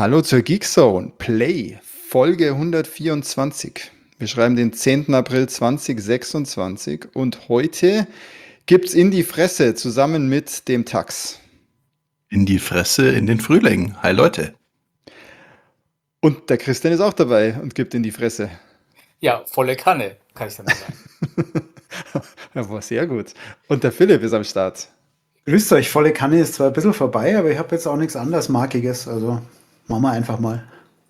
Hallo zur Geekzone Play, Folge 124. Wir schreiben den 10. April 2026 und heute gibt's in die Fresse zusammen mit dem Tax. In die Fresse in den Frühling. Hi Leute. Und der Christian ist auch dabei und gibt in die Fresse. Ja, volle Kanne, kann ich dann mal sagen. Ja, war sehr gut. Und der Philipp ist am Start. Grüßt euch, volle Kanne ist zwar ein bisschen vorbei, aber ich habe jetzt auch nichts anderes Markiges, also machen wir einfach mal.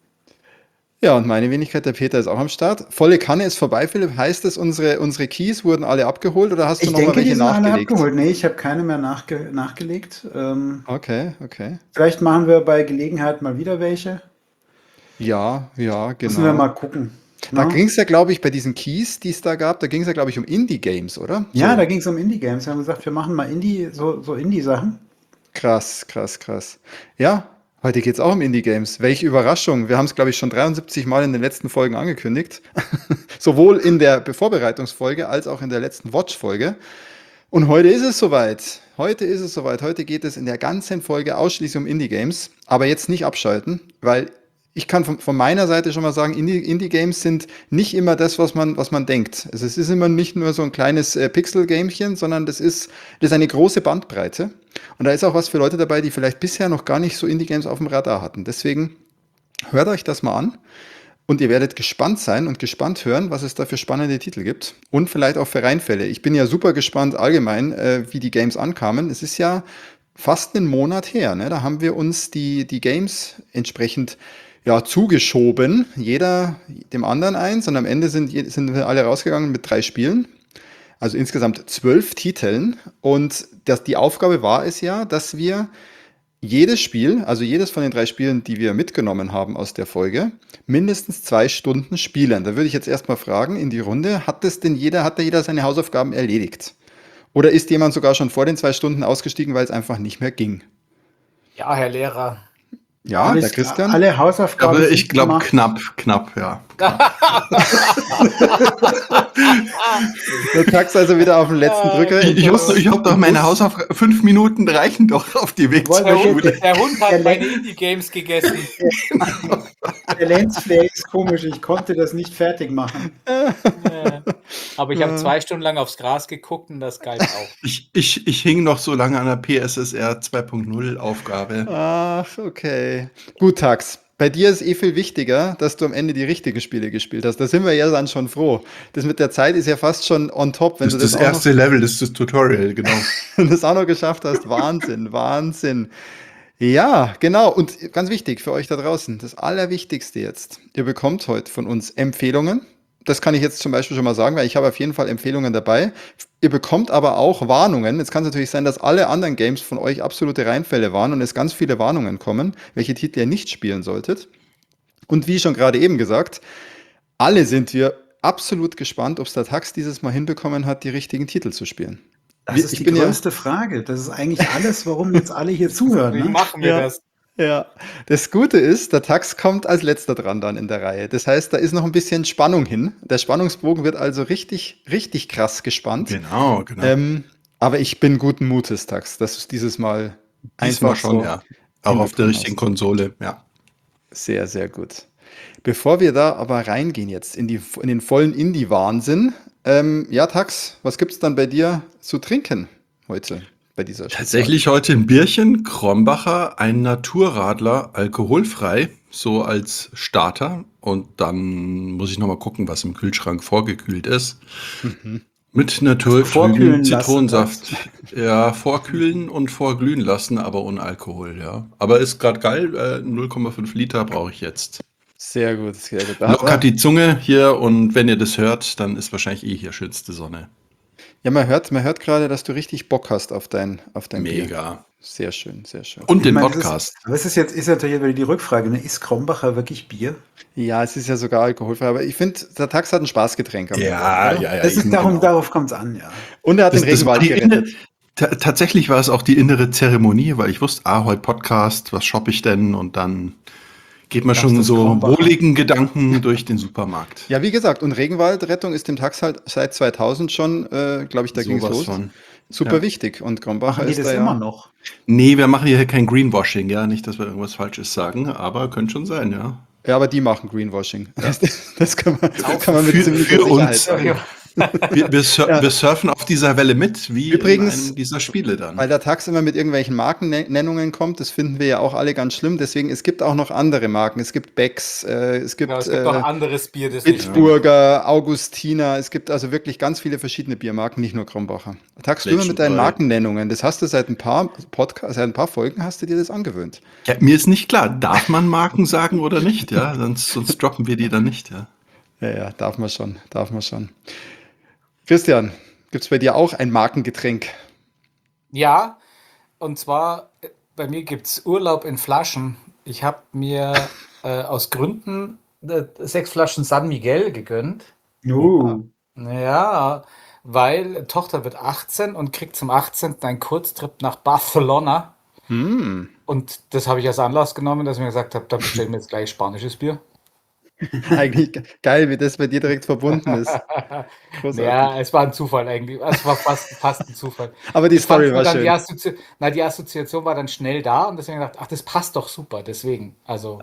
Ja, und meine Wenigkeit, der Peter, ist auch am Start. Volle Kanne ist vorbei, Philipp. Heißt es, unsere Keys wurden alle abgeholt oder hast du noch mal welche die sind alle nachgelegt? abgeholt. Nee, ich habe keine mehr nachgelegt. Okay. Vielleicht machen wir bei Gelegenheit mal wieder welche. Ja, genau. Müssen wir mal gucken. Da Ne? ging es ja, glaube ich, bei diesen Keys, die es da gab, da ging es ja, glaube ich, um Indie-Games, oder? Ja, So. da ging es um Indie-Games. Wir haben gesagt, wir machen mal so Indie-Sachen. Krass. Ja, heute geht es auch um Indie-Games. Welche Überraschung. Wir haben es, glaube ich, schon 73 Mal in den letzten Folgen angekündigt. Sowohl in der Vorbereitungsfolge als auch in der letzten Watch-Folge. Und heute ist es soweit. Heute geht es in der ganzen Folge ausschließlich um Indie-Games. Aber jetzt nicht abschalten, weil ich kann von meiner Seite schon mal sagen, Indie-Games sind nicht immer das, was man denkt. Also es ist immer nicht nur so ein kleines Pixel-Gamchen, sondern das ist eine große Bandbreite. Und da ist auch was für Leute dabei, die vielleicht bisher noch gar nicht so Indie-Games auf dem Radar hatten. Deswegen hört euch das mal an. Und ihr werdet gespannt sein und gespannt hören, was es da für spannende Titel gibt. Und vielleicht auch für Reinfälle. Ich bin ja super gespannt allgemein, wie die Games ankamen. Es ist ja fast einen Monat her. Ne? Da haben wir uns die Games entsprechend zugeschoben. Jeder dem anderen eins. Und am Ende sind wir alle rausgegangen mit 3 Spielen. Also insgesamt 12 Titeln. Und die Aufgabe war es ja, dass wir jedes Spiel, also jedes von den 3 Spielen, die wir mitgenommen haben aus der Folge, mindestens 2 Stunden spielen. Da würde ich jetzt erstmal fragen in die Runde, hat da jeder seine Hausaufgaben erledigt? Oder ist jemand sogar schon vor den 2 Stunden ausgestiegen, weil es einfach nicht mehr ging? Ja, Herr Lehrer. Ja, Alles der Christian? klar, alle Hausaufgaben Aber sind ich glaube gemacht. knapp, ja. Der Tax also wieder auf den letzten Drücker. Ich hab doch meine Hausaufgaben. 5 Minuten reichen doch auf die Weg zur Wollen wir Schule. Der Hund hat meine Indie-Games gegessen. Der Lensflare ist komisch, ich konnte das nicht fertig machen. Aber ich habe 2 Stunden lang aufs Gras geguckt und das galt auch. Ich hing noch so lange an der PSSR 2.0 Aufgabe. Ach, okay. Gut, Tax. Bei dir ist viel wichtiger, dass du am Ende die richtigen Spiele gespielt hast. Da sind wir ja dann schon froh. Das mit der Zeit ist ja fast schon on top, wenn Das du ist das auch erste Level, das ist das Tutorial, genau. wenn du das auch noch geschafft hast. Wahnsinn. Ja, genau. Und ganz wichtig für euch da draußen, das Allerwichtigste jetzt. Ihr bekommt heute von uns Empfehlungen. Das kann ich jetzt zum Beispiel schon mal sagen, weil ich habe auf jeden Fall Empfehlungen dabei. Ihr bekommt aber auch Warnungen. Jetzt kann es natürlich sein, dass alle anderen Games von euch absolute Reinfälle waren und es ganz viele Warnungen kommen, welche Titel ihr nicht spielen solltet. Und wie schon gerade eben gesagt, alle sind wir absolut gespannt, ob es der Tax dieses Mal hinbekommen hat, die richtigen Titel zu spielen. Das ist die größte Frage. Das ist eigentlich alles, warum jetzt alle hier zuhören. Wie Ne? machen wir das? Ja, das Gute ist, der Tax kommt als letzter dran dann in der Reihe. Das heißt, da ist noch ein bisschen Spannung hin. Der Spannungsbogen wird also richtig krass gespannt. Genau. Aber ich bin guten Mutes, Tax, dass es dieses Mal einfach schon, so ja. Auch auf der richtigen Konsole, ja. Sehr, sehr gut. Bevor wir da aber reingehen jetzt in den vollen Indie-Wahnsinn, Tax, was gibt's dann bei dir zu trinken heute bei dieser Spezial? Tatsächlich heute ein Bierchen, Krombacher, ein Naturradler, alkoholfrei, so als Starter. Und dann muss ich nochmal gucken, was im Kühlschrank vorgekühlt ist. Mit naturtrüben vorkühlen Zitronensaft. Ja, vorkühlen und vorglühen lassen, aber ohne Alkohol, ja. Aber ist gerade geil, 0,5 Liter brauche ich jetzt. Sehr gut, sehr gut. Lockert die Zunge hier und wenn ihr das hört, dann ist wahrscheinlich hier schönste Sonne. Ja, man hört gerade, dass du richtig Bock hast auf dein Bier. Mega. Sehr schön. Und den Ich meine, Podcast. Aber es ist natürlich wieder die Rückfrage, ne? Ist Krombacher wirklich Bier? Ja, es ist ja sogar alkoholfrei, aber ich finde, der Tax hat ein Spaßgetränk. am Ende, oder? Das ist darauf kommt es an, ja. Und er hat den Regenwald gerettet. Tatsächlich war es auch die innere Zeremonie, weil ich wusste, heute Podcast, was shoppe ich denn? Und dann Geht man Das schon ist so Kronbacher. wohligen Gedanken durch den Supermarkt. Ja, wie gesagt, und Regenwaldrettung ist dem Tax halt seit 2000 schon, glaube ich, da ging es Sowas los. von. Super Ja. wichtig. Und Krombacher Machen die ist das da immer ja. noch? Nee, wir machen hier kein Greenwashing, ja. Nicht, dass wir irgendwas Falsches sagen, aber könnte schon sein, ja. Ja, aber die machen Greenwashing. Das Auch kann man mit für- ziemlicher für Sicherheit uns. sagen. Wir Ja. surfen auf dieser Welle mit, wie Übrigens, in einem dieser Spiele dann. weil der Tax immer mit irgendwelchen Markennennungen kommt, das finden wir ja auch alle ganz schlimm. Deswegen, es gibt auch noch andere Marken. Es gibt Becks, es Genau, gibt es gibt noch anderes Bier, das nicht schlimm ist. Bitburger, Augustiner. Es gibt also wirklich ganz viele verschiedene Biermarken, nicht nur Krombacher. Tax, du immer mit deinen Legend, Markennennungen. Das hast du seit ein paar seit ein paar Folgen hast du dir das angewöhnt. Ja, mir ist nicht klar, darf man Marken sagen oder nicht, ja? Sonst droppen wir die dann nicht, ja. Ja, darf man schon, darf man schon. Christian, gibt es bei dir auch ein Markengetränk? Ja, und zwar bei mir gibt es Urlaub in Flaschen. Ich habe mir aus Gründen 6 Flaschen San Miguel gegönnt. Ja, weil Tochter wird 18 und kriegt zum 18. einen Kurztrip nach Barcelona. Hm. Und das habe ich als Anlass genommen, dass ich mir gesagt habe, da bestellen wir jetzt gleich spanisches Bier. Eigentlich geil, wie das bei dir direkt verbunden ist. Großartig. Ja, es war ein Zufall eigentlich. Es war fast ein Zufall. Aber die Ich fand Story nur war dann schön. die Assoziation war dann schnell da und deswegen gedacht, ach, das passt doch super. Deswegen, also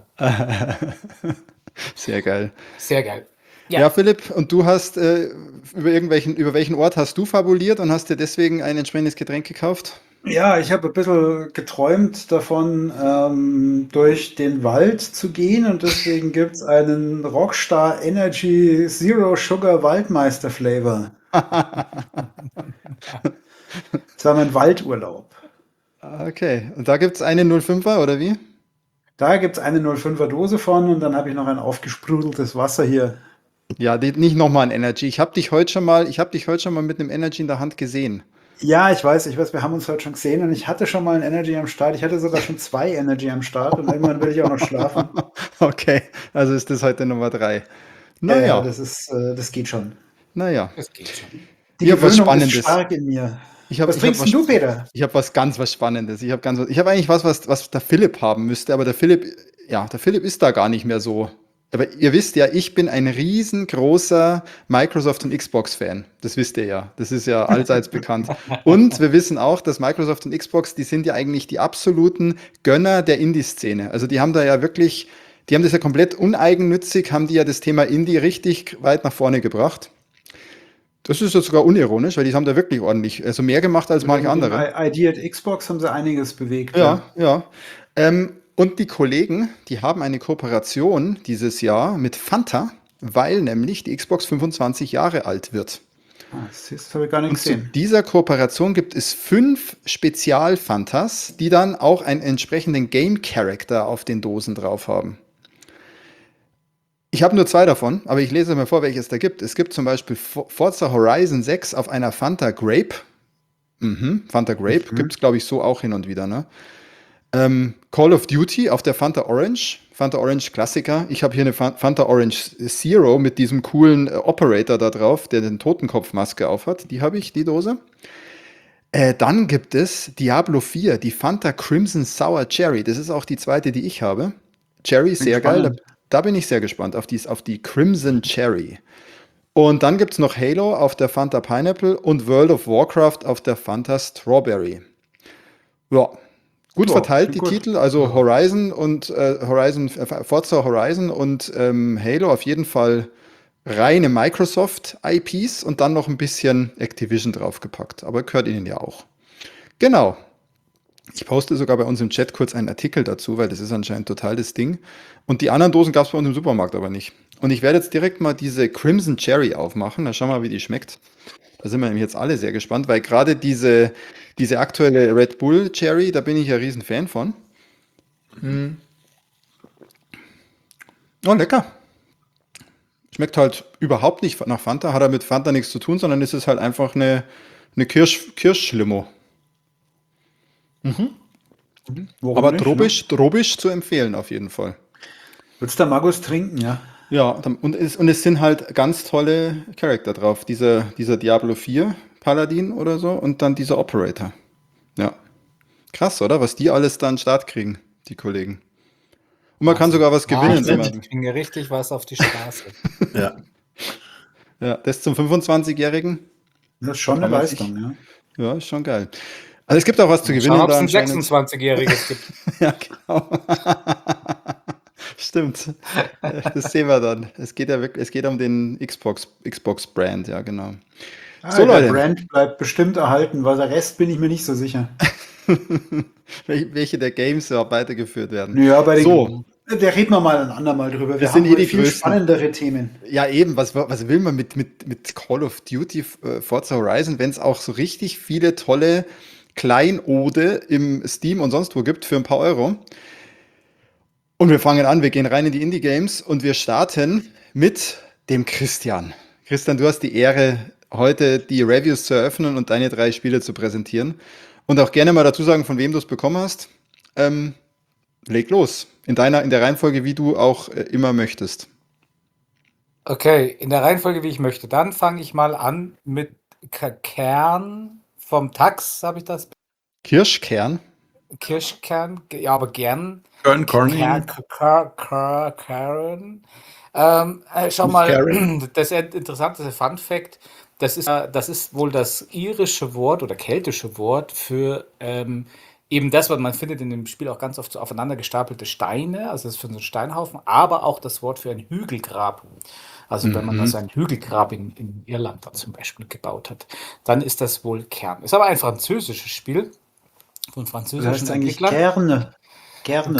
Sehr geil. sehr geil. Ja, Ja, Philipp, und du hast über welchen Ort hast du fabuliert und hast dir deswegen ein entsprechendes Getränk gekauft? Ja, ich habe ein bisschen geträumt davon, durch den Wald zu gehen und deswegen gibt es einen Rockstar Energy Zero Sugar Waldmeister Flavor. Das war mein Waldurlaub. Okay, und da gibt es eine 05er oder wie? Da gibt es eine 05er Dose von und dann habe ich noch ein aufgesprudeltes Wasser hier. Ja, nicht nochmal ein Energy. Ich habe dich heute schon mal mit einem Energy in der Hand gesehen. Ja, ich weiß, wir haben uns heute schon gesehen und ich hatte schon mal ein Energy am Start. Ich hatte sogar schon 2 Energy am Start und irgendwann will ich auch noch schlafen. Okay, also ist das heute Nummer 3. Ja, Naja, das geht schon. naja. es geht schon. Die Ich habe was Gewöhnung ist Spannendes. stark in mir. Ich hab, Was ich hab trinkst denn du, Peter? Ich habe was Spannendes. Ich habe eigentlich was der Philipp haben müsste, aber der Philipp ist da gar nicht mehr so. Aber ihr wisst ja, ich bin ein riesengroßer Microsoft und Xbox-Fan. Das wisst ihr ja. Das ist ja allseits bekannt. Und wir wissen auch, dass Microsoft und Xbox, die sind ja eigentlich die absoluten Gönner der Indie-Szene. Also die haben da ja wirklich, die haben das ja komplett uneigennützig, haben die ja das Thema Indie richtig weit nach vorne gebracht. Das ist jetzt sogar unironisch, weil die haben da wirklich ordentlich, also mehr gemacht als manche Mit dem andere. ID at Xbox haben sie einiges bewegt. Ja. Und die Kollegen, die haben eine Kooperation dieses Jahr mit Fanta, weil nämlich die Xbox 25 Jahre alt wird. Das habe ich gar nicht Und zu gesehen. dieser Kooperation gibt es 5 Spezial-Fantas, die dann auch einen entsprechenden Game-Character auf den Dosen drauf haben. Ich habe nur 2 davon, aber ich lese mal vor, welches da gibt. Es gibt zum Beispiel Forza Horizon 6 auf einer Fanta Grape. Fanta Grape gibt es, glaube ich, so auch hin und wieder, ne? Call of Duty auf der Fanta Orange Klassiker. Ich habe hier eine Fanta Orange Zero mit diesem coolen Operator da drauf, der den Totenkopfmaske aufhat. Die habe ich, die Dose. Dann gibt es Diablo 4, die Fanta Crimson Sour Cherry. Das ist auch die zweite, die ich habe. Cherry, sehr geil. spannend. Da bin ich sehr gespannt auf die Crimson Cherry. Und dann gibt es noch Halo auf der Fanta Pineapple und World of Warcraft auf der Fanta Strawberry. Ja, gut Ja, verteilt klingt die gut. Titel, also Horizon und Forza Horizon und Halo auf jeden Fall reine Microsoft-IPs und dann noch ein bisschen Activision draufgepackt. Aber gehört ihnen ja auch. Genau. Ich poste sogar bei uns im Chat kurz einen Artikel dazu, weil das ist anscheinend total das Ding. Und die anderen Dosen gab es bei uns im Supermarkt aber nicht. Und ich werde jetzt direkt mal diese Crimson Cherry aufmachen. Da schauen wir mal, wie die schmeckt. Da sind wir nämlich jetzt alle sehr gespannt, weil gerade diese aktuelle Red Bull Cherry, da bin ich ja riesen Fan von. Oh, lecker. Schmeckt halt überhaupt nicht nach Fanta, hat er mit Fanta nichts zu tun, sondern es ist halt einfach eine Kirschlimo. Warum Aber nicht, tropisch zu empfehlen auf jeden Fall. Willst du Magus trinken, ja? Ja, und es sind halt ganz tolle Charakter drauf. Dieser Diablo 4 Paladin oder so und dann dieser Operator. Ja. Krass, oder? Was die alles da an den Start kriegen, die Kollegen. Und man kann sogar was gewinnen. wenn Wahnsinn, man, ich bringe richtig was auf die Straße. Ja. ja, das zum 25-Jährigen. Das ist schon Kann eine man sich- Leistung, ja. Ja, ist schon geil. Also es gibt auch was zu Schauen, gewinnen ob da es ein anscheinend. 26-Jähriges gibt. Ja, genau. Stimmt. Das sehen wir dann. Es geht ja wirklich, es geht um den Xbox Brand, ja, genau. So, Der Leute. Brand bleibt bestimmt erhalten, weil der Rest bin ich mir nicht so sicher. Welche der Games ja weitergeführt werden. Ja, bei den, So, da reden wir mal ein andermal drüber. Wir sind haben eh die heute viel Größten. spannendere Themen. ja eben, was will man mit Call of Duty Forza Horizon, wenn es auch so richtig viele tolle Kleinode im Steam und sonst wo gibt für ein paar Euro? Und wir fangen an, wir gehen rein in die Indie-Games und wir starten mit dem Christian. Christian, du hast die Ehre, heute die Reviews zu eröffnen und deine 3 Spiele zu präsentieren. Und auch gerne mal dazu sagen, von wem du es bekommen hast. Leg los. In der Reihenfolge, wie du auch immer möchtest. Okay, in der Reihenfolge, wie ich möchte. Dann fange ich mal an mit Kern vom Tax, habe ich das? Kirschkern. Kirschkern, ja, aber gern. Kern Corning. Kern. Schau Nicht mal, Karen. das interessante Fun Fact, das ist wohl das irische Wort oder keltische Wort für eben das, was man findet in dem Spiel auch ganz oft so aufeinander gestapelte Steine, also das ist für so einen Steinhaufen, aber auch das Wort für ein Hügelgrab. Also wenn man also ein Hügelgrab in Irland dann zum Beispiel gebaut hat, dann ist das wohl Kern. Ist aber ein französisches Spiel von Das französischen heißt eigentlich Entwicklern. gerne. Gerne.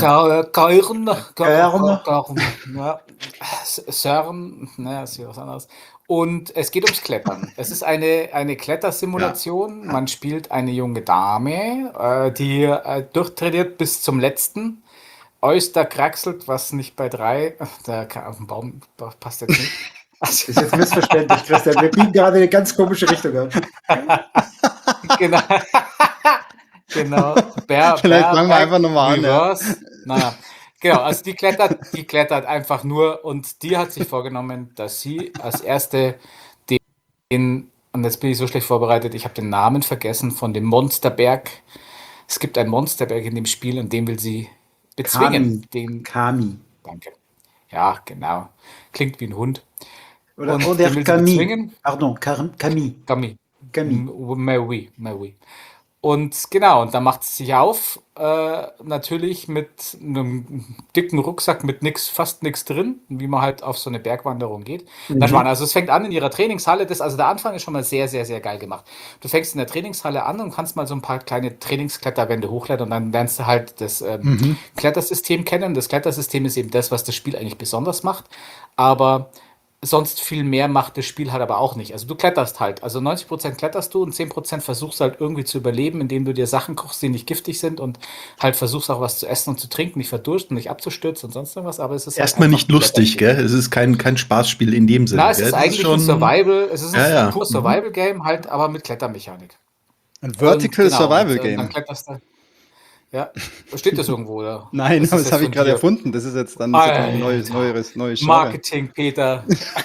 Kern, ja. CERN, naja, ist hier was anderes. Und es geht ums Klettern. Es ist eine Klettersimulation. Man spielt eine junge Dame, die durchtrainiert bis zum letzten. Oyster kraxelt, was nicht bei 3. Der auf dem Baum passt jetzt nicht. Das ist jetzt missverständlich, Christian. Wir biegen gerade eine ganz komische Richtung ab. Genau. Genau. Vielleicht fangen wir einfach nochmal an. Ja. Reverse. Naja. Genau, also die klettert einfach nur und die hat sich vorgenommen, dass sie als erste und jetzt bin ich so schlecht vorbereitet, ich habe den Namen vergessen von dem Monsterberg. Es gibt einen Monsterberg in dem Spiel und den will sie bezwingen. Kami. Danke. Ja, genau. Klingt wie ein Hund. Oder Und oder den will sie Kami. bezwingen. Pardon, Kami. Gummy. Kami. Maui. Und genau, und dann macht sie sich auf, natürlich mit einem dicken Rucksack mit fast nichts drin, wie man halt auf so eine Bergwanderung geht. Na, Schwan, also es fängt an in ihrer Trainingshalle, also der Anfang ist schon mal sehr, sehr, sehr geil gemacht. Du fängst in der Trainingshalle an und kannst mal so ein paar kleine Trainingskletterwände hochklettern und dann lernst du halt das Klettersystem kennen. Das Klettersystem ist eben das, was das Spiel eigentlich besonders macht, aber sonst viel mehr macht das Spiel halt aber auch nicht. Also du kletterst halt. Also 90% kletterst du und 10% versuchst halt irgendwie zu überleben, indem du dir Sachen kochst, die nicht giftig sind und halt versuchst auch was zu essen und zu trinken, nicht verdursten, nicht abzustürzen und sonst irgendwas. Aber es ist Erstmal halt nicht lustig, gell? Es ist kein Spaßspiel in dem Sinne. Na, es gell? ist Das eigentlich schon- ein Survival, es ist ein Ja, ja. pures Survival-Game, halt aber mit Klettermechanik. Ein Vertical Und genau, Survival und, dann Game. kletterst du. Ja, steht das irgendwo, oder? Nein, Ist aber das das habe ich von gerade dir? erfunden. Das ist jetzt dann Alter. ein neues Genre. Marketing, Peter.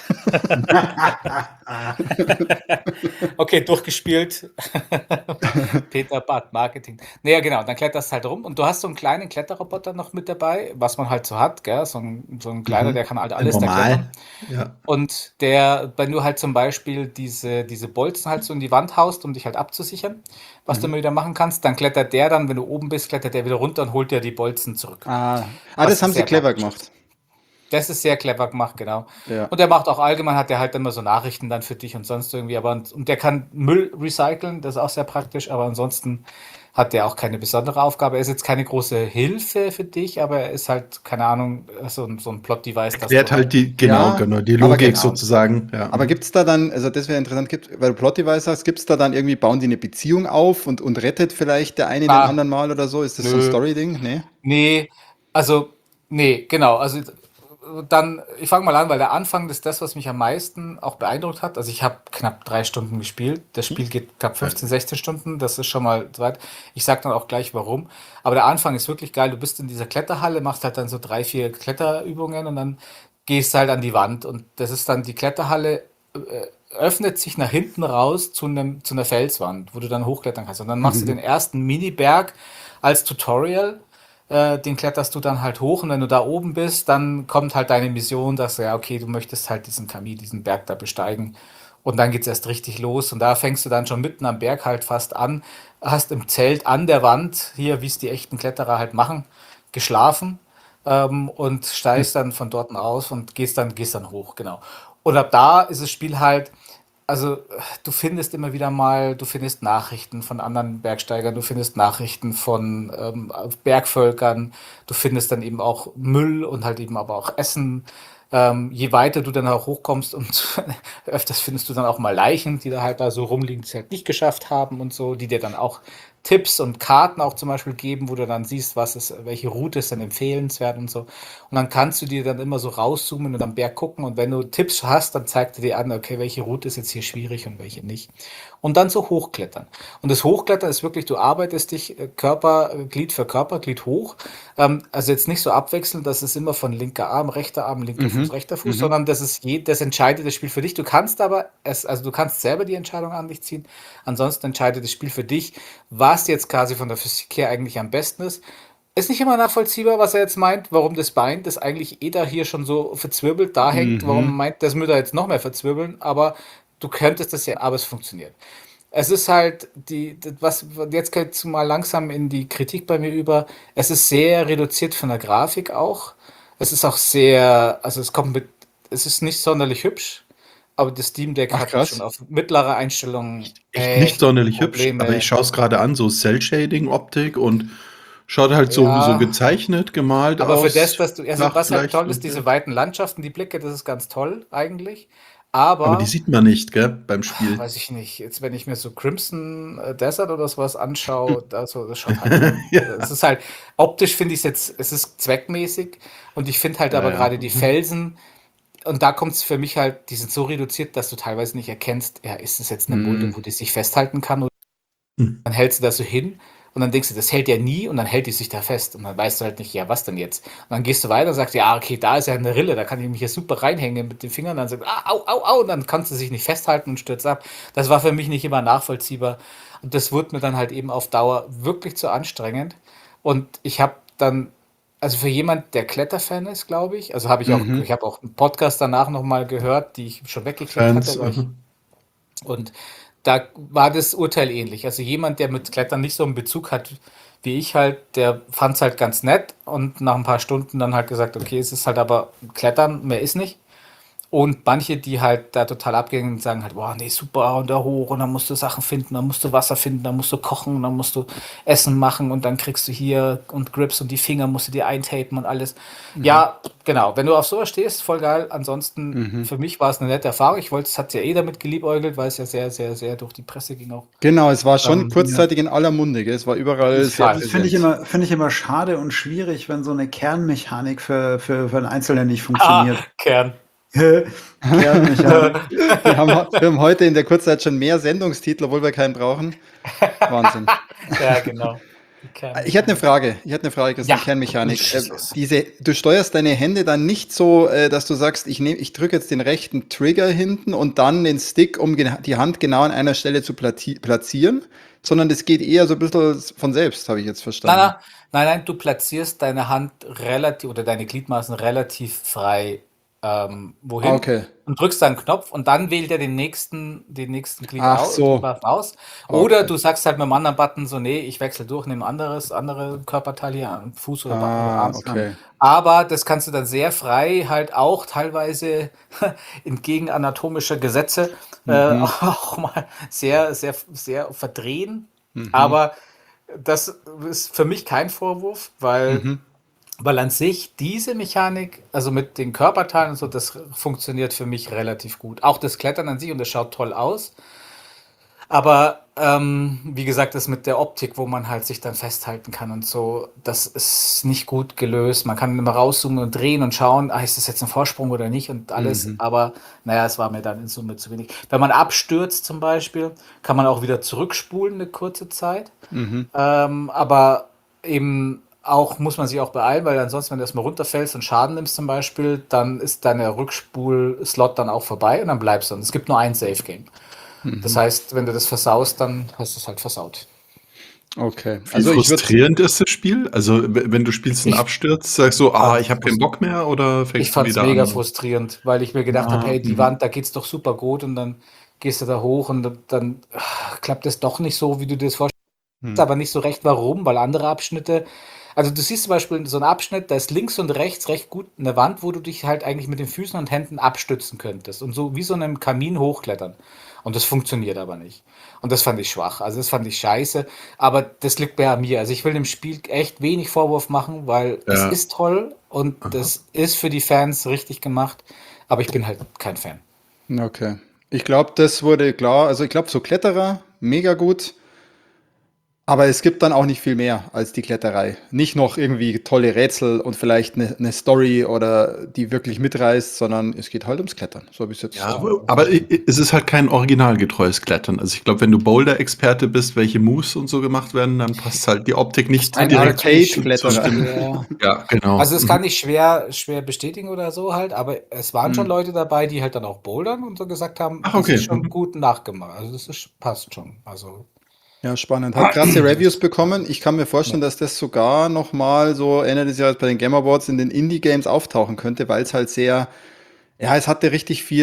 Okay, durchgespielt. Peter Bad, Marketing. Naja, genau, dann kletterst halt rum und du hast so einen kleinen Kletterroboter noch mit dabei, was man halt so hat, gell? So ein kleiner, der kann halt alles da klettern. Normal. Ja. Und wenn du halt zum Beispiel diese Bolzen halt so in die Wand haust, um dich halt abzusichern, was du immer wieder machen kannst, dann klettert der dann, wenn du oben bist, klettert der wieder runter und holt dir die Bolzen zurück. Das Was haben sie sehr clever praktisch gemacht. Das ist sehr clever gemacht, genau. Ja. Und der macht auch allgemein, hat der halt immer so Nachrichten dann für dich und sonst irgendwie, und der kann Müll recyceln, das ist auch sehr praktisch, aber ansonsten hat der auch keine besondere Aufgabe. Er ist jetzt keine große Hilfe für dich, aber er ist halt, keine Ahnung, so ein Plot-Device. dass Erklärt du halt die Ja, die aber Logik genau. sozusagen. Ja. Aber gibt es da dann, also das wäre interessant, weil du Plot-Device hast, gibt es da dann irgendwie, bauen die eine Beziehung auf und rettet vielleicht der eine den Ah, anderen mal oder so? Ist das so ein nö. Story-Ding? Nee? Nee, genau. Also dann, ich fange mal an, weil der Anfang ist das, was mich am meisten auch beeindruckt hat. Also ich habe knapp 3 Stunden gespielt. Das Spiel geht knapp 15, 16 Stunden. Das ist schon mal weit. Ich sage dann auch gleich, warum. Aber der Anfang ist wirklich geil. Du bist in dieser Kletterhalle, machst halt dann so 3, 4 Kletterübungen und dann gehst halt an die Wand. Und das ist dann, die Kletterhalle öffnet sich nach hinten raus zu einer Felswand, wo du dann hochklettern kannst. Und dann machst du den ersten Mini-Berg als Tutorial. Den kletterst du dann halt hoch und wenn du da oben bist, dann kommt halt deine Mission, dass ja, okay, du möchtest halt diesen Berg da besteigen. Und dann geht's erst richtig los. Und da fängst du dann schon mitten am Berg halt fast an, hast im Zelt an der Wand, hier, wie es die echten Kletterer halt machen, geschlafen und steigst dann von dort aus und gehst dann hoch, genau. Und ab da ist das Spiel halt, also du findest immer wieder mal, du findest Nachrichten von anderen Bergsteigern, du findest Nachrichten von Bergvölkern, du findest dann eben auch Müll und halt eben aber auch Essen. Je weiter du dann auch hochkommst und öfters findest du dann auch mal Leichen, die da halt da so rumliegen, die es halt nicht geschafft haben und so, die dir dann auch Tipps und Karten auch zum Beispiel geben, wo du dann siehst, welche Route ist dann empfehlenswert und so. Und dann kannst du dir dann immer so rauszoomen und am Berg gucken und wenn du Tipps hast, dann zeigt er dir an, okay, welche Route ist jetzt hier schwierig und welche nicht. Und dann so hochklettern. Und das Hochklettern ist wirklich, du arbeitest dich Glied für Glied hoch. Also jetzt nicht so abwechselnd, dass es immer von linker Arm, linker Fuß, Mhm. rechter Fuß, Mhm. sondern das entscheidet das Spiel für dich. Du kannst aber also du kannst selber die Entscheidung an dich ziehen. Ansonsten entscheidet das Spiel für dich, was jetzt quasi von der Physik her eigentlich am besten ist. Ist nicht immer nachvollziehbar, was er jetzt meint, warum das Bein, das eigentlich da hier schon so verzwirbelt, da hängt, warum Mhm. meint, das müsste er jetzt noch mehr verzwirbeln, aber du könntest das ja, aber es funktioniert. Es ist halt jetzt geht mal langsam in die Kritik bei mir über. Es ist sehr reduziert von der Grafik auch. Es ist auch sehr, also es ist nicht sonderlich hübsch, aber das Steam Deck Ach, hat schon krass. auf mittlere Einstellungen Echt nicht echt sonderlich hübsch, aber ich Probleme. schaue es gerade an, so Cell-Shading-Optik und schaut halt so Ja, gezeichnet, gemalt aber für das, aus, dass du, also flach, was halt leicht toll ist, und ja. diese weiten Landschaften, die Blicke, das ist ganz toll eigentlich. Aber die Aber sieht man nicht, gell, beim Spiel. weiß ich nicht. Jetzt, wenn ich mir so Crimson Desert oder sowas anschaue, also das schaut halt schon. Ja. Es ist halt, optisch finde ich es jetzt, es ist zweckmäßig und ich finde halt Ja, aber ja. gerade die Felsen, und da kommt es für mich halt, die sind so reduziert, dass du teilweise nicht erkennst, ja, ist das jetzt eine Mulde, Mhm. wo die sich festhalten kann Hm. dann hältst du das so hin und dann denkst du, das hält ja nie und dann hält die sich da fest und dann weißt du halt nicht, ja, was denn jetzt? Und dann gehst du weiter und sagst, ja, okay, da ist ja eine Rille, da kann ich mich ja super reinhängen mit den Fingern und dann sagst du, au, au, au, und dann kannst du sich nicht festhalten und stürzt ab. Das war für mich nicht immer nachvollziehbar und das wurde mir dann halt eben auf Dauer wirklich zu anstrengend und ich habe dann also für jemand, der Kletterfan ist, glaube ich, also Mhm. ich habe auch einen Podcast danach nochmal gehört, die ich schon weggeklickt Fans. hatte, weil ich und da war das Urteil ähnlich. Also jemand, der mit Klettern nicht so einen Bezug hat wie ich halt, der fand es halt ganz nett und nach ein paar Stunden dann halt gesagt, okay, es ist halt aber Klettern, mehr ist nicht. Und manche, die halt da total abgehen und sagen halt, boah, nee, super, und da hoch und dann musst du Sachen finden, dann musst du Wasser finden, dann musst du kochen, dann musst du Essen machen und dann kriegst du hier und Grips und die Finger musst du dir eintapen und alles. Mhm. Ja, genau, wenn du auf sowas stehst, voll geil. Ansonsten, Mhm. für mich war es eine nette Erfahrung. Es hat ja eh damit geliebäugelt, weil es ja sehr, sehr, sehr durch die Presse ging auch. Genau, es war schon Ähm, Ja. kurzzeitig in aller Munde, gell? Es war überall sehr Total. Das finde präsent. finde ich immer schade und schwierig, wenn so eine Kernmechanik für einen Einzelnen nicht Ah, funktioniert. Kern. Kernmechanik. Wir haben heute in der Kurzzeit schon mehr Sendungstitel, obwohl wir keinen brauchen. Wahnsinn. Ja, genau. Die Ich hätte eine Kernmechanik. Frage. Ich hätte eine Frage, Ja, Christian, Kernmechanik. schieß los. Du steuerst deine Hände dann nicht so, dass du sagst, ich drücke jetzt den rechten Trigger hinten und dann den Stick, um die Hand genau an einer Stelle zu platzieren, sondern das geht eher so ein bisschen von selbst, habe ich jetzt Nein, verstanden. nein, nein, du platzierst deine Hand relativ oder deine Gliedmaßen relativ frei Ah, wohin okay. und drückst dann einen Knopf und dann wählt er den nächsten Ach so. Gliedmaßen aus. Oder Okay. du sagst halt mit dem anderen Button so, nee, ich wechsle durch, nehme andere Körperteil hier, Fuß oder Ah, Arm. okay. Aber das kannst du dann sehr frei halt auch teilweise entgegen anatomischer Gesetze Mhm. auch mal sehr, sehr, sehr verdrehen. Mhm. Aber das ist für mich kein Vorwurf, Mhm. weil an sich diese Mechanik, also mit den Körperteilen und so, das funktioniert für mich relativ gut. Auch das Klettern an sich und das schaut toll aus. Aber wie gesagt, das mit der Optik, wo man halt sich dann festhalten kann und so, das ist nicht gut gelöst. Man kann immer rauszoomen und drehen und schauen, ist das jetzt ein Vorsprung oder nicht und alles. Mhm. Aber naja, es war mir dann in Summe zu wenig. Wenn man abstürzt zum Beispiel, kann man auch wieder zurückspulen eine kurze Zeit. Mhm. Aber eben auch muss man sich auch beeilen, weil ansonsten, wenn du erstmal runterfällst und Schaden nimmst zum Beispiel, dann ist deine Rückspul-Slot dann auch vorbei und dann bleibst du. Und es gibt nur ein Safe-Game. Das Mhm. heißt, wenn du das versaust, dann hast du es halt versaut. Okay. Wie Also ich würde frustrierend ist das Spiel? Also, wenn du spielst und Ich abstürzt, sagst du: fand ich habe keinen Bock mehr, oder ich fängst du fand's wieder mega an? frustrierend, weil ich mir gedacht habe, hey, die Mhm. Wand, da geht's doch super gut und dann gehst du da hoch und dann klappt es doch nicht so, wie du dir das vorstellst, hm. aber nicht so recht warum, weil andere Abschnitte, also du siehst zum Beispiel so einen Abschnitt, da ist links und rechts recht gut eine Wand, wo du dich halt eigentlich mit den Füßen und Händen abstützen könntest und so wie so einem Kamin hochklettern. Und das funktioniert aber nicht. Und das fand ich schwach, also das fand ich scheiße, aber das liegt bei mir. Also ich will dem Spiel echt wenig Vorwurf machen, weil es Ja. ist toll und Aha. das ist für die Fans richtig gemacht, aber ich bin halt kein Fan. Okay. Ich glaube, das wurde klar. Also ich glaube, so Kletterer, mega gut. Aber es gibt dann auch nicht viel mehr als die Kletterei. Nicht noch irgendwie tolle Rätsel und vielleicht eine Story oder die wirklich mitreißt, sondern es geht halt ums Klettern. So habe ich es jetzt. Ja, aber es ist halt kein originalgetreues Klettern. Also ich glaube, wenn du Boulder-Experte bist, welche Moves und so gemacht werden, dann passt halt die Optik nicht Ein direkt zu Arcade-Kletterer. stimmen. Ja. Ja, genau. Also das kann ich schwer bestätigen oder so halt, aber es waren schon Hm. Leute dabei, die halt dann auch bouldern und so gesagt haben, Ach, das okay. ist schon gut nachgemacht. Also das ist, passt schon. Also Ja, spannend. Hat krasse Reviews das, bekommen. Ich kann mir vorstellen, ja. dass das sogar noch mal so Ende des Jahres bei den Game Awards in den Indie-Games auftauchen könnte, weil es halt sehr, ja, es hatte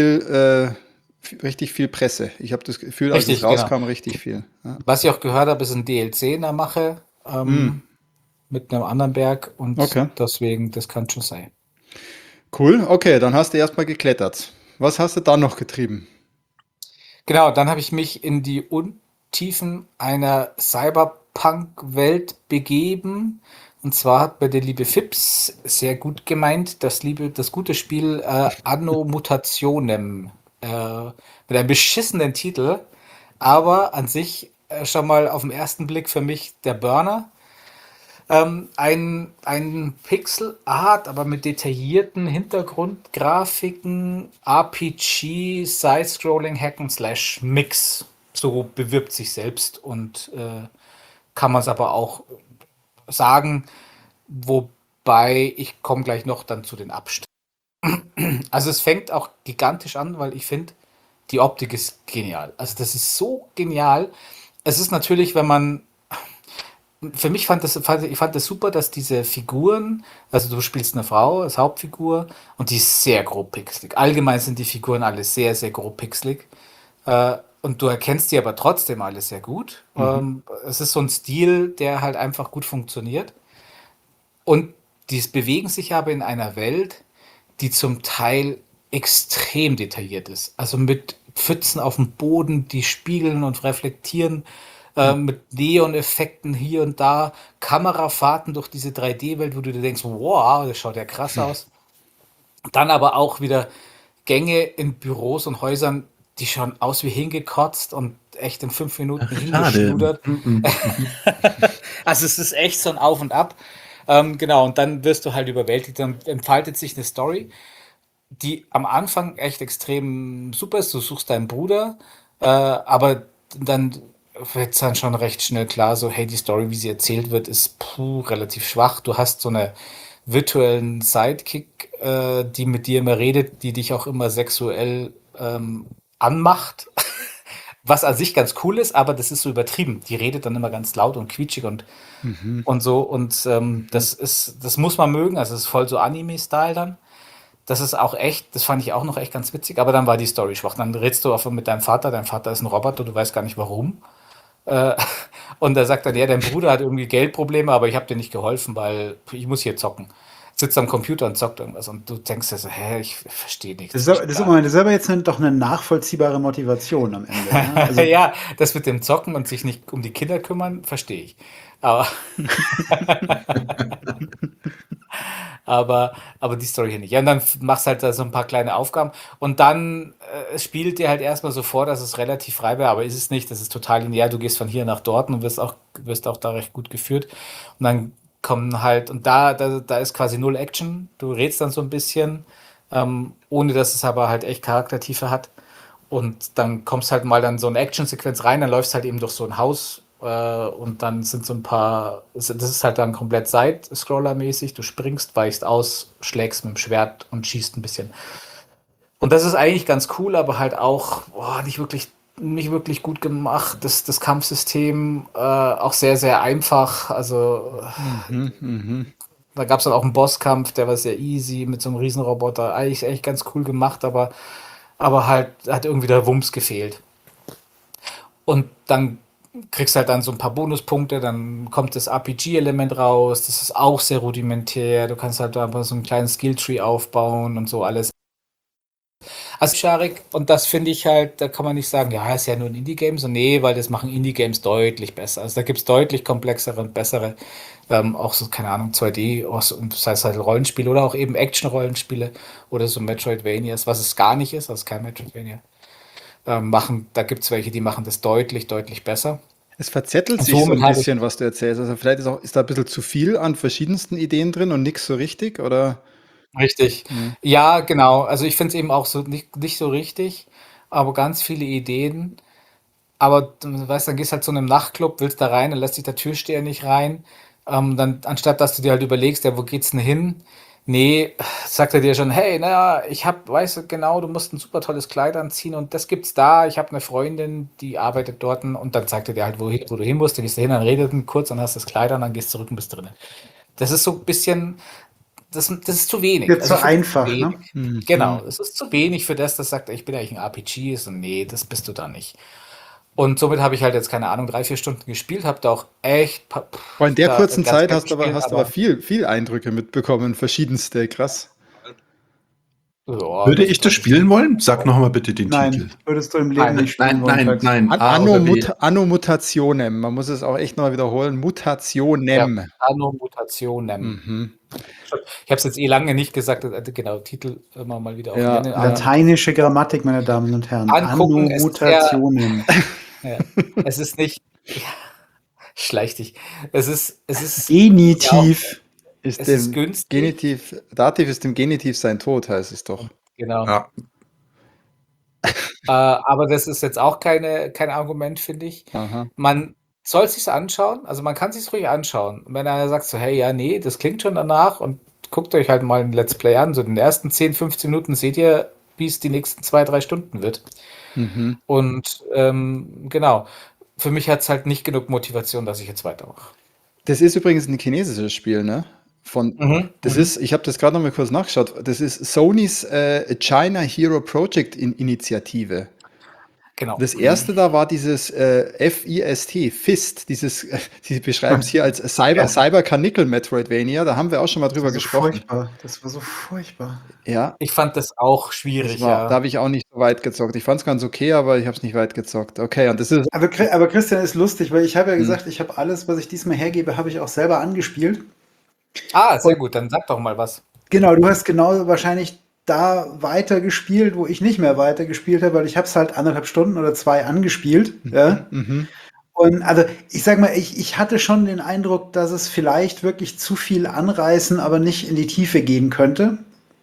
richtig viel Presse. Ich habe das Gefühl, als es Richtig, genau. rauskam, richtig viel. Ja. Was ich auch gehört habe, ist ein DLC in der Mache Hm. mit einem anderen Berg und Okay. deswegen, das kann schon sein. Cool. Okay, dann hast du erstmal geklettert. Was hast du dann noch getrieben? Genau, dann habe ich mich in die Untiefen einer Cyberpunk-Welt begeben. Und zwar hat mir der liebe Fips sehr gut gemeint, das gute Spiel Anno Mutationem mit einem beschissenen Titel, aber an sich schon mal auf den ersten Blick für mich der Burner. Ein Pixel Art, aber mit detaillierten Hintergrundgrafiken, RPG, Side-Scrolling, Hack and Slash Mix. So bewirbt sich selbst und kann man es aber auch sagen, wobei ich komme gleich noch dann zu den Abständen. Also es fängt auch gigantisch an, weil ich finde, die Optik ist genial. Also das ist so genial. Es ist natürlich, wenn man für mich ich fand das super, dass diese Figuren, also du spielst eine Frau als Hauptfigur und die ist sehr grob pixelig. Allgemein sind die Figuren alle sehr grob pixelig. Und du erkennst die aber trotzdem alle sehr gut. Mhm. Es ist so ein Stil, der halt einfach gut funktioniert. Und die bewegen sich aber in einer Welt, die zum Teil extrem detailliert ist. Also mit Pfützen auf dem Boden, die spiegeln und reflektieren, mit Neon-Effekten hier und da, Kamerafahrten durch diese 3D-Welt, wo du dir denkst, wow, das schaut ja krass aus. Dann aber auch wieder Gänge in Büros und Häusern, die schauen aus wie hingekotzt und echt in 5 Minuten Ach, schade. hingeschludert. Also es ist echt so ein Auf und Ab. Genau, und dann wirst du halt überwältigt. Dann entfaltet sich eine Story, die am Anfang echt extrem super ist. Du suchst deinen Bruder, aber dann wird es dann schon recht schnell klar, so, hey, die Story, wie sie erzählt wird, ist relativ schwach. Du hast so eine virtuellen Sidekick, die mit dir immer redet, die dich auch immer sexuell anmacht. Was an sich ganz cool ist, aber das ist so übertrieben. Die redet dann immer ganz laut und quietschig Mhm. und so. Und das muss man mögen. Also es ist voll so Anime-Style dann. Das ist auch echt, das fand ich auch noch echt ganz witzig, aber dann war die Story schwach. Dann redest du einfach mit dein Vater ist ein Roboter, du weißt gar nicht warum. Äh, und er sagt dann, ja, dein Bruder hat irgendwie Geldprobleme, aber ich habe dir nicht geholfen, weil ich muss hier zocken. Sitzt am Computer und zockt irgendwas und du denkst dir so, hä, ich verstehe nichts. Das ist aber jetzt doch eine nachvollziehbare Motivation am Ende. Ne? Also, Ja, das mit dem Zocken und sich nicht um die Kinder kümmern, verstehe ich. Aber, aber die Story hier nicht. Ja, und dann machst halt da so ein paar kleine Aufgaben und dann spielt dir halt erstmal so vor, dass es relativ frei wäre, aber ist es nicht. Das ist total linear. Du gehst von hier nach dort und wirst auch da recht gut geführt. Und dann kommen halt, und da ist quasi null Action. Du redst dann so ein bisschen, ohne dass es aber halt echt Charaktertiefe hat. Und dann kommst halt mal dann so eine Actionsequenz rein, dann läufst halt eben durch so ein Haus und dann sind so ein paar, das ist halt dann komplett Side-Scroller-mäßig, du springst, weichst aus, schlägst mit dem Schwert und schießt ein bisschen. Und das ist eigentlich ganz cool, aber halt auch nicht wirklich nicht wirklich gut gemacht. Das Kampfsystem auch sehr, sehr einfach. Also da gab es dann auch einen Bosskampf, der war sehr easy mit so einem Riesenroboter. Eigentlich ganz cool gemacht, aber halt hat irgendwie der Wumms gefehlt. Und dann kriegst halt dann so ein paar Bonuspunkte, dann kommt das RPG-Element raus, das ist auch sehr rudimentär. Du kannst halt einfach so einen kleinen Skilltree aufbauen und so alles. Also Scharik, und das finde ich halt, da kann man nicht sagen, ja, ist ja nur ein Indie-Game, so nee, weil das machen Indie-Games deutlich besser. Also da gibt es deutlich komplexere und bessere, auch so, keine Ahnung, 2D, das heißt halt Rollenspiele oder auch eben Action-Rollenspiele oder so Metroidvanias, was es gar nicht ist, also kein Metroidvania. Da gibt es welche, die machen das deutlich, deutlich besser. Es verzettelt Und sich so somit ein habe ich, bisschen, was du erzählst. Also vielleicht ist da ein bisschen zu viel an verschiedensten Ideen drin und nichts so richtig, oder? richtig. Hm. Ja, genau. Also ich finde es eben auch so nicht so richtig, aber ganz viele Ideen. Aber du weißt, dann gehst halt zu einem Nachtclub, willst da rein, dann lässt sich der Türsteher nicht rein. Dann, anstatt dass du dir halt überlegst, ja, wo geht's denn hin? Nee, sagt er dir schon, hey, naja, weißt du genau, du musst ein super tolles Kleid anziehen und das gibt's da. Ich habe eine Freundin, die arbeitet dort und dann zeigt er dir halt, wo du hin musst. Dann gehst du hin, dann redet ein kurz, dann hast du das Kleid an, dann gehst du zurück und bist drin. Das ist so ein bisschen, das ist zu wenig. Wird Also zu ich finde, es zu einfach, wenig. ne? Genau, Mhm. es ist zu wenig für das, das sagt, ich bin eigentlich ein RPG. So, nee, das bist du da nicht. Und somit habe ich halt jetzt, keine Ahnung, 3, 4 Stunden gespielt, habe da auch echt Aber in der da kurzen ganz Zeit gerne hast gespielt, du aber aber viel Eindrücke mitbekommen, verschiedenste, krass. ja, Würde das ich das weiß ich nicht. spielen wollen? Sag noch mal bitte den Titel. Nein, würdest du im Leben Nein, nicht spielen Nein, wollen, nein, Tax. nein. A oder W. Anno Mutationem. Man muss es auch echt noch mal wiederholen. ja, Mutationem. Anno Mutationem. Mhm. Ich habe es jetzt eh lange nicht gesagt, genau, Titel immer mal wieder auch Ja, nennen. ja. Lateinische Grammatik, meine Damen und Herren. Angucken, Anno es ist ja, Mutationem. ja, es ist nicht, ja, schleich dich. Es ist, ja, Genitiv. Ist es ist dem günstig, Genitiv, Dativ ist dem Genitiv sein Tod, heißt es doch. genau. Ja. Aber das ist jetzt auch kein Argument, finde ich. Aha. Man soll es sich anschauen, also man kann es sich ruhig anschauen. Und wenn einer sagt so, hey, ja, nee, das klingt schon danach und guckt euch halt mal ein Let's Play an. So in den ersten 10, 15 Minuten seht ihr, wie es die nächsten 2, 3 Stunden wird. Mhm. Und genau, für mich hat es halt nicht genug Motivation, dass ich jetzt weitermache. Das ist übrigens ein chinesisches Spiel, ne? Ich habe das gerade noch mal kurz nachgeschaut. Das ist Sonys China Hero Project Initiative. Genau. Das erste da war dieses FIST, FIST, sie beschreiben es hier als Ja. Cyber Canickel Metroidvania, da haben wir auch schon mal Das drüber war so gesprochen. furchtbar. Das war so furchtbar. Ja, Ich fand das auch schwierig, da ja. habe ich auch nicht so weit gezockt. Ich fand es ganz okay, aber ich habe es nicht weit gezockt. Okay, und das ist, Aber Christian ist lustig, weil ich habe ja hm, gesagt, ich habe alles, was ich diesmal hergebe, habe ich auch selber angespielt. Ah, sehr Und gut, dann sag doch mal was. genau, du hast genau wahrscheinlich da weitergespielt, wo ich nicht mehr weitergespielt habe, weil ich habe es halt 1,5 Stunden oder 2 angespielt. Ja? mhm. Und also ich sag mal, ich hatte schon den Eindruck, dass es vielleicht wirklich zu viel anreißen, aber nicht in die Tiefe gehen könnte,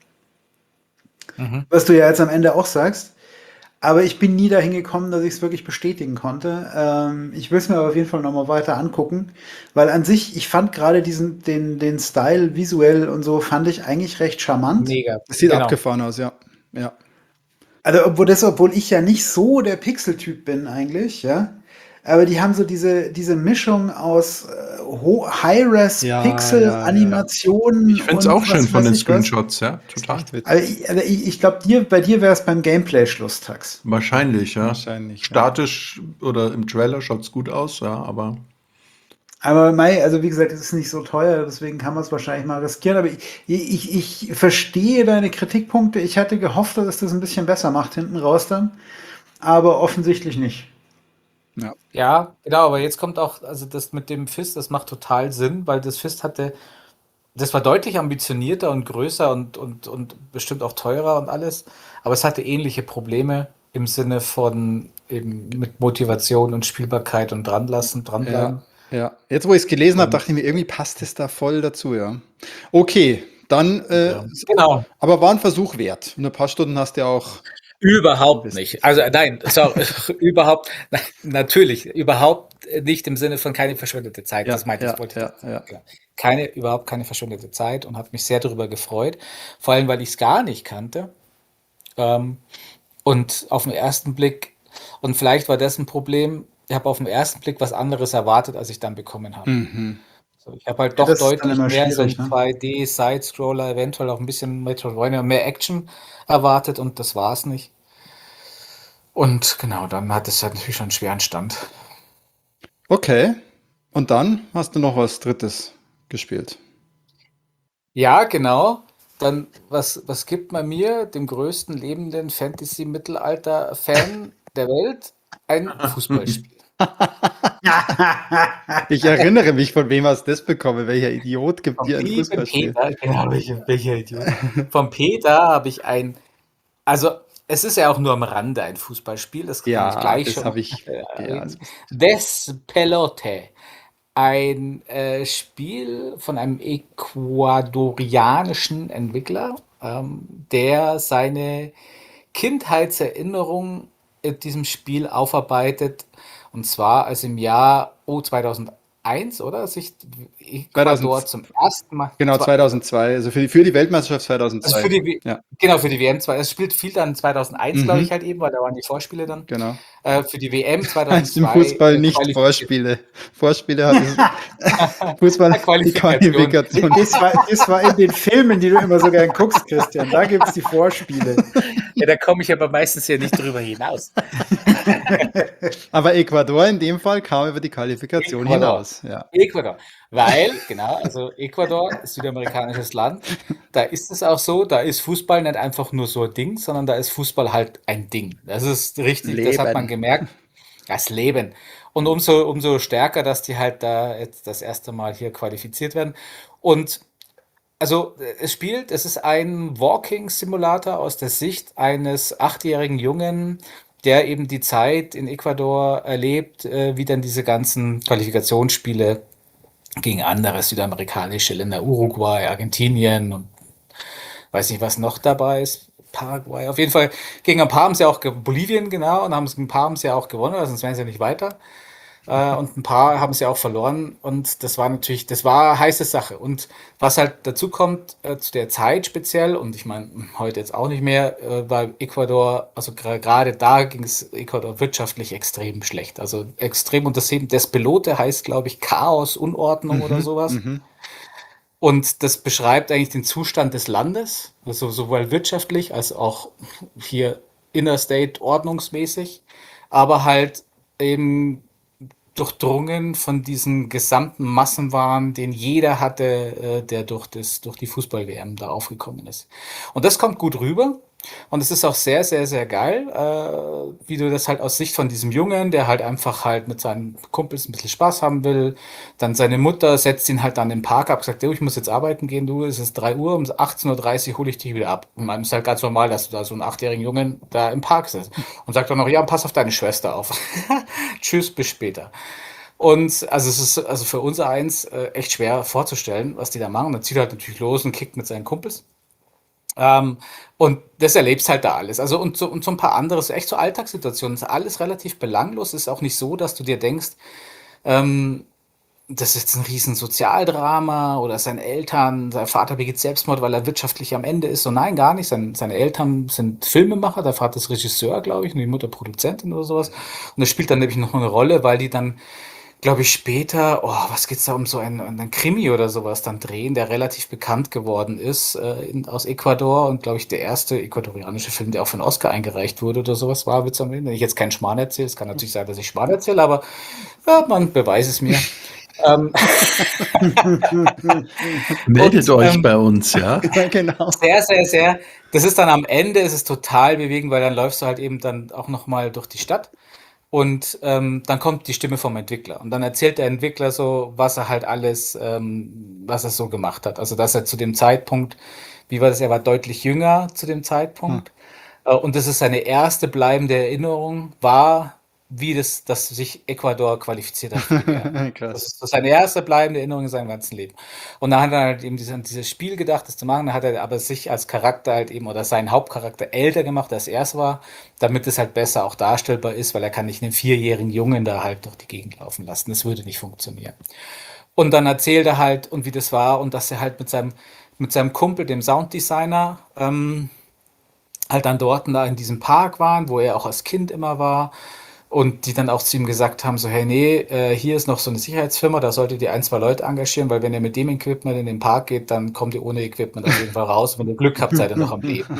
Mhm. was du ja jetzt am Ende auch sagst. Aber ich bin nie dahin gekommen, dass ich es wirklich bestätigen konnte. Ich will es mir aber auf jeden Fall nochmal weiter angucken, weil an sich, ich fand gerade den Style visuell und so, fand ich eigentlich recht charmant. Mega, Das sieht genau. abgefahren aus, ja. Ja. Also, obwohl ich ja nicht so der Pixel-Typ bin eigentlich, ja. Aber die haben so diese Mischung aus Ja, ja, ja. High-Res-Pixel-Animationen Ich finde es und auch schön was von weiß den ich was. Screenshots, ja, Ist total. echt witzig. Also ich glaube, bei dir wäre es beim Gameplay Schluss, Tax. Wahrscheinlich, ja. Wahrscheinlich, ja. Statisch oder im Trailer schaut es gut aus, ja, aber Aber Mai, also wie gesagt, es ist nicht so teuer, deswegen kann man es wahrscheinlich mal riskieren. Aber ich verstehe deine Kritikpunkte. Ich hatte gehofft, dass es das ein bisschen besser macht hinten raus dann, aber offensichtlich nicht. Ja. Ja, genau, aber jetzt kommt auch, also das mit dem Fist, das macht total Sinn, weil das Fist das war deutlich ambitionierter und größer und bestimmt auch teurer und alles, aber es hatte ähnliche Probleme im Sinne von eben mit Motivation und Spielbarkeit und dranbleiben. Ja. Jetzt, wo ich es gelesen habe, Und dachte ich mir, irgendwie passt es da voll dazu, ja. Okay, dann, ja, genau. aber war ein Versuch wert. In ein paar Stunden hast du ja auch Überhaupt nicht. investiert. Also nein, sorry, natürlich, überhaupt nicht im Sinne von keine verschwendete Zeit. Ja, Das meinte ja, ich, wollte ich ja, damit ja. sagen. Genau. Überhaupt keine verschwendete Zeit und habe mich sehr darüber gefreut. Vor allem, weil ich es gar nicht kannte. Und auf den ersten Blick, Und vielleicht war das ein Problem. Ich habe auf den ersten Blick was anderes erwartet, als ich dann bekommen habe. Mhm. So, ich habe halt Ja, doch das ist dann deutlich immer mehr so schwierig, ein ne? 2D-Side-Scroller, eventuell auch ein bisschen Metroidvania, mehr Action erwartet und das war es nicht. Und genau, dann hat es halt natürlich schon einen schweren Stand. Okay. Und dann hast du noch was Drittes gespielt. Ja, genau. Dann, was gibt man mir, dem größten lebenden Fantasy-Mittelalter-Fan der Welt? Ein Fußballspiel. Ich erinnere mich, von wem hast du das bekommen? Welcher Idiot gibt Vom dir ein lieben Fußballspiel? Peter, genau, welcher Idiot. Vom Peter habe ich also es ist ja auch nur am Rande ein Fußballspiel, das kann ich Ja, gleich das schon habe ich. Ja, erwähnen. das wusste ich. Des Pelote, ein Spiel von einem ecuadorianischen Entwickler, der seine Kindheitserinnerung in diesem Spiel aufarbeitet. Und zwar als im Jahr 2001, oder? Sich Ecuador 2000, zum ersten Mal, genau, 2002. Also für die Weltmeisterschaft also 2002. für die, Ja. genau, für die WM 2. Es spielt viel dann 2001, glaube ich, Mhm, halt eben, weil da waren die Vorspiele dann. genau. Für die WM Heißt im 2002 Fußball nicht qualifiziert. Vorspiele. Vorspiele hat es Fußball die Qualifikation. Qualifikation. Das war in den Filmen, die du immer so gern guckst, Christian. Da gibt es die Vorspiele. Ja, da komme ich aber meistens ja nicht drüber hinaus. Aber Ecuador in dem Fall kam über die Qualifikation Ecuador. hinaus. Ja. Ecuador. Weil, genau, also Ecuador, südamerikanisches Land, da ist es auch so, da ist Fußball nicht einfach nur so ein Ding, sondern da ist Fußball halt ein Ding. Das ist richtig, das hat man Leben. gemerkt. Das Leben. Und umso stärker, dass die halt da jetzt das erste Mal hier qualifiziert werden. Und also es ist ein Walking Simulator aus der Sicht eines achtjährigen Jungen, der eben die Zeit in Ecuador erlebt, wie dann diese ganzen Qualifikationsspiele gegen andere südamerikanische Länder, Uruguay, Argentinien und weiß nicht, was noch dabei ist. Paraguay. Auf jeden Fall gegen ein paar haben sie auch Bolivien, genau, und ein paar haben sie ja auch gewonnen, also sonst wären sie ja nicht weiter. Und ein paar haben sie auch verloren. Und das war eine heiße Sache. Und was halt dazu kommt, zu der Zeit speziell, und ich meine, heute jetzt auch nicht mehr, war Ecuador, also gerade da ging es Ecuador wirtschaftlich extrem schlecht. Also extrem, und das eben Despelote heißt, glaube ich, Chaos, Unordnung oder Mhm, sowas. mhm. Und das beschreibt eigentlich den Zustand des Landes, also sowohl wirtschaftlich als auch hier interstate ordnungsmäßig, aber halt eben durchdrungen von diesem gesamten Massenwahn, den jeder hatte, der durch die Fußball-WM da aufgekommen ist. Und das kommt gut rüber. Und es ist auch sehr, sehr, sehr geil, wie du das halt aus Sicht von diesem Jungen, der halt einfach halt mit seinen Kumpels ein bisschen Spaß haben will. Dann seine Mutter setzt ihn halt dann im Park ab, sagt, du, ich muss jetzt arbeiten gehen, du, es ist 3 Uhr, um 18:30 Uhr hole ich dich wieder ab. Und man ist halt ganz normal, dass du da so einen achtjährigen Jungen da im Park sitzt. Und sagt dann noch, ja, pass auf deine Schwester auf. Tschüss, bis später. Und also es ist also für uns eins echt schwer vorzustellen, was die da machen. Dann zieht er halt natürlich los und kickt mit seinen Kumpels. Ähm, und das erlebst halt da alles. Also und so ein paar andere, so echt so Alltagssituationen. Ist alles relativ belanglos. Ist auch nicht so, dass du dir denkst, ähm, das ist jetzt ein riesen Sozialdrama oder sein Vater begeht Selbstmord, weil er wirtschaftlich am Ende ist. So nein, gar nicht. Seine Eltern sind Filmemacher, der Vater ist Regisseur, glaube ich, und die Mutter Produzentin oder sowas. Und das spielt dann nämlich noch eine Rolle, weil die dann glaube ich, später, oh, was geht's da um so einen Krimi oder sowas dann drehen, der relativ bekannt geworden ist aus Ecuador und glaube ich der erste ecuadorianische Film, der auch für einen Oscar eingereicht wurde oder sowas war, Witz am Ende. Wenn ich jetzt keinen Schmarrn erzähle, es kann natürlich sein, dass ich Schmarrn erzähle, aber ja, man beweist es mir. Ähm, Meldet und euch bei uns, ja? Ja, genau. sehr, sehr, sehr, das ist dann am Ende, ist es total bewegend, weil dann läufst du halt eben dann auch nochmal durch die Stadt. Und dann kommt die Stimme vom Entwickler. Und dann erzählt der Entwickler so, was er halt alles, was er so gemacht hat. Also, dass er zu dem Zeitpunkt, wie war das, er war deutlich jünger zu dem Hm. Zeitpunkt. Und das ist seine erste bleibende Erinnerung, war, dass sich Ecuador qualifiziert hat für die WM. Das Krass. ist seine erste bleibende Erinnerung in seinem ganzen Leben. Und dann hat er halt eben an dieses Spiel gedacht, das zu machen. Dann hat er aber sich als Charakter halt eben oder seinen Hauptcharakter älter gemacht, als er es war, damit es halt besser auch darstellbar ist, weil er kann nicht einen vierjährigen Jungen da halt durch die Gegend laufen lassen. Das würde nicht funktionieren. Und dann erzählt er halt und wie das war und dass er halt mit seinem Kumpel, dem Sounddesigner, halt dann dort da in diesem Park waren, wo er auch als Kind immer war. Und die dann auch zu ihm gesagt haben, so, hey, nee, hier ist noch so eine Sicherheitsfirma, da solltet ihr ein, zwei Leute engagieren, weil wenn ihr mit dem Equipment in den Park geht, dann kommt ihr ohne Equipment auf jeden Fall raus. Wenn ihr Glück habt, seid ihr noch am Leben.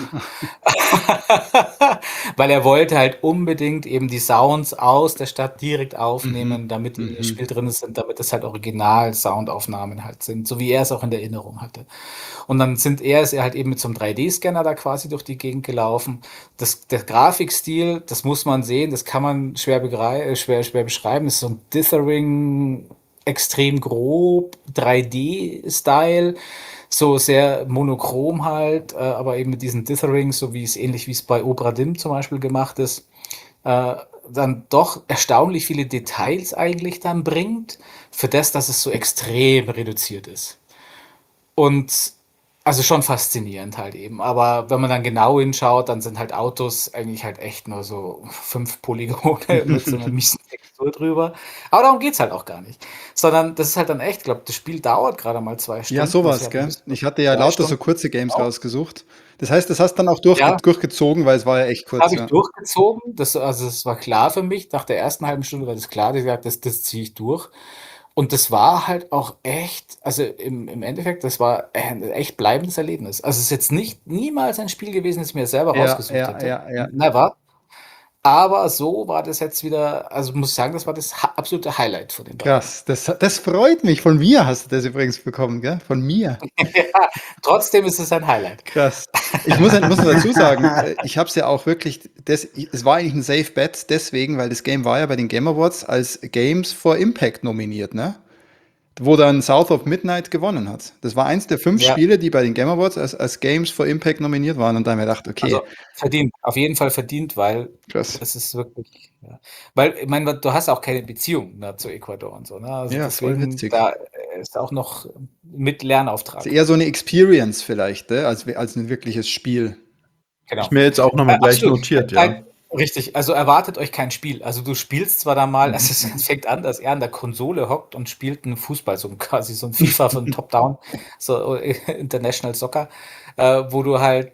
Weil er wollte halt unbedingt eben die Sounds aus der Stadt direkt aufnehmen, damit die in das Spiel drin sind, damit das halt Original-Soundaufnahmen halt sind, so wie er es auch in der Erinnerung hatte. Und dann ist er halt eben mit so einem 3D-Scanner da quasi durch die Gegend gelaufen. Der Grafikstil, das muss man sehen, das kann man schwer beschreiben. Das ist so ein Dithering, extrem grob, 3D-Style, so sehr monochrom halt, aber eben mit diesen Ditherings, so ähnlich wie es bei Obra Dinn zum Beispiel gemacht ist, äh, dann doch erstaunlich viele Details eigentlich dann bringt, für das, dass es so extrem reduziert ist. Und also schon faszinierend halt eben. Aber wenn man dann genau hinschaut, dann sind halt Autos eigentlich halt echt nur so 5 Polygone mit so einer miesen Textur drüber. Aber darum geht's halt auch gar nicht. Sondern das ist halt dann echt, ich glaube, das Spiel dauert gerade mal 2 Ja, Stunden. Also ich sowas, habe ein gell? bisschen Ich hatte ja 2 lauter so Stunden kurze Games gebraucht. rausgesucht. Das heißt, das hast dann auch Ja, durchgezogen, weil es war ja echt kurz, habe ich ja. durchgezogen. Das war klar für mich. Nach der ersten halben Stunde war das klar. Ich gesagt, das ziehe ich durch. Und das war halt auch echt, also im Endeffekt, das war ein echt bleibendes Erlebnis. Also es ist jetzt niemals ein Spiel gewesen, das ich mir selber Ja, rausgesucht ja, hätte. ja, ja. Never. Aber so war das jetzt wieder, also muss ich sagen, das war das absolute Highlight von den beiden. Krass. Das freut mich. Von mir hast du das übrigens bekommen, gell? Von mir. Ja, trotzdem ist es ein Highlight. Krass. Muss noch dazu sagen, ich habe es ja auch wirklich, es war eigentlich ein Safe Bet deswegen, weil das Game war ja bei den Game Awards als Games for Impact nominiert, ne? Wo dann South of Midnight gewonnen hat. Das war eins der 5 Ja, Spiele, die bei den Game Awards als Games for Impact nominiert waren. Und da haben wir gedacht, okay, also verdient, auf jeden Fall verdient, weil krass. es ist wirklich, ja. Weil, ich meine, du hast auch keine Beziehung ne, zu Ecuador und so, ne? Also Ja, voll deswegen, witzig. da ist auch noch mit Ist Lernauftrag. eher so eine Experience vielleicht, ne? Als ein wirkliches Spiel. Ich Genau. mir jetzt auch nochmal gleich Absolut. notiert, ja. Nein, richtig. Also erwartet euch kein Spiel. Also du spielst zwar da mal, also es Mhm. fängt an, dass er an der Konsole hockt und spielt einen Fußball, so quasi so ein FIFA von Top-Down, so International Soccer, wo du halt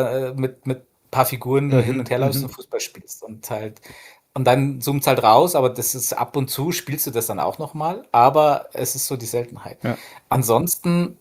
mit ein paar Figuren da hin Mhm, und her läufst und mhm. Fußball spielst und halt und dann zoomt halt raus, aber das ist ab und zu spielst du das dann auch noch mal, aber es ist so die Seltenheit. Ja, Ansonsten,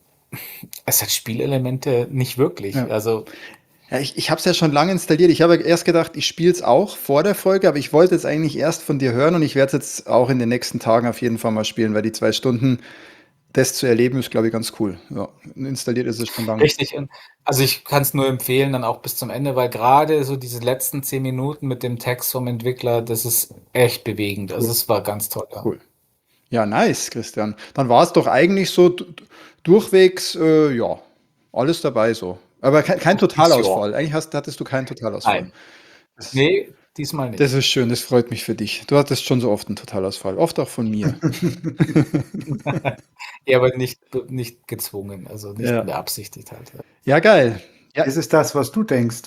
es hat Spielelemente nicht wirklich. ja. Also Ja, ich habe es ja schon lange installiert. Ich habe erst gedacht, ich spiele es auch vor der Folge, aber ich wollte jetzt eigentlich erst von dir hören und ich werde es jetzt auch in den nächsten Tagen auf jeden Fall mal spielen, weil die 2 Stunden, das zu erleben, ist, glaube ich, ganz cool. Ja, installiert ist es schon lange. richtig. Und also ich kann es nur empfehlen, dann auch bis zum Ende, weil gerade so diese letzten 10 Minuten mit dem Text vom Entwickler, das ist echt bewegend. Also Cool, es war ganz toll. Ja. cool. Ja, nice, Christian. Dann war es doch eigentlich so durchwegs, ja, alles dabei so. Aber kein Ja, Totalausfall. Eigentlich hattest du keinen Totalausfall. nein. Das, Nee, diesmal das nicht. ist schön, das freut mich für dich. Du hattest schon so oft einen Totalausfall, oft auch von mir. Ja, aber nicht gezwungen, also nicht Ja, beabsichtigt halt. ja, geil. Ja, Es ist das, was du denkst.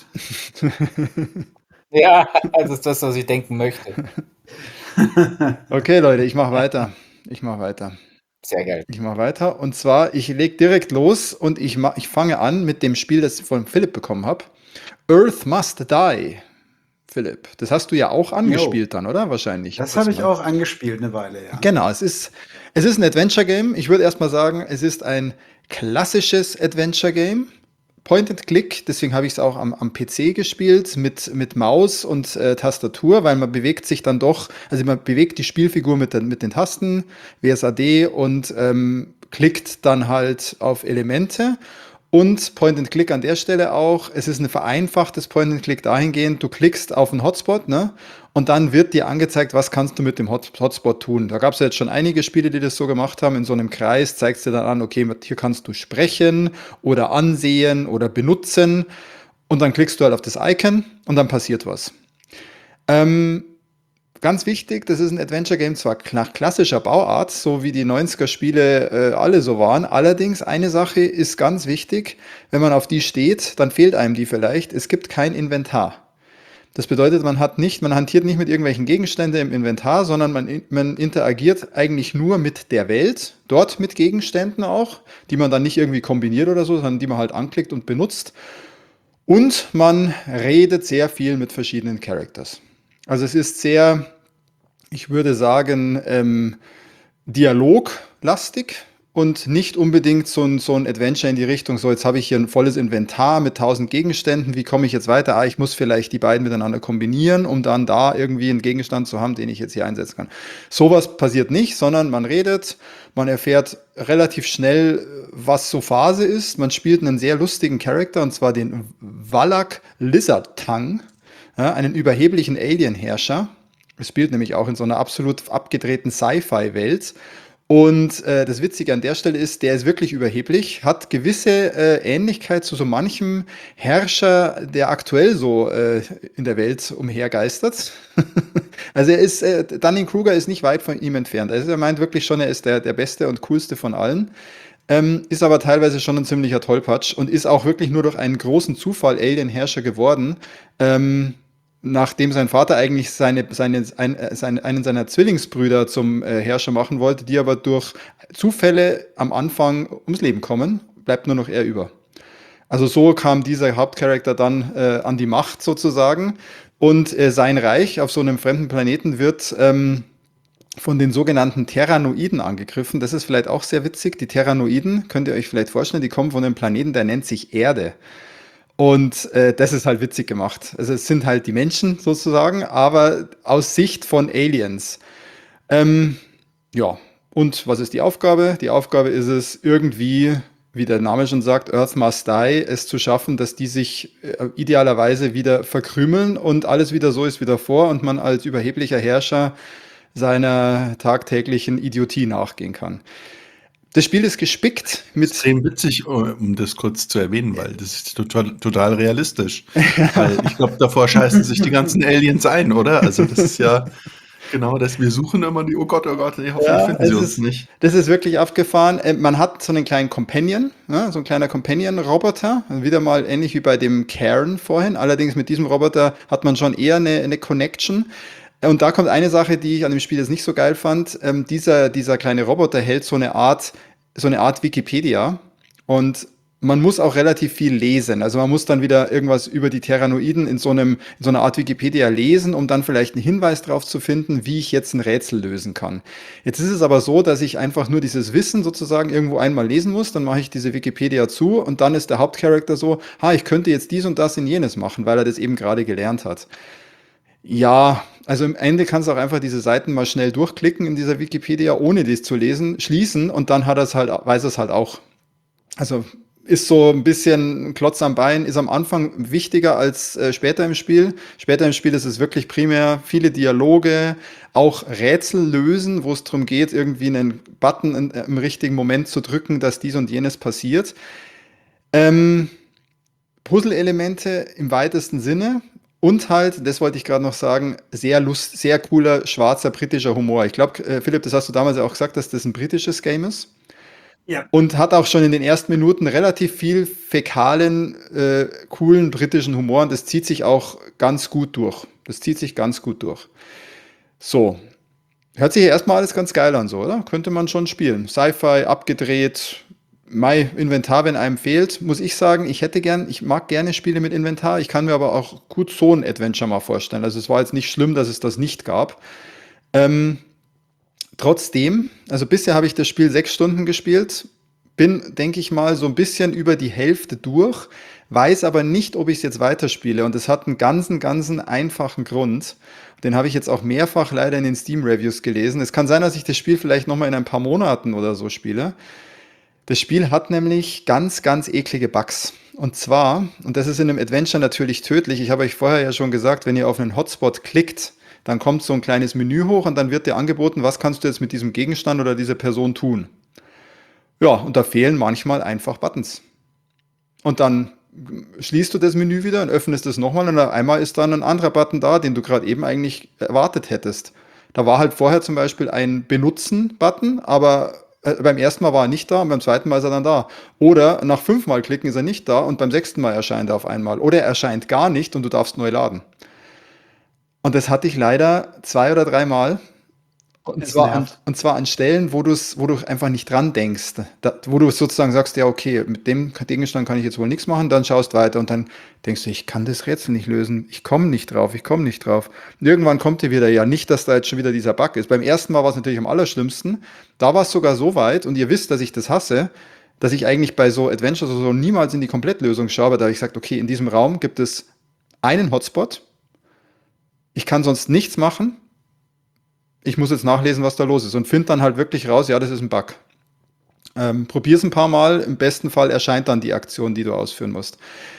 Ja, das ist das, was ich denken möchte. okay, Leute, ich mache weiter. Ich mache weiter. Sehr geil. Ich mache weiter. Und zwar, ich lege direkt los und ich fange an mit dem Spiel, das ich von Philipp bekommen habe. Earth Must Die, Philipp. Das hast du ja auch Jo, angespielt dann, oder? Wahrscheinlich das kurz habe ich mal. auch angespielt eine Weile, ja. Genau, es ist ein Adventure-Game. Ich würde erstmal sagen, es ist ein klassisches Adventure-Game. Point and Click, deswegen habe ich es auch am PC gespielt, mit Maus und Tastatur, weil man bewegt sich dann doch, also man bewegt die Spielfigur mit den Tasten, WSAD und klickt dann halt auf Elemente. Und Point and Click an der Stelle auch, es ist ein vereinfachtes Point and Click dahingehend, du klickst auf einen Hotspot, ne? Und dann wird dir angezeigt, was kannst du mit dem Hotspot tun. Da gab es ja jetzt schon einige Spiele, die das so gemacht haben. In so einem Kreis zeigst du dann an, okay, hier kannst du sprechen oder ansehen oder benutzen. Und dann klickst du halt auf das Icon und dann passiert was. Ähm, Ganz wichtig, das ist ein Adventure-Game zwar nach klassischer Bauart, so wie die 90er-Spiele alle so waren. Allerdings, eine Sache ist ganz wichtig, wenn man auf die steht, dann fehlt einem die vielleicht. Es gibt kein Inventar. Das bedeutet, man hantiert nicht mit irgendwelchen Gegenständen im Inventar, sondern man interagiert eigentlich nur mit der Welt, dort mit Gegenständen auch, die man dann nicht irgendwie kombiniert oder so, sondern die man halt anklickt und benutzt. Und man redet sehr viel mit verschiedenen Characters. Also es ist sehr, ich würde sagen, dialoglastig und nicht unbedingt so ein Adventure in die Richtung, so jetzt habe ich hier ein volles Inventar mit 1000 Gegenständen, wie komme ich jetzt weiter? Ich muss vielleicht die beiden miteinander kombinieren, um dann da irgendwie einen Gegenstand zu haben, den ich jetzt hier einsetzen kann. Sowas passiert nicht, sondern man redet, man erfährt relativ schnell, was so Phase ist. Man spielt einen sehr lustigen Charakter, und zwar den Wallach Lizard Tongue, ja, einen überheblichen Alien-Herrscher. Es spielt nämlich auch in so einer absolut abgedrehten Sci-Fi-Welt. Und das Witzige an der Stelle ist, der ist wirklich überheblich, hat gewisse Ähnlichkeit zu so manchem Herrscher, der aktuell so in der Welt umhergeistert. Also Dunning-Kruger ist nicht weit von ihm entfernt. Also er meint wirklich schon, er ist der Beste und Coolste von allen. Ist aber teilweise schon ein ziemlicher Tollpatsch und ist auch wirklich nur durch einen großen Zufall Alien-Herrscher geworden. Nachdem sein Vater eigentlich einen seiner Zwillingsbrüder zum Herrscher machen wollte, die aber durch Zufälle am Anfang ums Leben kommen, bleibt nur noch er über. Also so kam dieser Hauptcharakter dann an die Macht sozusagen, und sein Reich auf so einem fremden Planeten wird von den sogenannten Terranoiden angegriffen. Das ist vielleicht auch sehr witzig. Die Terranoiden, könnt ihr euch vielleicht vorstellen, die kommen von einem Planeten, der nennt sich Erde. Und das ist halt witzig gemacht. Also es sind halt die Menschen sozusagen, aber aus Sicht von Aliens. Ja, und was ist die Aufgabe? Die Aufgabe ist es, irgendwie, wie der Name schon sagt, Earth must die, es zu schaffen, dass die sich idealerweise wieder verkrümeln und alles wieder so ist wie davor und man als überheblicher Herrscher seiner tagtäglichen Idiotie nachgehen kann. Das Spiel ist gespickt mit. Extrem witzig, um das kurz zu erwähnen, weil das ist total realistisch. Weil ich glaube, davor scheißen sich die ganzen Aliens ein, oder? Also das ist ja genau das. Wir suchen immer die, oh Gott, nee, hoffentlich Ja, finden sie uns nicht. das ist wirklich abgefahren. Man hat so einen kleinen Companion, ja, so ein kleiner Companion-Roboter, wieder mal ähnlich wie bei dem Cairn vorhin. Allerdings mit diesem Roboter hat man schon eher eine Connection. Und da kommt eine Sache, die ich an dem Spiel jetzt nicht so geil fand. Dieser kleine Roboter hält so eine Art Wikipedia, und man muss auch relativ viel lesen. Also man muss dann wieder irgendwas über die Terranoiden in so einer Art Wikipedia lesen, um dann vielleicht einen Hinweis darauf zu finden, wie ich jetzt ein Rätsel lösen kann. Jetzt ist es aber so, dass ich einfach nur dieses Wissen sozusagen irgendwo einmal lesen muss, dann mache ich diese Wikipedia zu und dann ist der Hauptcharakter so, ich könnte jetzt dies und das in jenes machen, weil er das eben gerade gelernt hat. Ja, also im Ende kannst du auch einfach diese Seiten mal schnell durchklicken in dieser Wikipedia, ohne dies zu lesen, schließen, und dann weiß es halt auch. Also ist so ein bisschen ein Klotz am Bein, ist am Anfang wichtiger als später im Spiel. Später im Spiel ist es wirklich primär viele Dialoge, auch Rätsel lösen, wo es darum geht, irgendwie einen Button im richtigen Moment zu drücken, dass dies und jenes passiert. Ähm, Puzzle-Elemente im weitesten Sinne. Und halt, das wollte ich gerade noch sagen, sehr cooler, schwarzer, britischer Humor. Ich glaube, Philipp, das hast du damals ja auch gesagt, dass das ein britisches Game ist. Ja. Und hat auch schon in den ersten Minuten relativ viel fäkalen, coolen britischen Humor. Und das zieht sich auch ganz gut durch. Das zieht sich ganz gut durch. So. Hört sich ja erstmal alles ganz geil an, so, oder? Könnte man schon spielen. Sci-Fi, abgedreht. Mein Inventar, wenn einem fehlt, muss ich sagen, ich mag gerne Spiele mit Inventar. Ich kann mir aber auch gut so ein Adventure mal vorstellen. Also es war jetzt nicht schlimm, dass es das nicht gab. Ähm, Trotzdem, also bisher habe ich das Spiel 6 Stunden gespielt, bin, denke ich mal, so ein bisschen über die Hälfte durch, weiß aber nicht, ob ich es jetzt weiterspiele. Und es hat einen ganzen einfachen Grund. Den habe ich jetzt auch mehrfach leider in den Steam-Reviews gelesen. Es kann sein, dass ich das Spiel vielleicht nochmal in ein paar Monaten oder so spiele. Das Spiel hat nämlich ganz eklige Bugs. Und zwar, und das ist in einem Adventure natürlich tödlich, ich habe euch vorher ja schon gesagt, wenn ihr auf einen Hotspot klickt, dann kommt so ein kleines Menü hoch und dann wird dir angeboten, was kannst du jetzt mit diesem Gegenstand oder dieser Person tun. Ja, und da fehlen manchmal einfach Buttons. Und dann schließt du das Menü wieder und öffnest es nochmal und auf einmal ist dann ein anderer Button da, den du gerade eben eigentlich erwartet hättest. Da war halt vorher zum Beispiel ein Benutzen-Button, aber beim ersten Mal war er nicht da und beim zweiten Mal ist er dann da. Oder nach 5 Mal klicken ist er nicht da und beim 6. Mal erscheint er auf einmal. Oder er erscheint gar nicht und du darfst neu laden. Und das hatte ich leider 2 oder 3 Mal. Und Es zwar nervt. an Stellen, wo du einfach nicht dran denkst. Wo du sozusagen sagst, ja, okay, mit dem Gegenstand kann ich jetzt wohl nichts machen, dann schaust weiter und dann denkst du, ich kann das Rätsel nicht lösen, ich komme nicht drauf, ich komme nicht drauf. Und irgendwann kommt dir wieder, ja, nicht, dass da jetzt schon wieder dieser Bug ist. Beim ersten Mal war es natürlich am allerschlimmsten. Da war es sogar so weit, und ihr wisst, dass ich das hasse, dass ich eigentlich bei so Adventures oder so niemals in die Komplettlösung schaue, aber da habe ich gesagt, okay, in diesem Raum gibt es einen Hotspot, ich kann sonst nichts machen, ich muss jetzt nachlesen, was da los ist und finde dann halt wirklich raus, ja, das ist ein Bug. Probier's ein paar Mal, im besten Fall erscheint dann die Aktion, die du ausführen musst.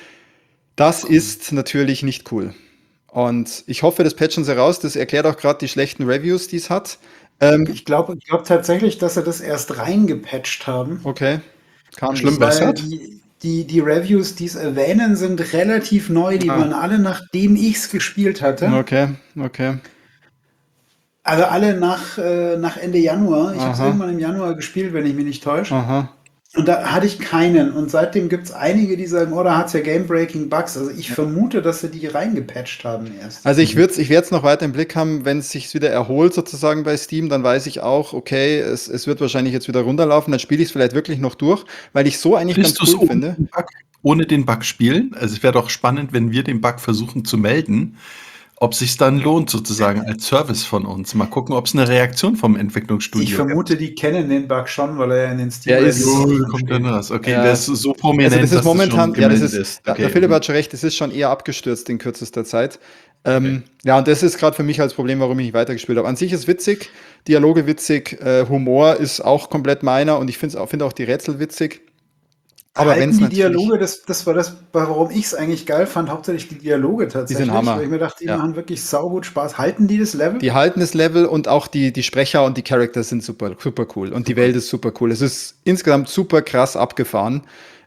Das ist natürlich nicht cool. Und ich hoffe, das patchen sie raus. Das erklärt auch gerade die schlechten Reviews, die es hat. Ich glaub tatsächlich, dass sie das erst reingepatcht haben. Okay, kann Schlimm sein. Weil bessert? die Reviews, die es erwähnen, sind relativ neu. Die Ah. waren alle, nachdem ich es gespielt hatte. Okay. Also alle nach Ende Januar. Ich habe es Aha. irgendwann im Januar gespielt, wenn ich mich nicht täusche. Aha. Und da hatte ich keinen. Und seitdem gibt es einige, die sagen, oh, da hat es ja Game-Breaking-Bugs. Also ich vermute, dass sie die reingepatcht haben erst. Also ich werde es noch weiter im Blick haben, wenn es sich wieder erholt sozusagen bei Steam, dann weiß ich auch, okay, es wird wahrscheinlich jetzt wieder runterlaufen, dann spiele ich es vielleicht wirklich noch durch, weil ich so eigentlich Willst ganz du es cool finde. ohne den Bug spielen? Also es wäre doch spannend, wenn wir den Bug versuchen zu melden, ob sich dann lohnt sozusagen als Service von uns. Mal gucken, ob es eine Reaktion vom Entwicklungsstudio Ich vermute, die kennen den Bug schon, weil er ja in den Der ist- Steam-Reviews Oh, drin kommt steht. dann was. Okay, Ja. der ist so prominent, Also das ist dass momentan, schon ja, das gemeldet ist, der Okay. Philipp hat schon recht, das ist schon eher abgestürzt in kürzester Zeit. Ja, und das ist gerade für mich als Problem, warum ich nicht weitergespielt habe. An sich ist witzig, Dialoge witzig, Humor ist auch komplett meiner und ich finde auch die Rätsel witzig. Aber wenn Halten es die natürlich, Dialoge, das war das, warum ich es eigentlich geil fand, hauptsächlich die Dialoge tatsächlich. Hammer. Weil ich mir dachte, die Ja. machen wirklich saugut Spaß. Halten die das Level? die halten das Level und auch die Sprecher und die Charakter sind super cool und die Welt ist super cool. Es ist insgesamt super krass abgefahren.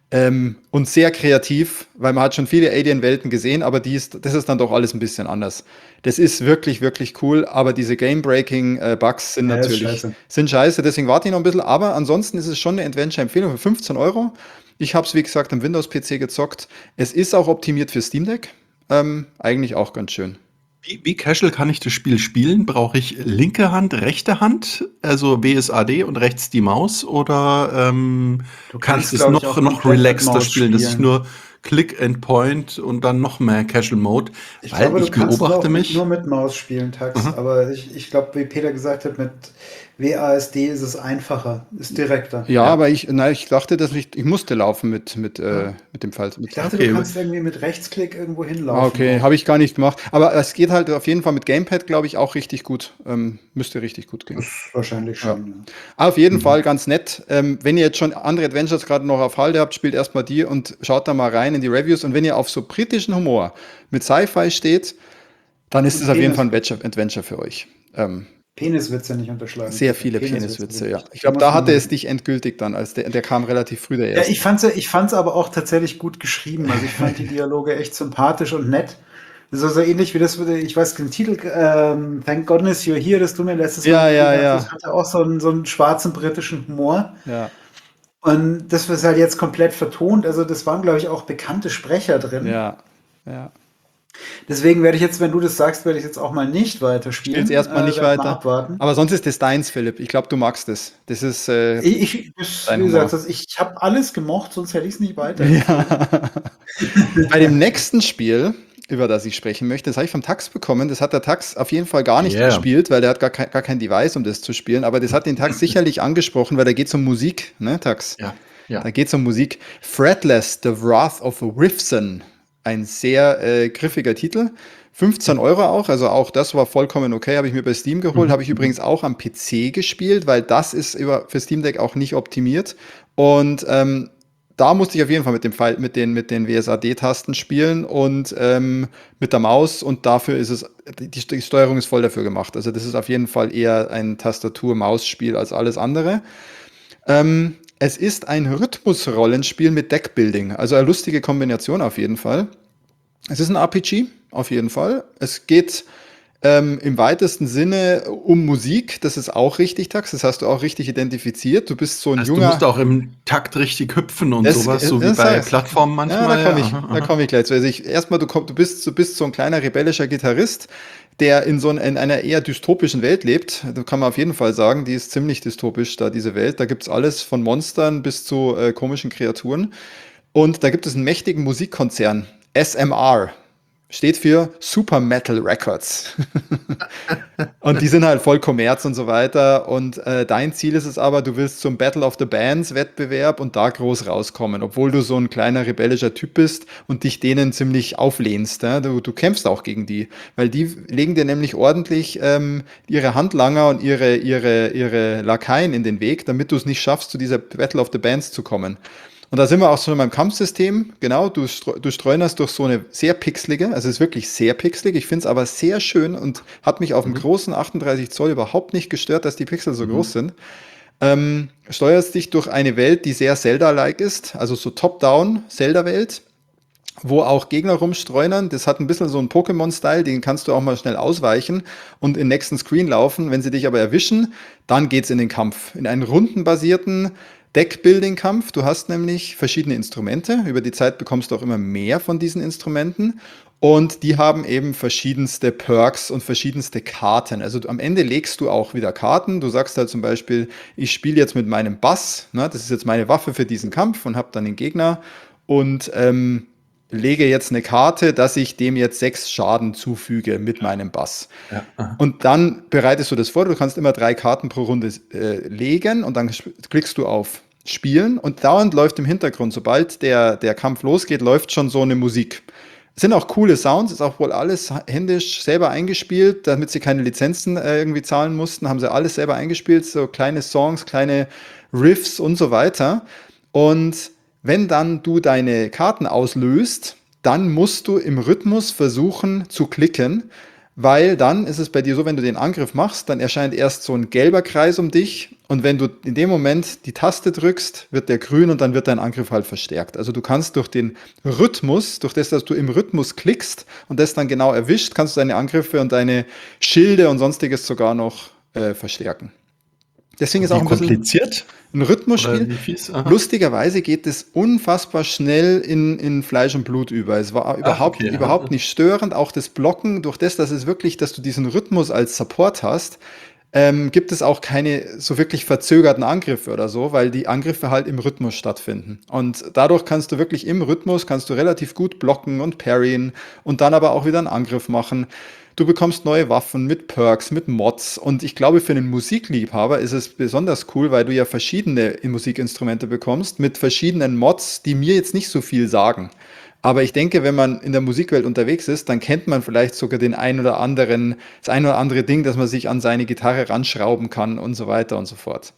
Und sehr kreativ, weil man hat schon viele Alien-Welten gesehen, aber das ist dann doch alles ein bisschen anders. Das ist wirklich, wirklich cool, aber diese Game-Breaking-Bugs sind Ja, ist natürlich scheiße. scheiße, deswegen warte ich noch ein bisschen, aber ansonsten ist es schon eine Adventure-Empfehlung für 15 Euro. Ich habe es, wie gesagt, am Windows-PC gezockt. Es ist auch optimiert für Steam Deck. Eigentlich auch ganz schön. Wie casual kann ich das Spiel spielen? Brauche ich linke Hand, rechte Hand, also WSAD und rechts die Maus? Oder Du kann ich kannst, das glaub ich, auch noch komplett mit relaxter Maus spielen, dass ich spielen. nur Click and Point und dann noch mehr Casual Mode? Ich Weil glaube, ich du kannst beobachte auch mich. nur mit Maus spielen, Tax. Mhm. Aber ich glaube, wie Peter gesagt hat, mit WASD ist es einfacher, ist direkter. Ja, Ja. aber ich dachte, dass ich musste laufen mit dem Fall. Ich dachte, Okay, du kannst irgendwie mit Rechtsklick irgendwo hinlaufen. Ah, okay, habe ich gar nicht gemacht. Aber es geht halt auf jeden Fall mit Gamepad, glaube ich, auch richtig gut. Müsste richtig gut gehen. Das ist wahrscheinlich schon. Ja. Auf jeden Fall ganz nett. Wenn ihr jetzt schon andere Adventures gerade noch auf Halde habt, spielt erstmal die und schaut da mal rein in die Reviews. Und wenn ihr auf so britischen Humor mit Sci-Fi steht, dann ist es auf jeden Fall ein Adventure für euch. Peniswitze nicht unterschlagen. Sehr viele Peniswitze, ja. wirklich. Ich glaube, da hatte es dich endgültig dann, als der kam relativ früh, der Ja, erste. ich fand's aber auch tatsächlich gut geschrieben. Also ich fand die Dialoge echt sympathisch und nett. So ähnlich wie das, ich weiß den Titel, Thank Goodness You're Here, das du mir letztes Ja, Mal ja, gegeben ja. hast. Das hatte auch so einen schwarzen britischen Humor. Ja, Und das wird halt jetzt komplett vertont. Also das waren, glaube ich, auch bekannte Sprecher drin. ja. Deswegen werde ich jetzt, wenn du das sagst, werde ich jetzt auch mal nicht weiterspielen. Spiel's erstmal nicht werd mal weiter. abwarten. Aber sonst ist das deins, Philipp. Ich glaube, du magst es. Das ist Dein Dein wie gesagt, ich habe alles gemocht, sonst hätte ich es nicht weiter. ja. Bei dem nächsten Spiel, über das ich sprechen möchte, das habe ich vom Tax bekommen. Das hat der Tax auf jeden Fall gar nicht Yeah. gespielt, weil der hat gar kein Device, um das zu spielen. Aber das hat den Tax sicherlich angesprochen, weil da geht es um Musik, ne, Tax? Ja. Da geht es um Musik. Fretless, The Wrath of Rifson. Ein sehr griffiger Titel. 15 Euro auch, also auch das war vollkommen okay, habe ich mir bei Steam geholt. Habe ich übrigens auch am PC gespielt, weil das ist für Steam Deck auch nicht optimiert. Und da musste ich auf jeden Fall mit den WSAD-Tasten spielen und mit der Maus, und dafür ist es, die Steuerung ist voll dafür gemacht. Also das ist auf jeden Fall eher ein Tastatur-Maus-Spiel als alles andere. Es ist ein Rhythmusrollenspiel mit Deckbuilding, also eine lustige Kombination auf jeden Fall. Es ist ein RPG, auf jeden Fall. Es geht im weitesten Sinne um Musik, das ist auch richtig, Tax, das hast du auch richtig identifiziert. Du bist so ein Also du junger... musst auch im Takt richtig hüpfen und Das- sowas, so wie das bei heißt- Plattformen manchmal. Ja, da komme ich, aha, da aha. komm ich gleich zu. Also du bist so ein kleiner rebellischer Gitarrist, der in einer eher dystopischen Welt lebt. Da kann man auf jeden Fall sagen, die ist ziemlich dystopisch, da diese Welt. Da gibt es alles von Monstern bis zu komischen Kreaturen. Und da gibt es einen mächtigen Musikkonzern, SMR. Steht für Super Metal Records. Und die sind halt voll Kommerz und so weiter. Und dein Ziel ist es aber, du willst zum Battle of the Bands Wettbewerb und da groß rauskommen, obwohl du so ein kleiner rebellischer Typ bist und dich denen ziemlich auflehnst. Ja? Du kämpfst auch gegen die, weil die legen dir nämlich ordentlich ihre Handlanger und ihre Lakaien in den Weg, damit du es nicht schaffst, zu dieser Battle of the Bands zu kommen. Und da sind wir auch schon beim Kampfsystem. Genau, du streunerst durch so eine sehr pixelige, also es ist wirklich sehr pixelig. Ich finde es aber sehr schön und hat mich auf dem großen 38 Zoll überhaupt nicht gestört, dass die Pixel so groß sind. Steuerst dich durch eine Welt, die sehr Zelda-like ist, also so Top-Down Zelda-Welt, wo auch Gegner rumstreunern. Das hat ein bisschen so einen Pokémon-Style, den kannst du auch mal schnell ausweichen und in den nächsten Screen laufen. Wenn sie dich aber erwischen, dann geht's in den Kampf. In einen rundenbasierten Deckbuilding-Kampf. Du hast nämlich verschiedene Instrumente. Über die Zeit bekommst du auch immer mehr von diesen Instrumenten. Und die haben eben verschiedenste Perks und verschiedenste Karten. Also am Ende legst du auch wieder Karten. Du sagst halt zum Beispiel, ich spiele jetzt mit meinem Bass. Ne? Das ist jetzt meine Waffe für diesen Kampf und habe dann den Gegner. Und lege jetzt eine Karte, dass ich dem jetzt 6 Schaden zufüge mit meinem Bass. Ja. Und dann bereitest du das vor. Du kannst immer 3 Karten pro Runde legen und dann klickst du auf Spielen und dauernd läuft im Hintergrund, sobald der Kampf losgeht, läuft schon so eine Musik. Es sind auch coole Sounds, ist auch wohl alles händisch selber eingespielt, damit sie keine Lizenzen irgendwie zahlen mussten, haben sie alles selber eingespielt, so kleine Songs, kleine Riffs und so weiter. Und wenn dann du deine Karten auslöst, dann musst du im Rhythmus versuchen zu klicken, weil dann ist es bei dir so, wenn du den Angriff machst, dann erscheint erst so ein gelber Kreis um dich und wenn du in dem Moment die Taste drückst, wird der grün und dann wird dein Angriff halt verstärkt. Also du kannst durch den Rhythmus, durch das, dass du im Rhythmus klickst und das dann genau erwischt, kannst du deine Angriffe und deine Schilde und sonstiges sogar noch verstärken. Deswegen ist auch ein bisschen kompliziert ein Rhythmusspiel. oder wie fies? Aha. Lustigerweise geht es unfassbar schnell in Fleisch und Blut über. Es war überhaupt nicht störend. Auch das Blocken, durch das, dass du diesen Rhythmus als Support hast, gibt es auch keine so wirklich verzögerten Angriffe oder so, weil die Angriffe halt im Rhythmus stattfinden. Und dadurch kannst du wirklich im Rhythmus, kannst du relativ gut blocken und parryen und dann aber auch wieder einen Angriff machen. Du bekommst neue Waffen mit Perks, mit Mods und ich glaube, für einen Musikliebhaber ist es besonders cool, weil du ja verschiedene Musikinstrumente bekommst mit verschiedenen Mods, die mir jetzt nicht so viel sagen. Aber ich denke, wenn man in der Musikwelt unterwegs ist, dann kennt man vielleicht sogar das ein oder andere Ding, dass man sich an seine Gitarre ranschrauben kann und so weiter und so fort.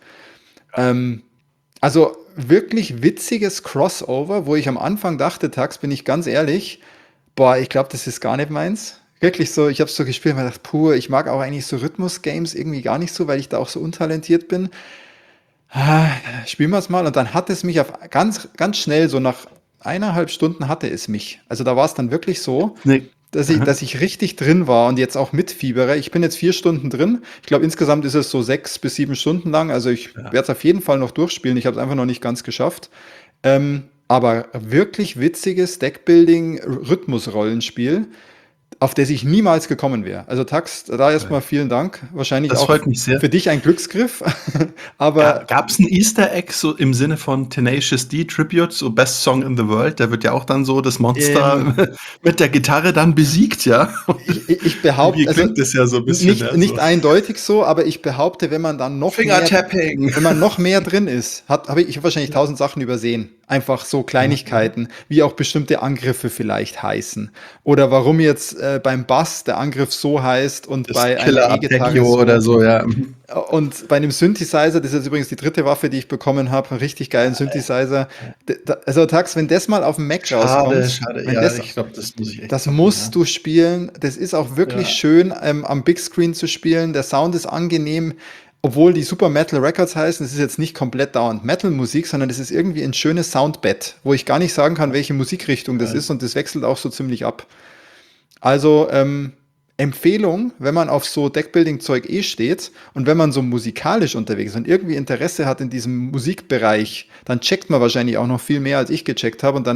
Also wirklich witziges Crossover, wo ich am Anfang dachte, Tax, bin ich ganz ehrlich, boah, ich glaube, das ist gar nicht meins. Wirklich so, ich habe so gespielt und mir gedacht, puh, ich mag auch eigentlich so Rhythmus-Games irgendwie gar nicht so, weil ich da auch so untalentiert bin. Spielen wir es mal. Und dann hat es mich ganz, ganz schnell, so nach 1,5 Stunden hatte es mich. Also da war es dann wirklich so, Nee. dass ich richtig drin war und jetzt auch mitfiebere. Ich bin jetzt 4 Stunden drin. Ich glaube, insgesamt ist es so 6 bis 7 Stunden lang. Also ich werde es auf jeden Fall noch durchspielen. Ich habe es einfach noch nicht ganz geschafft. Aber wirklich witziges Deckbuilding-Rhythmus-Rollenspiel, auf das ich niemals gekommen wäre. Also Tax, da erstmal vielen Dank. Wahrscheinlich Das auch freut mich sehr. für dich ein Glücksgriff. Aber Gab es ein Easter Egg so im Sinne von Tenacious D Tribute, so Best Song in the World? Da wird ja auch dann so das Monster mit der Gitarre dann besiegt, ja? ich behaupte, Hier klingt das ja so ein bisschen. nicht eindeutig so, aber ich behaupte, wenn man dann noch Fingertapping. wenn man noch mehr drin ist, habe ich wahrscheinlich 1000 Sachen übersehen. Einfach so Kleinigkeiten, wie auch bestimmte Angriffe vielleicht heißen. Oder warum jetzt beim Bass der Angriff so heißt und Das bei Killer einer E-Gitarre Arpeggio oder so, ja. Und bei einem Synthesizer, das ist jetzt übrigens die 3. Waffe, die ich bekommen habe, einen richtig geilen Synthesizer. Also Tax, wenn das mal auf dem Mac rauskommt, Schade. wenn Ja, das, ich glaube, das muss ich echt das machen, musst du spielen. Das ist auch wirklich schön, am Big Screen zu spielen. Der Sound ist angenehm, obwohl die Super Metal Records heißen. Es ist jetzt nicht komplett dauernd Metal-Musik, sondern es ist irgendwie ein schönes Soundbed, wo ich gar nicht sagen kann, welche Musikrichtung das ist. Und das wechselt auch so ziemlich ab. Also, Empfehlung, wenn man auf so Deckbuilding-Zeug steht und wenn man so musikalisch unterwegs ist und irgendwie Interesse hat in diesem Musikbereich, dann checkt man wahrscheinlich auch noch viel mehr, als ich gecheckt habe und dann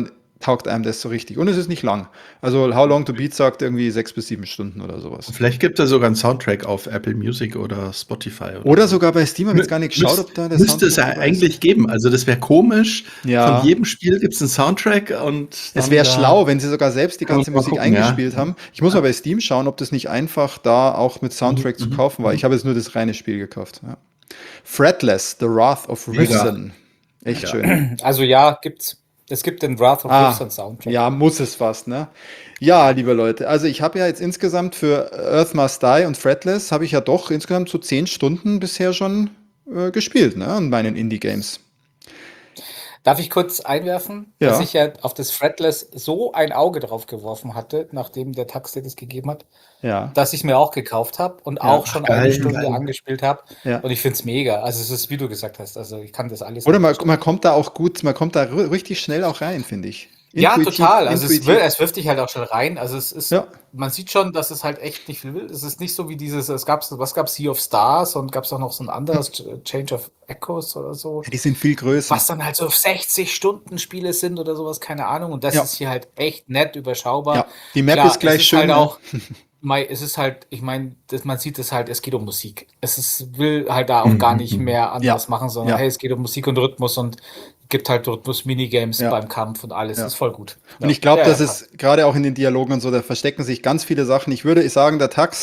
taugt einem das so richtig. Und es ist nicht lang. Also How Long to Beat sagt irgendwie 6 bis 7 Stunden oder sowas. Vielleicht gibt es sogar einen Soundtrack auf Apple Music oder Spotify. Oder sogar bei Steam, habe ich jetzt gar nicht geschaut, ob da der Müsste es ja dabei ist. eigentlich geben. Also das wäre komisch. Ja. Von jedem Spiel gibt es einen Soundtrack und Es dann wäre da- schlau, wenn sie sogar selbst die Kann man ganze mal Musik gucken, ja. eingespielt haben. Ich muss mal bei Steam schauen, ob das nicht einfach da auch mit Soundtrack zu kaufen war. Ich habe jetzt nur das reine Spiel gekauft. Ja. Fretless, The Wrath of Mega. Rifson. Echt Ja. schön. Also ja, es gibt den Wrath of Rifson Soundtrack. Ja, muss es fast, ne? Ja, liebe Leute, also ich habe ja jetzt insgesamt für Earth Must Die und Fretless habe ich ja doch insgesamt so 10 Stunden bisher schon gespielt, ne, an meinen Indie-Games. Darf ich kurz einwerfen, Ja. dass ich ja auf das Fretless so ein Auge drauf geworfen hatte, nachdem der Tax dir das gegeben hat, Ja, dass ich mir auch gekauft habe und auch schon geil, eine Stunde geil. angespielt habe. ja. Und ich finde es mega. Also es ist, wie du gesagt hast, also ich kann das alles. Oder man nachvollziehen. kommt da auch gut, man kommt da richtig schnell auch rein, finde ich. Ja, Intuitiv- total. Also intuitiv. es wirft dich halt auch schon rein. Also es ist, Ja. man sieht schon, dass es halt echt nicht viel will. Es ist nicht so wie dieses, was gab's Sea of Stars und gab's auch noch so ein anderes Change of Echoes oder so. Ja, die sind viel größer. Was dann halt so 60 Stunden Spiele sind oder sowas, keine Ahnung. Und das Ja. ist hier halt echt nett überschaubar. Ja, die Map Klar, ist gleich es ist schön. halt ne? auch, es ist halt, ich meine, man sieht es halt, es geht um Musik. Will halt da auch gar nicht mehr anders machen, sondern Ja. hey, es geht um Musik und Rhythmus und gibt halt Rhythmus-Minigames Ja. beim Kampf und alles. Ja. Ist voll gut. Und ich glaube, Ja, dass ja, es gerade auch in den Dialogen und so, da verstecken sich ganz viele Sachen. Ich würde sagen,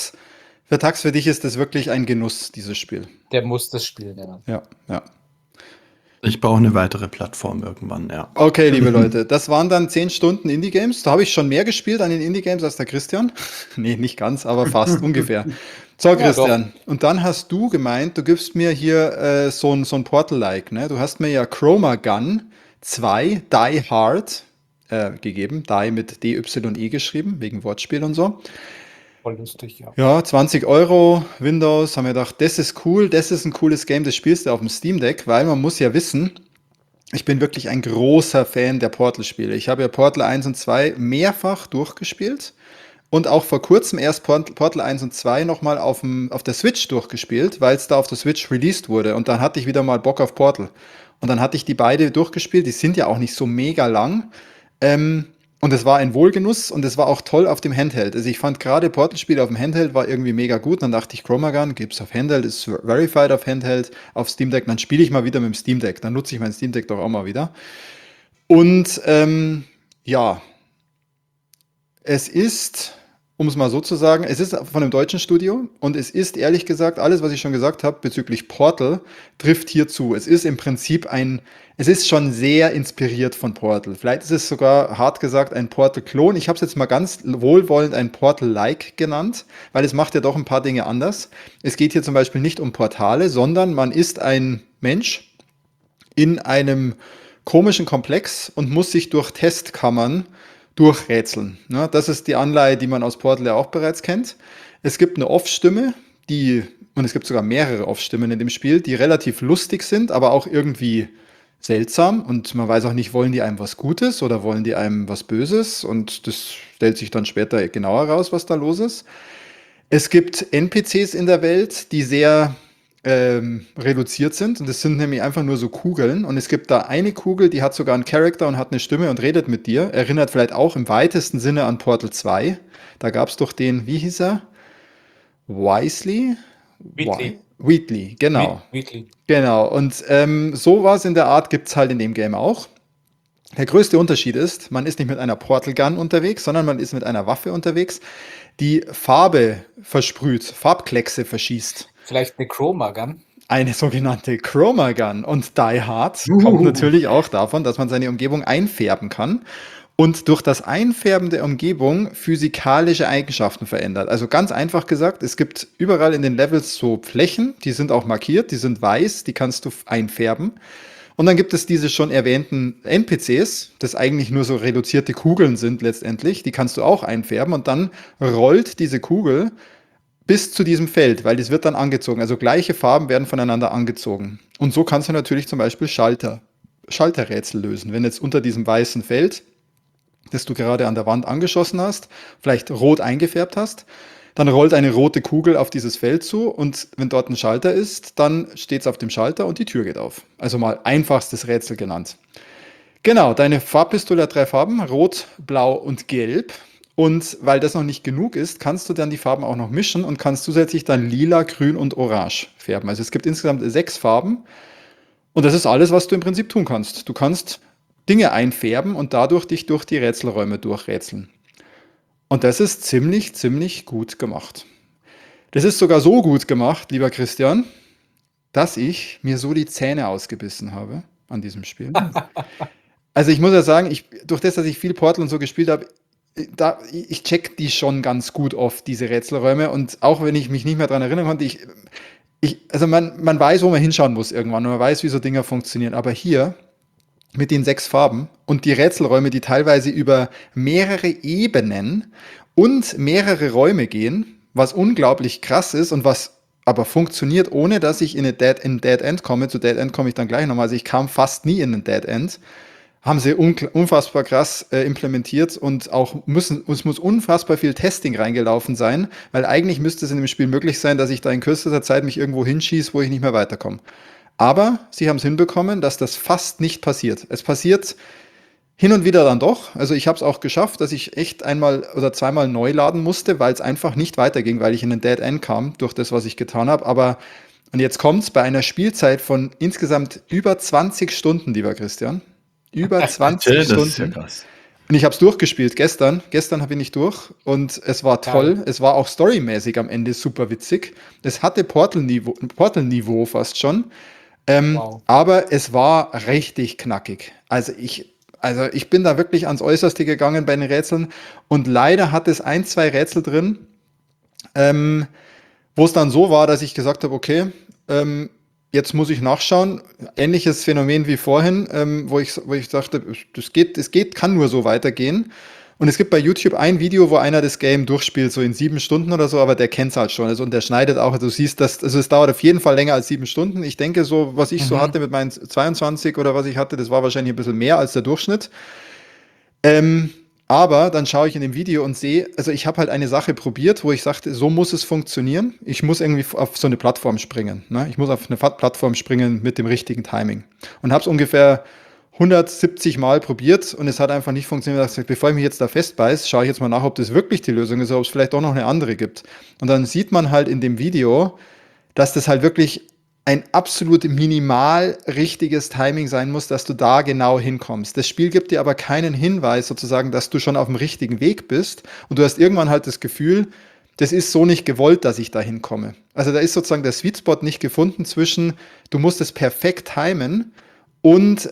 für dich ist das wirklich ein Genuss, dieses Spiel. der muss das spielen, ja. Ja, ja. Ich brauche eine weitere Plattform irgendwann, ja. Okay, liebe Leute, das waren dann 10 Stunden Indie-Games. Da habe ich schon mehr gespielt an den Indie-Games als der Christian. Nee, nicht ganz, aber fast ungefähr. So, Ja, Christian, und dann hast du gemeint, du gibst mir hier so ein Portal-like, ne? Du hast mir ja Chroma Gun 2 Die Hard gegeben. Die mit D-Y-E geschrieben, wegen Wortspiel und so. Voll lustig, ja. Ja, 20 Euro, Windows, haben wir gedacht, das ist cool, das ist ein cooles Game, das spielst du auf dem Steam Deck, weil man muss ja wissen, ich bin wirklich ein großer Fan der Portal-Spiele. Ich habe ja Portal 1 und 2 mehrfach durchgespielt und auch vor kurzem erst Portal 1 und 2 nochmal auf der Switch durchgespielt, weil es da auf der Switch released wurde und dann hatte ich wieder mal Bock auf Portal. Und dann hatte ich die beide durchgespielt, die sind ja auch nicht so mega lang. Und es war ein Wohlgenuss und es war auch toll auf dem Handheld. Also ich fand gerade Portal-Spiele auf dem Handheld war irgendwie mega gut. Dann dachte ich, Chroma Gun gibt's auf Handheld, ist verified auf Handheld, auf Steam Deck. Dann spiele ich mal wieder mit dem Steam Deck. Dann nutze ich mein Steam Deck doch auch mal wieder. Und ja, es ist, um es mal so zu sagen, es ist von einem deutschen Studio und es ist ehrlich gesagt, alles, was ich schon gesagt habe bezüglich Portal, trifft hier zu. Es ist im Prinzip es ist schon sehr inspiriert von Portal. Vielleicht ist es sogar, hart gesagt, ein Portal-Klon. Ich habe es jetzt mal ganz wohlwollend ein Portal-like genannt, weil es macht ja doch ein paar Dinge anders. Es geht hier zum Beispiel nicht um Portale, sondern man ist ein Mensch in einem komischen Komplex und muss sich durch Testkammern durchrätseln. Ne? Das ist die Anleihe, die man aus Portal ja auch bereits kennt. Es gibt eine Off-Stimme, und es gibt sogar mehrere Off-Stimmen in dem Spiel, die relativ lustig sind, aber auch irgendwie seltsam und man weiß auch nicht, wollen die einem was Gutes oder wollen die einem was Böses und das stellt sich dann später genauer raus, was da los ist. Es gibt NPCs in der Welt, die sehr reduziert sind und das sind nämlich einfach nur so Kugeln und es gibt da eine Kugel, die hat sogar einen Charakter und hat eine Stimme und redet mit dir. Erinnert vielleicht auch im weitesten Sinne an Portal 2. Da gab es doch den, wie hieß er? Wheatley, genau. Wheatley. Genau, und sowas in der Art gibt es halt in dem Game auch. Der größte Unterschied ist, man ist nicht mit einer Portal Gun unterwegs, sondern man ist mit einer Waffe unterwegs, die Farbe versprüht, Farbkleckse verschießt. Vielleicht eine Chroma Gun. Eine sogenannte Chroma Gun. Und Die Hard kommt natürlich auch davon, dass man seine Umgebung einfärben kann und durch das Einfärben der Umgebung physikalische Eigenschaften verändert. Also ganz einfach gesagt, es gibt überall in den Levels so Flächen, die sind auch markiert, die sind weiß, die kannst du einfärben. Und dann gibt es diese schon erwähnten NPCs, das eigentlich nur so reduzierte Kugeln sind letztendlich, die kannst du auch einfärben und dann rollt diese Kugel bis zu diesem Feld, weil das wird dann angezogen. Also gleiche Farben werden voneinander angezogen. Und so kannst du natürlich zum Beispiel Schalterrätsel lösen. Wenn jetzt unter diesem weißen Feld, das du gerade an der Wand angeschossen hast, vielleicht rot eingefärbt hast, dann rollt eine rote Kugel auf dieses Feld zu und wenn dort ein Schalter ist, dann steht es auf dem Schalter und die Tür geht auf. Also mal einfachstes Rätsel genannt. Genau, deine Farbpistole hat 3 Farben, Rot, Blau und Gelb. Und weil das noch nicht genug ist, kannst du dann die Farben auch noch mischen und kannst zusätzlich dann Lila, Grün und Orange färben. Also es gibt insgesamt 6 Farben und das ist alles, was du im Prinzip tun kannst. Du kannst Dinge einfärben und dadurch dich durch die Rätselräume durchrätseln. Und das ist ziemlich, ziemlich gut gemacht. Das ist sogar so gut gemacht, lieber Christian, dass ich mir so die Zähne ausgebissen habe an diesem Spiel. Also ich muss ja sagen, durch das, dass ich viel Portal und so gespielt habe, ich check die schon ganz gut oft, diese Rätselräume. Und auch wenn ich mich nicht mehr daran erinnern konnte, also man weiß, wo man hinschauen muss irgendwann und man weiß, wie so Dinger funktionieren. Aber hier mit den 6 Farben und die Rätselräume, die teilweise über mehrere Ebenen und mehrere Räume gehen, was unglaublich krass ist und was aber funktioniert, ohne dass ich in Dead End komme. Zu Dead End komme ich dann gleich nochmal. Also ich kam fast nie in ein Dead End. Haben sie unfassbar krass implementiert und auch es muss unfassbar viel Testing reingelaufen sein, weil eigentlich müsste es in dem Spiel möglich sein, dass ich da in kürzester Zeit mich irgendwo hinschieße, wo ich nicht mehr weiterkomme. Aber sie haben es hinbekommen, dass das fast nicht passiert. Es passiert hin und wieder dann doch. Also ich habe es auch geschafft, dass ich echt einmal oder zweimal neu laden musste, weil es einfach nicht weiterging, weil ich in ein Dead End kam durch das, was ich getan habe. Aber und jetzt kommt's bei einer Spielzeit von insgesamt über 20 Stunden, lieber Christian. Über 20 Das ist ja Stunden. krass. Und ich habe es durchgespielt gestern. Gestern bin ich durch und es war toll. Geil. Es war auch storymäßig am Ende super witzig. Es hatte Portal-Niveau fast schon. Wow. Aber es war richtig knackig. Also ich bin da wirklich ans Äußerste gegangen bei den Rätseln und leider hat es 1, 2 Rätsel drin, wo es dann so war, dass ich gesagt habe, okay, jetzt muss ich nachschauen. Ähnliches Phänomen wie vorhin, wo ich dachte, kann nur so weitergehen. Und es gibt bei YouTube ein Video, wo einer das Game durchspielt, so in 7 Stunden oder so, aber der kennt es halt schon. Also, und der schneidet auch, also du siehst, also es dauert auf jeden Fall länger als 7 Stunden. Ich denke, so, was ich so hatte mit meinen 22 oder was ich hatte, das war wahrscheinlich ein bisschen mehr als der Durchschnitt. Aber dann schaue ich in dem Video und sehe, also ich habe halt eine Sache probiert, wo ich sagte, so muss es funktionieren. Ich muss irgendwie auf so eine Plattform springen. Ne? Ich muss auf eine Plattform springen mit dem richtigen Timing. Und habe es ungefähr 170 Mal probiert und es hat einfach nicht funktioniert. Ich habe gesagt, bevor ich mich jetzt da festbeiß, schaue ich jetzt mal nach, ob das wirklich die Lösung ist oder ob es vielleicht auch noch eine andere gibt. Und dann sieht man halt in dem Video, dass das halt wirklich ein absolut minimal richtiges Timing sein muss, dass du da genau hinkommst. Das Spiel gibt dir aber keinen Hinweis sozusagen, dass du schon auf dem richtigen Weg bist und du hast irgendwann halt das Gefühl, das ist so nicht gewollt, dass ich da hinkomme. Also da ist sozusagen der Sweet Spot nicht gefunden zwischen, du musst es perfekt timen und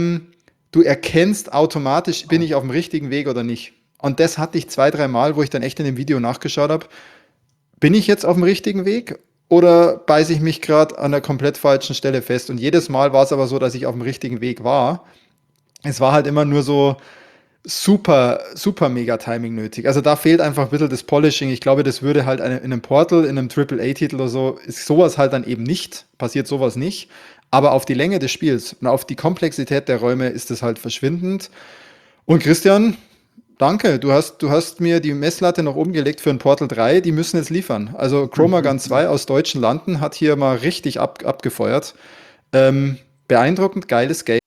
du erkennst automatisch, bin ich auf dem richtigen Weg oder nicht. Und das hatte ich 2, 3 Mal, wo ich dann echt in dem Video nachgeschaut habe, bin ich jetzt auf dem richtigen Weg oder beiße ich mich gerade an der komplett falschen Stelle fest? Und jedes Mal war es aber so, dass ich auf dem richtigen Weg war. Es war halt immer nur so super, super mega Timing nötig. Also da fehlt einfach ein bisschen das Polishing. Ich glaube, das würde halt in einem Portal, in einem AAA-Titel oder so, ist sowas halt dann eben nicht, passiert sowas nicht. Aber auf die Länge des Spiels und auf die Komplexität der Räume ist es halt verschwindend. Und Christian, danke, du hast mir die Messlatte noch oben gelegt für ein Portal 3, die müssen jetzt liefern. Also Chromagun 2 aus deutschen Landen hat hier mal richtig abgefeuert. Beeindruckend geiles Game.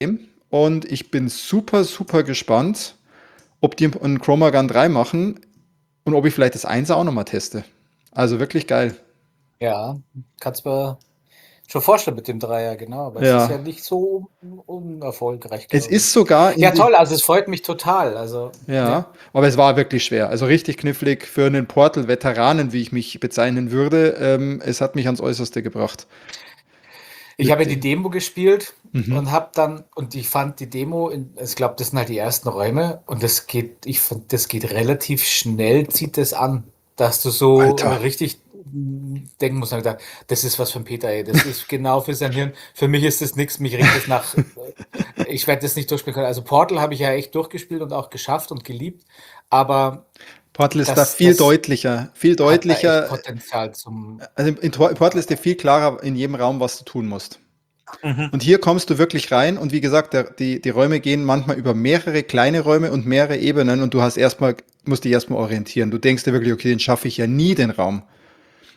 Und ich bin super, super gespannt, ob die ein Chromagun 3 machen und ob ich vielleicht das 1er auch nochmal teste. Also wirklich geil. Ja, kannst mir schon vorstellen mit dem Dreier, genau. Aber es Ja. ist ja nicht so unerfolgreich, Es glaube ich. ist sogar in Ja, die- toll, also es freut mich total. Also, Ja, aber es war wirklich schwer. Also richtig knifflig für einen Portal-Veteranen, wie ich mich bezeichnen würde. Es hat mich ans Äußerste gebracht. ich habe ja die Demo gespielt Mhm. und habe dann, und ich fand die Demo, ich glaube, das sind halt die ersten Räume und ich fand, das geht relativ schnell, zieht das an, dass du so Alter. richtig denken musst, gedacht, das ist was für ein Peter, ey, das ist genau für sein Hirn. Für mich ist das nichts, mich riecht das nach, ich werde das nicht durchspielen können. Also Portal habe ich ja echt durchgespielt und auch geschafft und geliebt, aber Portal ist da das, viel das deutlicher, viel hat da echt deutlicher. Potenzial zum. Also in Portal ist dir viel klarer in jedem Raum, was du tun musst. Und hier kommst du wirklich rein und wie gesagt, die Räume gehen manchmal über mehrere kleine Räume und mehrere Ebenen und du musst dich erstmal orientieren. Du denkst dir wirklich, okay, den schaffe ich ja nie, den Raum.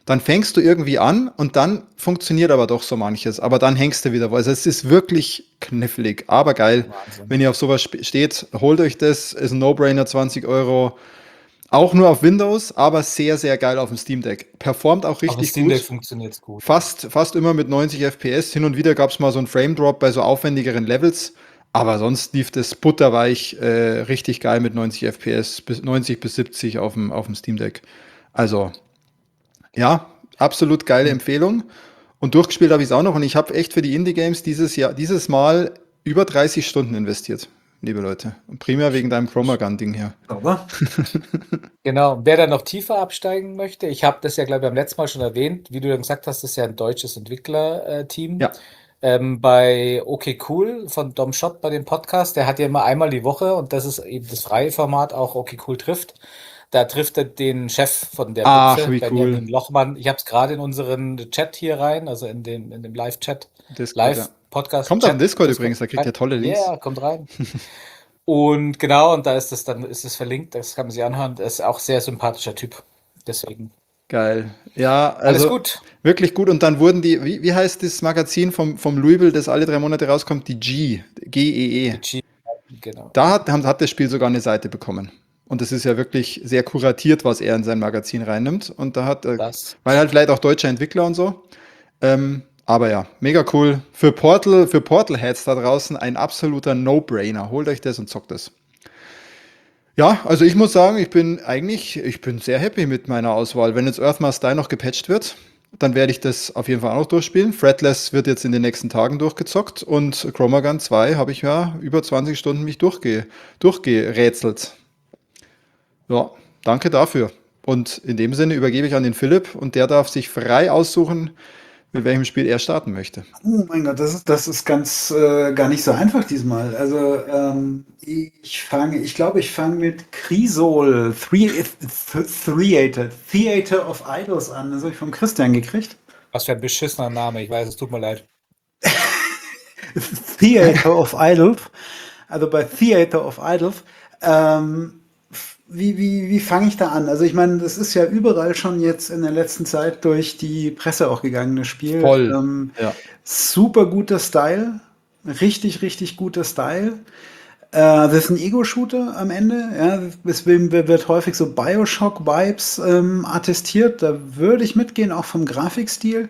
dann fängst du irgendwie an und dann funktioniert aber doch so manches. Aber dann hängst du wieder wo. Also es ist wirklich knifflig, aber geil. Wahnsinn. Wenn ihr auf sowas steht, holt euch das. Ist ein No-Brainer, 20 Euro. Auch nur auf Windows, aber sehr, sehr geil auf dem Steam Deck. Performt auch Auf dem richtig Steam Deck gut. funktioniert es gut. Fast immer mit 90 FPS. Hin und wieder gab es mal so einen Frame Drop bei so aufwendigeren Levels. Aber sonst lief das butterweich richtig geil mit 90 FPS, bis 90 bis 70 auf dem Steam Deck. Also, ja, absolut geile Empfehlung. Und durchgespielt habe ich es auch noch. Und ich habe echt für die Indie-Games dieses Mal über 30 Stunden investiert, liebe Leute. Und primär wegen deinem Chromagun-Ding hier. Aber Genau, wer da noch tiefer absteigen möchte, ich habe das ja, glaube ich, beim letzten Mal schon erwähnt, wie du dann gesagt hast, das ist ja ein deutsches Entwicklerteam. Ja. Bei OK Cool von Dom Schott bei dem Podcast, der hat ja immer einmal die Woche und das ist eben das freie Format, auch OK Cool trifft. Da trifft er den Chef von der Ach, Butze, wie Benjamin cool. Lochmann. Ich habe es gerade in unseren Chat hier rein, also in dem Live-Chat, Discord, ja. Kommt auf den Live-Podcast-Chat. Discord übrigens, da kriegt ihr tolle Links. Ja, kommt rein. Und genau, und da ist es verlinkt, das kann man sich anhören. Das ist auch sehr sympathischer Typ. Deswegen. Geil. Ja, Alles also gut. wirklich gut. Und dann wurden wie heißt das Magazin vom Louisville, das alle 3 Monate rauskommt? Die G-E-E. Genau. Da hat das Spiel sogar eine Seite bekommen. Und das ist ja wirklich sehr kuratiert, was er in sein Magazin reinnimmt. Und da hat, Das. weil halt vielleicht auch deutsche Entwickler und so. Aber ja, mega cool. Für Portal-Heads da draußen ein absoluter No-Brainer. Holt euch das und zockt das. Ja, also ich muss sagen, ich bin sehr happy mit meiner Auswahl. Wenn jetzt Earthmaster Die noch gepatcht wird, dann werde ich das auf jeden Fall auch noch durchspielen. Fretless wird jetzt in den nächsten Tagen durchgezockt und Chromagun 2 habe ich ja über 20 Stunden mich durchgerätselt. Ja, danke dafür. Und in dem Sinne übergebe ich an den Philipp und der darf sich frei aussuchen, mit welchem Spiel er starten möchte. oh mein Gott, das ist ganz gar nicht so einfach diesmal. Also ich glaube, ich fange mit Crisol, Theater of Idols an. Das habe ich vom Christian gekriegt. Was für ein beschissener Name. Ich weiß, es tut mir leid. Theater of Idols. Also bei Theater of Idols. Wie fange ich da an? Also ich meine, das ist ja überall schon jetzt in der letzten Zeit durch die Presse auch gegangen, das Spiel. Voll. Ja. Super guter Style. Richtig, richtig guter Style. Das ist ein Ego-Shooter am Ende. Ja, deswegen wird häufig so Bioshock-Vibes attestiert. Da würde ich mitgehen, auch vom Grafikstil.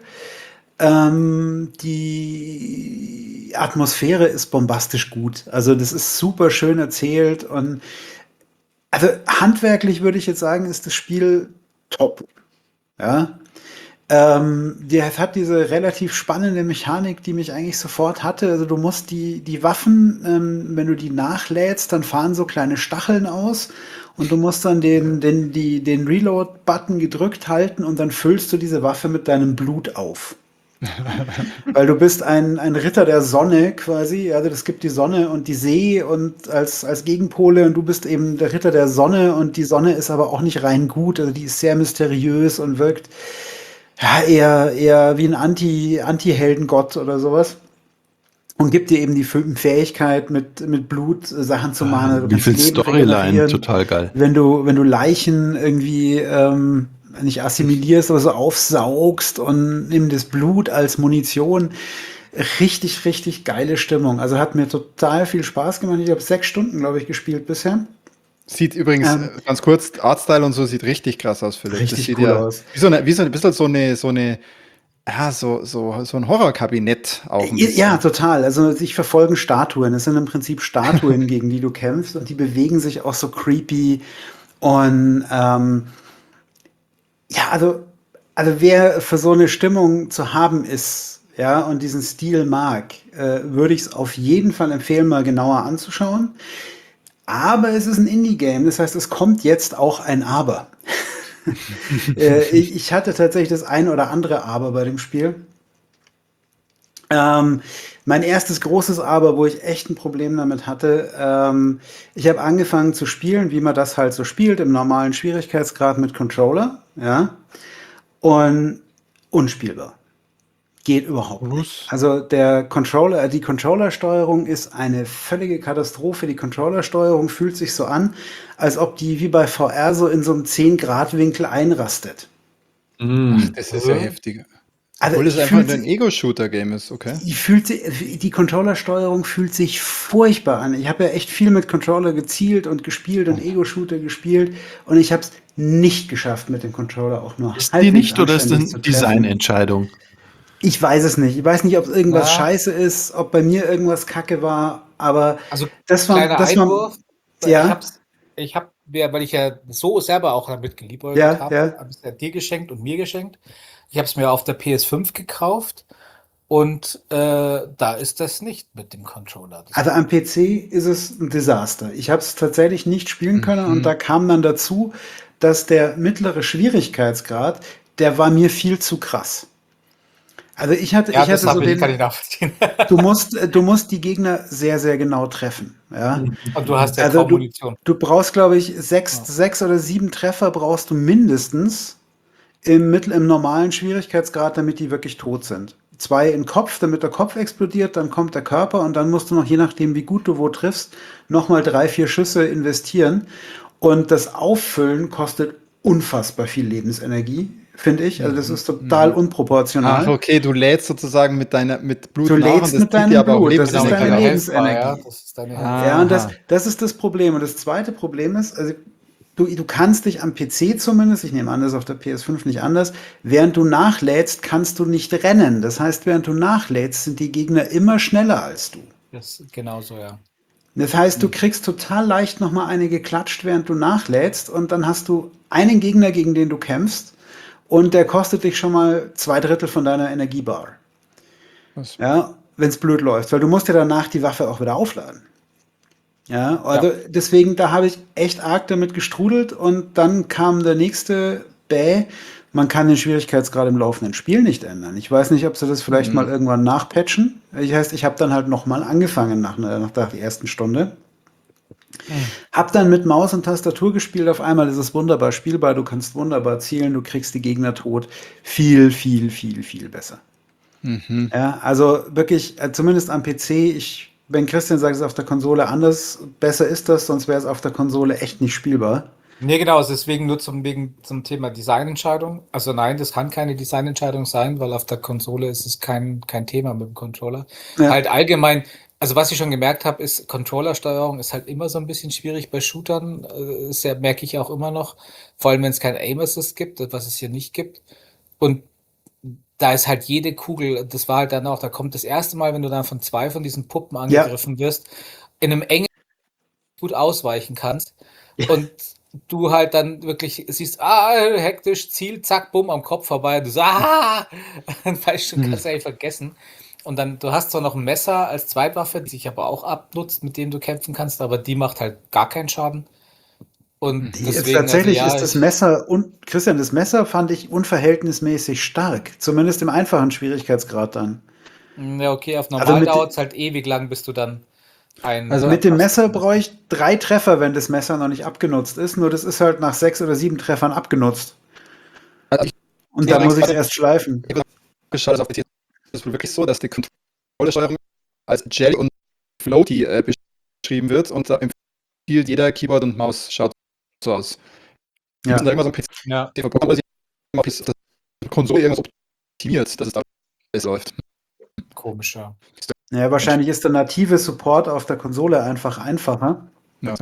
Die Atmosphäre ist bombastisch gut. Also das ist super schön erzählt und also handwerklich würde ich jetzt sagen, ist das Spiel top. Ja. Es hat diese relativ spannende Mechanik, die mich eigentlich sofort hatte. Also du musst die Waffen, wenn du die nachlädst, dann fahren so kleine Stacheln aus und du musst dann den Reload-Button gedrückt halten und dann füllst du diese Waffe mit deinem Blut auf. Weil du bist ein Ritter der Sonne quasi, also es gibt die Sonne und die See und als Gegenpole und du bist eben der Ritter der Sonne und die Sonne ist aber auch nicht rein gut, also die ist sehr mysteriös und wirkt ja, eher wie ein Anti-Heldengott oder sowas. Und gibt dir eben die Fähigkeit, mit Blut Sachen zu machen. Also du Wie kannst viel Leben Storyline, regenerieren. total geil. Wenn du Leichen irgendwie nicht assimilierst, aber so aufsaugst und nimm das Blut als Munition. Richtig, richtig geile Stimmung. Also hat mir total viel Spaß gemacht. Ich habe 6 Stunden, glaube ich, gespielt bisher. Sieht übrigens, ganz kurz, Artstyle und so sieht richtig krass aus, Philipp. Richtig Das sieht cool ja aus. wie so ein bisschen so ein Horrorkabinett auch ein bisschen. Ja, total. Also sich verfolgen Statuen. Es sind im Prinzip Statuen, gegen die du kämpfst und die bewegen sich auch so creepy. Und ja, also wer für so eine Stimmung zu haben ist, ja, und diesen Stil mag, würde ich es auf jeden Fall empfehlen, mal genauer anzuschauen. Aber es ist ein Indie-Game, das heißt, es kommt jetzt auch ein Aber. Ich hatte tatsächlich das ein oder andere Aber bei dem Spiel. Mein erstes großes Aber, wo ich echt ein Problem damit hatte, ich habe angefangen zu spielen, wie man das halt so spielt, im normalen Schwierigkeitsgrad mit Controller, ja, und unspielbar. Geht überhaupt nicht. Also die Controllersteuerung ist eine völlige Katastrophe. Die Controllersteuerung fühlt sich so an, als ob die wie bei VR so in so einem 10-Grad-Winkel einrastet. Ach, das ist ja heftig. Also Obwohl es ich einfach fühlt ein Ego-Shooter-Game ist, okay. die Controllersteuerung fühlt sich furchtbar an. Ich habe ja echt viel mit Controller gezielt und gespielt und Ego-Shooter gespielt und ich habe es nicht geschafft, mit dem Controller auch nur Ist die halbwegs nicht oder ist das anständig eine zu treffen. Designentscheidung? Ich weiß es nicht. Ich weiß nicht, ob es irgendwas Na, scheiße ist, ob bei mir irgendwas Kacke war, aber also das kleiner war, Einwurf. ja, Ich habe mir, weil ich ja so selber auch damit geliebäugelt ja, habe, ja. habe ich es ja dir geschenkt und mir geschenkt. Ich habe es mir auf der PS5 gekauft und da ist das nicht mit dem Controller. Das Also am PC ist es ein Desaster. Ich habe es tatsächlich nicht spielen können und da kam dann dazu, dass der mittlere Schwierigkeitsgrad, der war mir viel zu krass. Also ja, ich hatte so kann ich den, nachvollziehen. du musst die Gegner sehr, sehr genau treffen. Ja? Und du hast ja Also kaum Munition. du brauchst, glaube ich, Ja. sechs oder sieben Treffer brauchst du mindestens im normalen Schwierigkeitsgrad, damit die wirklich tot sind. Zwei in den Kopf, damit der Kopf explodiert, dann kommt der Körper und dann musst du noch, je nachdem, wie gut du wo triffst, nochmal 3, 4 Schüsse investieren. Und das Auffüllen kostet unfassbar viel Lebensenergie, finde ich. Also das ist total Ach, unproportional. okay, du lädst sozusagen mit Blut Du nach und lädst das mit zieht dir deinem aber auch Blut, das Genau, ist mit deine Lebensenergie deiner ab. Healthbar, ja. Lebensenergie. Das ist deine Healthbar. Ja, und Aha. das ist das Problem. Und das zweite Problem ist, also du kannst dich am PC zumindest, ich nehme an, das ist auf der PS5 nicht anders, während du nachlädst, kannst du nicht rennen. Das heißt, während du nachlädst, sind die Gegner immer schneller als du. Das ist genauso, ja. Das heißt, du kriegst total leicht nochmal eine geklatscht, während du nachlädst und dann hast du einen Gegner, gegen den du kämpfst und der kostet dich schon mal 2 Drittel von deiner Energiebar. Was? Ja, wenn es blöd läuft, weil du musst ja danach die Waffe auch wieder aufladen. Ja, Ja. also deswegen, da habe ich echt arg damit gestrudelt und dann kam der nächste man kann den Schwierigkeitsgrad im laufenden Spiel nicht ändern. Ich weiß nicht, ob sie das vielleicht mal irgendwann nachpatchen. Das heißt, ich habe dann halt nochmal angefangen nach der ersten Stunde. Hab dann mit Maus und Tastatur gespielt. Auf einmal ist es wunderbar spielbar. Du kannst wunderbar zielen. Du kriegst die Gegner tot. Viel, viel, viel, viel besser. Ja, also wirklich, zumindest am PC, wenn Christian sagt, es ist auf der Konsole anders, besser ist das, sonst wäre es auf der Konsole echt nicht spielbar. Nee, genau, deswegen nur zum Thema Designentscheidung. Also nein, das kann keine Designentscheidung sein, weil auf der Konsole ist es kein Thema mit dem Controller. Ja, Halt allgemein, also was ich schon gemerkt habe, ist Controllersteuerung ist halt immer so ein bisschen schwierig bei Shootern. Das ja, merke ich auch immer noch. Vor allem, wenn es kein Aim Assist gibt, was es hier nicht gibt. Und da ist halt jede Kugel, das war halt dann auch, da kommt das erste Mal, wenn du dann von 2 von diesen Puppen ja, angegriffen wirst, in einem engen gut ausweichen kannst und du halt dann wirklich siehst, hektisch, Ziel, zack, bumm, am Kopf vorbei, du sagst, dann weißt du, kannst du eigentlich vergessen. Und dann, du hast zwar noch ein Messer als Zweitwaffe, die sich aber auch abnutzt, mit dem du kämpfen kannst, aber die macht halt gar keinen Schaden. Und deswegen, also tatsächlich ja, ist das Messer, und Christian, das Messer fand ich unverhältnismäßig stark, zumindest im einfachen Schwierigkeitsgrad dann. ja, okay, auf Also normal dauert es halt ewig lang, bis du dann ein Also, mit dem Messer passendes brauche ich 3 Treffer, wenn das Messer noch nicht abgenutzt ist, nur das ist halt nach 6 oder 7 Treffern abgenutzt. also ich Und habe dann muss ich es gerade erst schleifen. geschaut, also auf PC ist es wohl wirklich so, dass die Controllersteuerung als Jelly und Floaty beschrieben wird und da empfiehlt jeder Keyboard und Maus schaut so aus. Die Ja. müssen da immer so ein PC Ja, Programm, oder sie haben das Konsole irgendwas optimiert, dass es da besser läuft. komischer. Ja, wahrscheinlich ist der native Support auf der Konsole einfach einfacher Ja,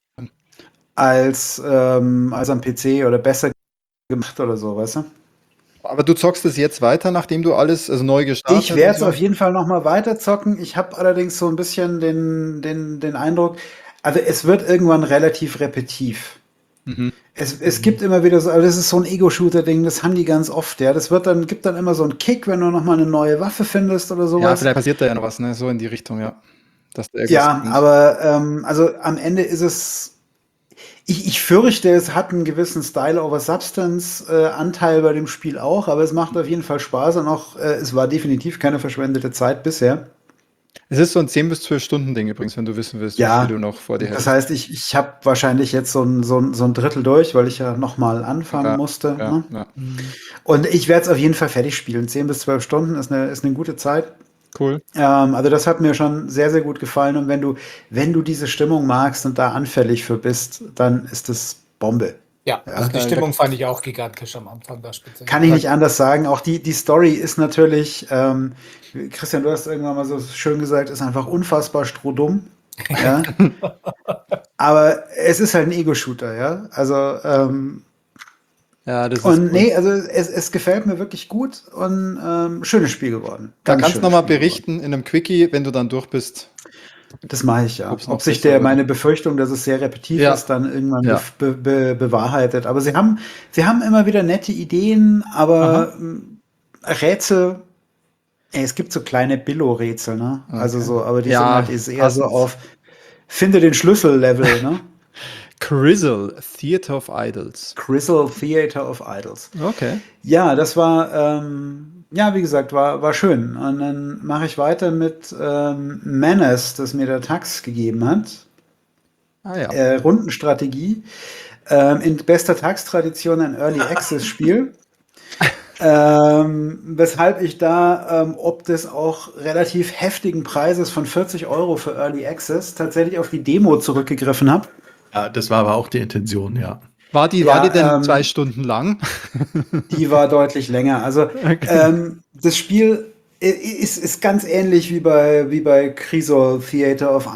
als am PC oder besser gemacht oder so, weißt du? aber du zockst es jetzt weiter, nachdem du alles also neu gestartet Ich werde und es so? auf jeden Fall noch mal weiter zocken. Ich habe allerdings so ein bisschen den Eindruck, also es wird irgendwann relativ repetitiv. Mhm. Es gibt immer wieder so, aber das ist so ein Ego-Shooter-Ding, das haben die ganz oft, ja. Gibt dann immer so einen Kick, wenn du noch mal eine neue Waffe findest oder Ja, sowas. vielleicht passiert da ja noch was, ne? So in die Richtung, ja. Dass da irgendwas Ja, kommt. aber also am Ende ist es. Ich fürchte, es hat einen gewissen Style over Substance Anteil bei dem Spiel auch, aber es macht auf jeden Fall Spaß und auch es war definitiv keine verschwendete Zeit bisher. Es ist so ein 10 bis 12 Stunden Ding übrigens, wenn du wissen willst, wie viel Ja, du noch vor dir das hättest. heißt, ich habe wahrscheinlich jetzt so ein Drittel durch, weil ich ja noch mal anfangen Ja, musste. ja, Ne? ja. Und ich werde es auf jeden Fall fertig spielen. 10 bis 12 Stunden ist eine gute Zeit. Cool. Also das hat mir schon sehr, sehr gut gefallen. Und wenn du diese Stimmung magst und da anfällig für bist, dann ist das Bombe. Ja, Ja, also die da Stimmung fand ich auch gigantisch am Anfang da speziell. kann ich nicht anders sagen. Auch die Story ist natürlich, Christian, du hast irgendwann mal so schön gesagt, ist einfach unfassbar strohdumm. Ja, aber es ist halt ein Ego-Shooter, ja. Also, Ja, das ist und cool. nee, also es gefällt mir wirklich gut und schönes Spiel geworden. Da Ganz kannst du schönes nochmal Spiel geworden. berichten in einem Quickie, wenn du dann durch bist, Das mache ich ob ja. es Ob noch sich besser wurde. meine Befürchtung, dass es sehr repetitiv Ja, ist, dann irgendwann ja. bewahrheitet. Aber sie haben immer wieder nette Ideen, aber Aha. Rätsel, es gibt so kleine Billo-Rätsel, ne? Also Okay. so, aber die sind halt Ja, ist eher so passend. auf finde den Schlüssel-Level, ne? Crizzle, Theater of Idols. Crystal Theater of Idols. Okay. Ja, das war, ja, wie gesagt, war schön. Und dann mache ich weiter mit Menace, das mir der Tax gegeben hat. Ah ja. Rundenstrategie. In bester Tax-Tradition ein Early Access-Spiel. Weshalb ich da, ob des auch relativ heftigen Preises von 40 € für Early Access tatsächlich auf die Demo zurückgegriffen habe. Ja, das war aber auch die Intention, ja. War die Ja, denn 2 Stunden lang? die war deutlich länger. Also Okay. das Spiel ist ganz ähnlich wie bei Crisol Theater of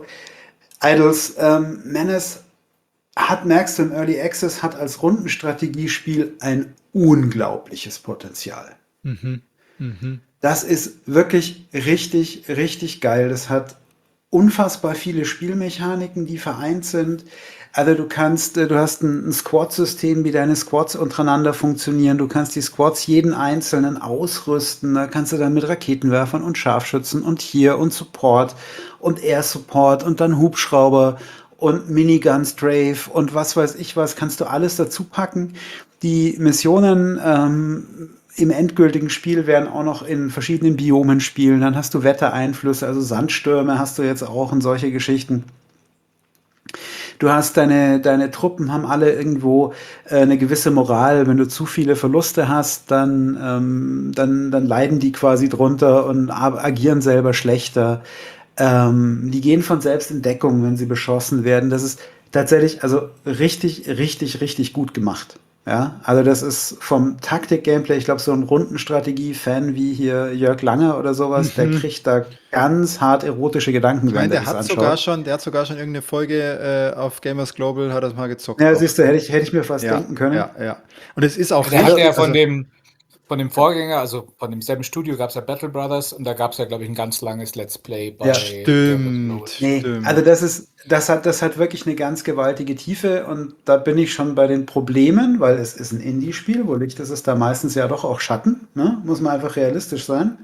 Idols. Menace merkst du im Early Access, hat als Rundenstrategiespiel ein unglaubliches Potenzial. Mhm. Mhm. Das ist wirklich richtig, richtig geil. Das hat unfassbar viele Spielmechaniken, die vereint sind. Also du hast ein Squad-System, wie deine Squads untereinander funktionieren. Du kannst die Squads jeden einzelnen ausrüsten. Da kannst du dann mit Raketenwerfern und Scharfschützen und hier und Support und Air Support und dann Hubschrauber und Minigun Strafe und was weiß ich was, kannst du alles dazu packen. Die Missionen im endgültigen Spiel werden auch noch in verschiedenen Biomen spielen. Dann hast du Wettereinflüsse, also Sandstürme hast du jetzt auch und solche Geschichten. Du hast deine Truppen haben alle irgendwo eine gewisse Moral. Wenn du zu viele Verluste hast, dann leiden die quasi drunter und agieren selber schlechter. Die gehen von selbst in Deckung, wenn sie beschossen werden. Das ist tatsächlich also richtig, richtig, richtig gut gemacht. Ja, also das ist vom Taktik-Gameplay, ich glaube, so ein Rundenstrategie-Fan wie hier Jörg Lange oder sowas, der Mhm. kriegt da ganz hart erotische Gedanken, Ich meine, während er das anschaut. der hat sogar schon irgendeine Folge auf Gamers Global, hat das mal gezockt Ja, auch. siehst du, hätte ich mir fast Ja, denken können. ja, ja. Und es ist auch Der hat ja richtig, also von dem Vorgänger, also von demselben Studio gab es ja Battle Brothers und da gab es ja, glaube ich, ein ganz langes Let's Play Ja. bei Gamers stimmt, Global. Nee, also stimmt. das hat wirklich eine ganz gewaltige Tiefe und da bin ich schon bei den Problemen, weil es ist ein Indie-Spiel, wo Licht ist es da meistens ja doch auch Schatten, ne? Muss man einfach realistisch sein.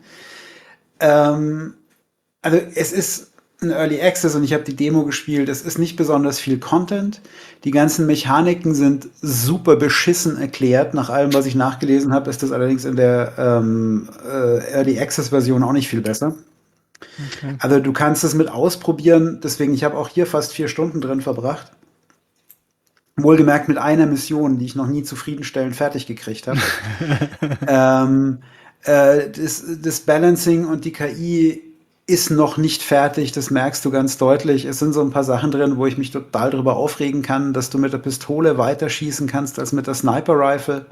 Ähm, also es ist ein Early Access und ich habe die Demo gespielt. Es ist nicht besonders viel Content. Die ganzen Mechaniken sind super beschissen erklärt. Nach allem, was ich nachgelesen habe, ist das allerdings in der Early Access Version auch nicht viel besser. Okay. Also du kannst es mit ausprobieren. Deswegen, ich habe auch hier fast 4 Stunden drin verbracht. Wohlgemerkt mit einer Mission, die ich noch nie zufriedenstellend fertig gekriegt habe. ähm, das Balancing und die KI ist noch nicht fertig, das merkst du ganz deutlich. Es sind so ein paar Sachen drin, wo ich mich total drüber aufregen kann, dass du mit der Pistole weiter schießen kannst als mit der Sniper Rifle.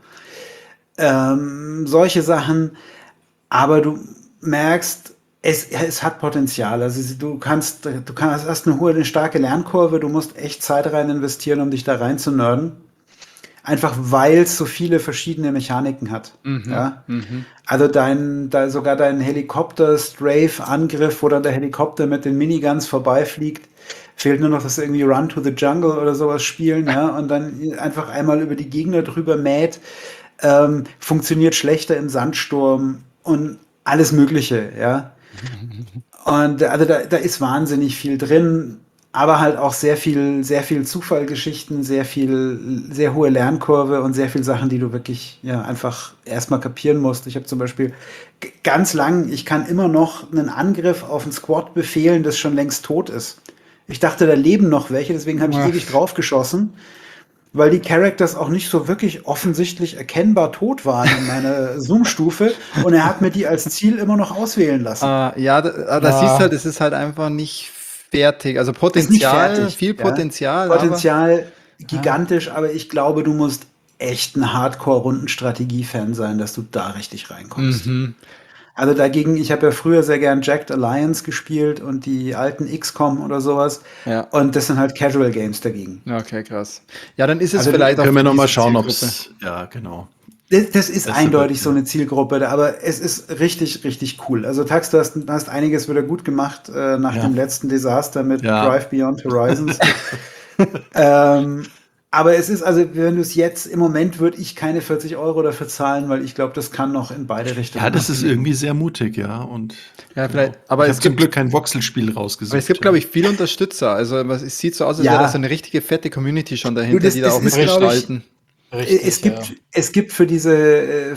Solche Sachen. Aber du merkst, es hat Potenzial. Also hast eine starke Lernkurve, du musst echt Zeit rein investieren, um dich da rein zu nerden. Einfach weil es so viele verschiedene Mechaniken hat. Mhm, Ja? mhm. Also sogar dein Helikopter-Strafe-Angriff, wo dann der Helikopter mit den Miniguns vorbeifliegt, fehlt nur noch, dass sie irgendwie Run to the Jungle oder sowas spielen, ja, und dann einfach einmal über die Gegner drüber mäht, funktioniert schlechter im Sandsturm und alles Mögliche, ja. Und also da ist wahnsinnig viel drin, aber halt auch sehr viel Zufallgeschichten, sehr hohe Lernkurve und sehr viel Sachen, die du wirklich ja einfach erstmal kapieren musst. Ich habe zum Beispiel ganz lang, ich kann immer noch einen Angriff auf ein Squad befehlen, das schon längst tot ist. Ich dachte, da leben noch welche, deswegen habe ich ewig drauf geschossen, weil die Characters auch nicht so wirklich offensichtlich erkennbar tot waren in meiner Zoom-Stufe und er hat mir die als Ziel immer noch auswählen lassen. Ja, da siehst du halt, es ist halt einfach nicht fertig. Also Ist nicht Potenzial, fertig. viel Ja. Potenzial, Potenzial gigantisch, aber ich glaube, du musst echt ein Hardcore-Rundenstrategie-Fan sein, dass du da richtig reinkommst. Mhm. Also dagegen, ich habe ja früher sehr gern Jacked Alliance gespielt und die alten XCOM oder sowas. Ja. Und das sind halt Casual Games dagegen. Okay, krass. Ja, dann ist es Also vielleicht auch Können wir für noch mal diese schauen, ob Zielgruppe. es. Ja, genau. Das ist Das eindeutig wird- so eine Zielgruppe, aber es ist richtig, richtig cool. Also Tax, du hast einiges wieder gut gemacht nach Ja. dem letzten Desaster mit Ja. Drive Beyond Horizons. Aber es ist, also wenn du es jetzt, im Moment würde ich keine 40 Euro dafür zahlen, weil ich glaube, das kann noch in beide Richtungen. Ja, das ist abfliegen. irgendwie sehr mutig, ja. Und Ja, vielleicht, aber ich es habe zum gibt, Glück kein Voxelspiel rausgesucht. aber es gibt, glaube ich, viele Unterstützer. Also es sieht so aus, als Ja. wäre da so eine richtige fette Community schon dahinter, das- die da das auch ist, glaub ich, mitgestalten. Richtig, Es gibt für diese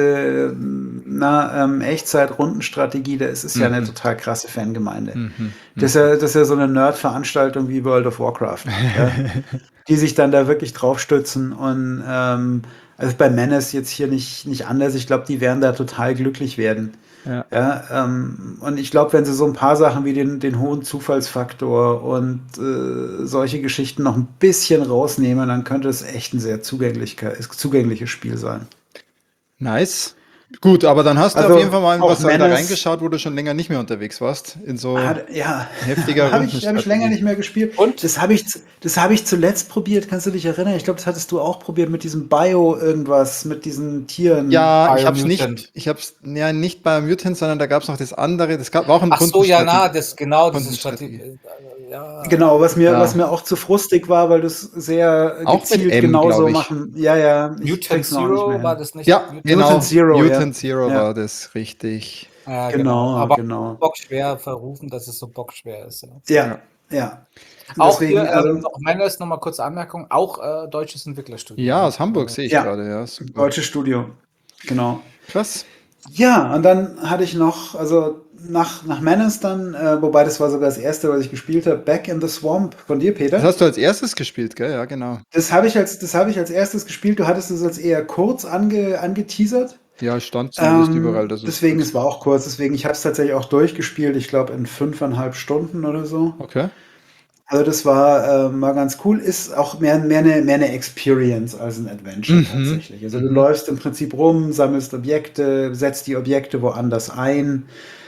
Echtzeit-Rundenstrategie, das ist ja eine total krasse Fangemeinde. Das ist ja so eine Nerd-Veranstaltung wie World of Warcraft, ja, die sich dann da wirklich drauf stützen. Und also bei Menace jetzt hier nicht anders. Ich glaube, die werden da total glücklich werden. Ja. Ja, und ich glaube, wenn sie so ein paar Sachen wie den hohen Zufallsfaktor und solche Geschichten noch ein bisschen rausnehmen, dann könnte es echt ein sehr zugängliches Spiel sein. Nice. Gut, aber dann hast du Also, auf jeden Fall mal auch was da Menace- reingeschaut, wo du schon länger nicht mehr unterwegs warst. In so Ja, heftiger habe ich länger Rundenstrategie. nicht mehr gespielt. Und? Das habe ich zuletzt probiert. Kannst du dich erinnern? Ich glaube, das hattest du auch probiert mit diesem Bio irgendwas, mit diesen Tieren. Ja, ich hab's Biomutant. nicht, nicht bei Mutant, sondern da gab's noch das andere. War auch ein Ach so, ja, na, Rundenstrategie. das genau, diese Rundenstrategie. Strategie. Ja. Genau, was Ja. mir auch zu frustig war, weil du es sehr Auch mit gezielt M, genauso glaub ich. machen. Ja, ich Mutant krieg's noch nicht mehr Zero hin. war das nicht? Ja, genau. Mutant Zero, Mutant ja. Zero Ja. war das, richtig. Ja, Genau, Aber genau. bockschwer verrufen, dass es so bockschwer ist. Ja. Ja. Auch Deswegen, hier, also, noch meines noch mal kurze Anmerkung, auch deutsches Entwicklerstudio. Ja, aus Hamburg sehe ich Ja. gerade, ja. Super. deutsches Studio. Genau. Krass. Ja, und dann hatte ich noch, also nach Menace dann, wobei das war sogar das erste, was ich gespielt habe, Back in the Swamp von dir, Peter. Das hast du als erstes gespielt, gell? Ja, genau. Das habe ich als erstes gespielt. Du hattest es als eher kurz angeteasert. Ja, stand zumindest überall. Dass Deswegen, es war auch kurz. Deswegen, ich habe es tatsächlich auch durchgespielt. Ich glaube in 5,5 Stunden oder so. Okay. Also das war ganz cool. Ist auch mehr eine Experience als ein Adventure tatsächlich. Also du läufst im Prinzip rum, sammelst Objekte, setzt die Objekte woanders ein.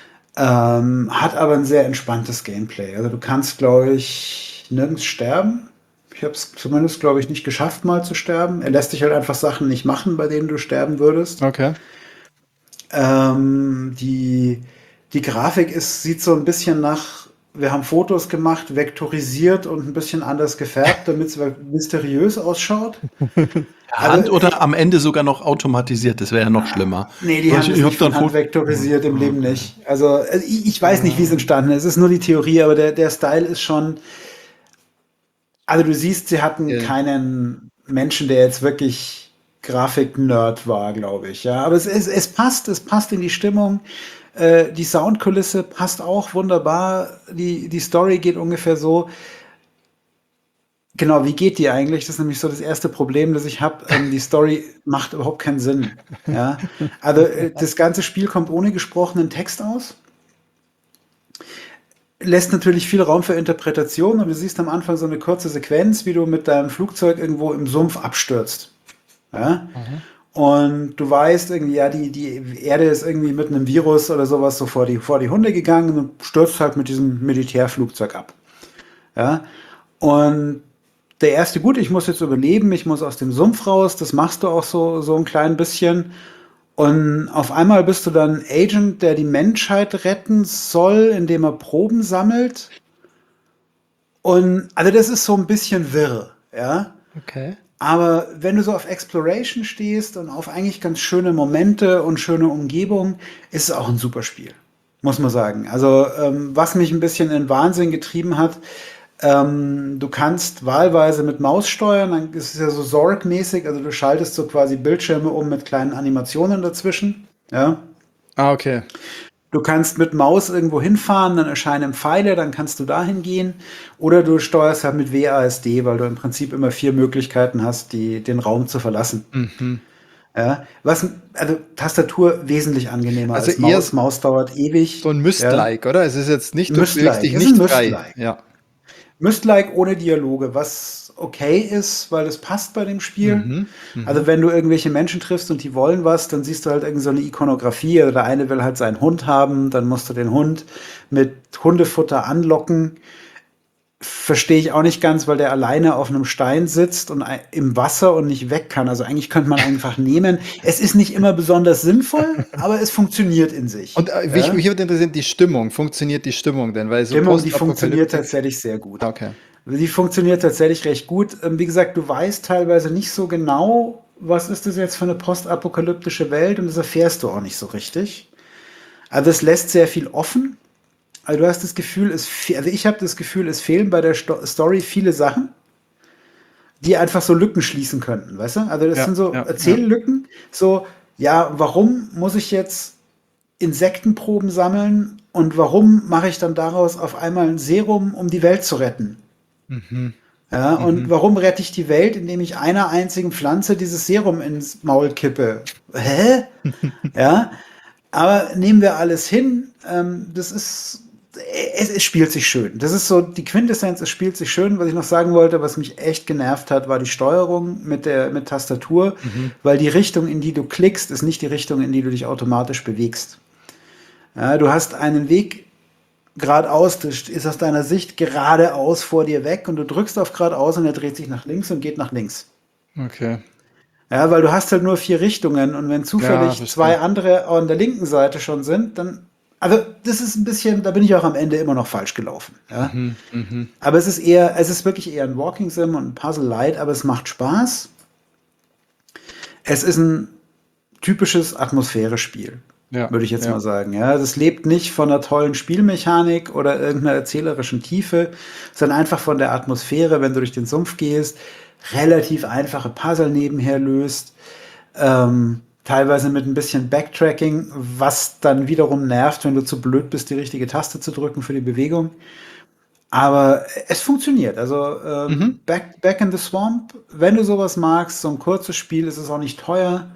Hat aber ein sehr entspanntes Gameplay. Also du kannst, glaube ich, nirgends sterben. Ich habe es zumindest, glaube ich, nicht geschafft, mal zu sterben. Er lässt dich halt einfach Sachen nicht machen, bei denen du sterben würdest. Okay. Die Grafik sieht so ein bisschen nach, wir haben Fotos gemacht, vektorisiert und ein bisschen anders gefärbt, damit es mysteriös ausschaut. Hand oder am Ende sogar noch automatisiert, das wäre ja noch schlimmer. Nee, die Ich- haben ich das hab nicht von dann Hand Foto- vektorisiert, im Leben nicht. Also ich weiß nicht, wie es entstanden ist. Es ist nur die Theorie, aber der Style ist schon. Also du siehst, sie hatten Ja. keinen Menschen, der jetzt wirklich Grafik-Nerd war, glaube ich. Ja, aber es passt in die Stimmung. Die Soundkulisse passt auch wunderbar. Die Story geht ungefähr so. Genau, wie geht die eigentlich? Das ist nämlich so das erste Problem, das ich habe. Die Story macht überhaupt keinen Sinn. Ja? Also das ganze Spiel kommt ohne gesprochenen Text aus. Lässt natürlich viel Raum für Interpretation und du siehst am Anfang so eine kurze Sequenz, wie du mit deinem Flugzeug irgendwo im Sumpf abstürzt. Ja? Und du weißt irgendwie, ja, die Erde ist irgendwie mit einem Virus oder sowas so vor die Hunde gegangen und stürzt halt mit diesem Militärflugzeug ab. Ja? Und der erste, gut, ich muss jetzt überleben, ich muss aus dem Sumpf raus, das machst du auch so ein klein bisschen. Und auf einmal bist du dann Agent, der die Menschheit retten soll, indem er Proben sammelt. Und also das ist so ein bisschen wirr, ja. Okay. Aber wenn du so auf Exploration stehst und auf eigentlich ganz schöne Momente und schöne Umgebung, ist es auch ein super Spiel, muss man sagen. Also was mich ein bisschen in Wahnsinn getrieben hat, du kannst wahlweise mit Maus steuern, dann ist es ja so Zork-mäßig, also du schaltest so quasi Bildschirme um mit kleinen Animationen dazwischen. Ja. Ah, okay. Du kannst mit Maus irgendwo hinfahren, dann erscheinen Pfeile, dann kannst du dahin gehen. Oder du steuerst halt mit WASD, weil du im Prinzip immer 4 Möglichkeiten hast, den Raum zu verlassen. Ja, also Tastatur wesentlich angenehmer Also als eher Maus. Maus dauert ewig. So ein Myst-like, oder? Es ist jetzt nicht, du Myst-like. bewegst dich Es ist nicht ein frei. Myst-like. Ja. Myst-like ohne Dialoge, was okay ist, weil es passt bei dem Spiel. Mhm. Also wenn du irgendwelche Menschen triffst und die wollen was, dann siehst du halt irgendwie so eine Ikonografie. Oder der eine will halt seinen Hund haben, dann musst du den Hund mit Hundefutter anlocken. Verstehe ich auch nicht ganz, weil der alleine auf einem Stein sitzt und im Wasser und nicht weg kann. Also eigentlich könnte man einfach nehmen. Es ist nicht immer besonders sinnvoll, aber es funktioniert in sich. Und mich würde interessieren, die Stimmung. Funktioniert die Stimmung denn? Weil so Stimmung, die funktioniert Postapokalyptik. tatsächlich sehr gut. Okay. Die funktioniert tatsächlich recht gut. Wie gesagt, du weißt teilweise nicht so genau, was ist das jetzt für eine postapokalyptische Welt, und das erfährst du auch nicht so richtig. Also es lässt sehr viel offen. Also du hast das Gefühl, also ich habe das Gefühl, es fehlen bei der Story viele Sachen, die einfach so Lücken schließen könnten, weißt du? Also das Ja, sind so ja, Erzähllücken. So, ja, warum muss ich jetzt Insektenproben sammeln und warum mache ich dann daraus auf einmal ein Serum, um die Welt zu retten? Ja, und warum rette ich die Welt, indem ich einer einzigen Pflanze dieses Serum ins Maul kippe? Hä? Ja, aber nehmen wir alles hin. Es spielt sich schön. Das ist so die Quintessenz, es spielt sich schön. Was ich noch sagen wollte, was mich echt genervt hat, war die Steuerung mit Tastatur, weil die Richtung, in die du klickst, ist nicht die Richtung, in die du dich automatisch bewegst. Ja, du hast einen Weg geradeaus, das ist aus deiner Sicht geradeaus vor dir weg, und du drückst auf geradeaus und er dreht sich nach links und geht nach links. Okay. Ja, weil du hast halt nur 4 Richtungen, und wenn Ja, zufällig verstehe. 2 andere an der linken Seite schon sind, dann, also das ist ein bisschen, da bin ich auch am Ende immer noch falsch gelaufen. Ja? Aber es ist wirklich eher ein Walking Sim und ein Puzzle Light, aber es macht Spaß. Es ist ein typisches Atmosphäre-Spiel, Ja, würde ich jetzt ja. mal sagen. Ja, das lebt nicht von einer tollen Spielmechanik oder irgendeiner erzählerischen Tiefe, sondern einfach von der Atmosphäre, wenn du durch den Sumpf gehst, relativ einfache Puzzle nebenher löst, teilweise mit ein bisschen Backtracking, was dann wiederum nervt, wenn du zu blöd bist, die richtige Taste zu drücken für die Bewegung. Aber es funktioniert. Also Back in the Swamp, wenn du sowas magst, so ein kurzes Spiel, ist es auch nicht teuer.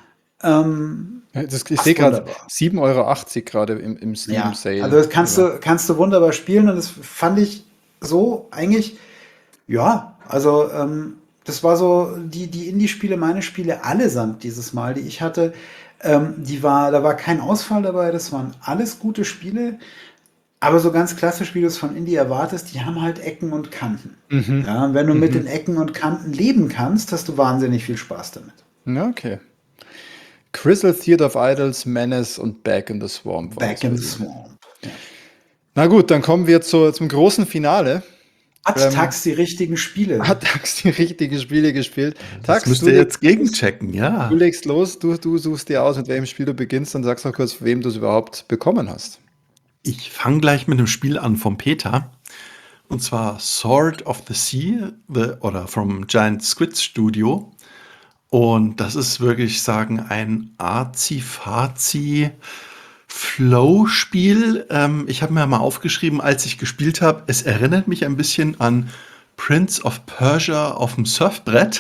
Ich sehe gerade Wunderbar. 7,80 € gerade im Ja, Steam-Sale. also das kannst du wunderbar spielen, und das fand ich so eigentlich, ja, also das war so, die Indie-Spiele, meine Spiele allesamt dieses Mal, die ich hatte, da war kein Ausfall dabei, das waren alles gute Spiele, aber so ganz klassisch, wie du es von Indie erwartest, die haben halt Ecken und Kanten. Ja, und wenn du mit den Ecken und Kanten leben kannst, hast du wahnsinnig viel Spaß damit. Ja, okay. Crystal Theater of Idols, Menace und Back in the Swamp. Back in the Swamp. Ja. Na gut, dann kommen wir zum großen Finale. Hat Tax die richtigen Spiele? Hat Tax die richtigen Spiele gespielt? Das müsst ihr jetzt gegenchecken, ja. Du legst los, du suchst dir aus, mit welchem Spiel du beginnst, und sagst noch kurz, wem du es überhaupt bekommen hast. Ich fange gleich mit einem Spiel an vom Peter. Und zwar Sword of the Sea oder vom Giant Squid Studio. Und das ist wirklich, sagen, ein Azi-Fazi Flow-Spiel. Ich habe mir mal aufgeschrieben, als ich gespielt habe, es erinnert mich ein bisschen an Prince of Persia auf dem Surfbrett.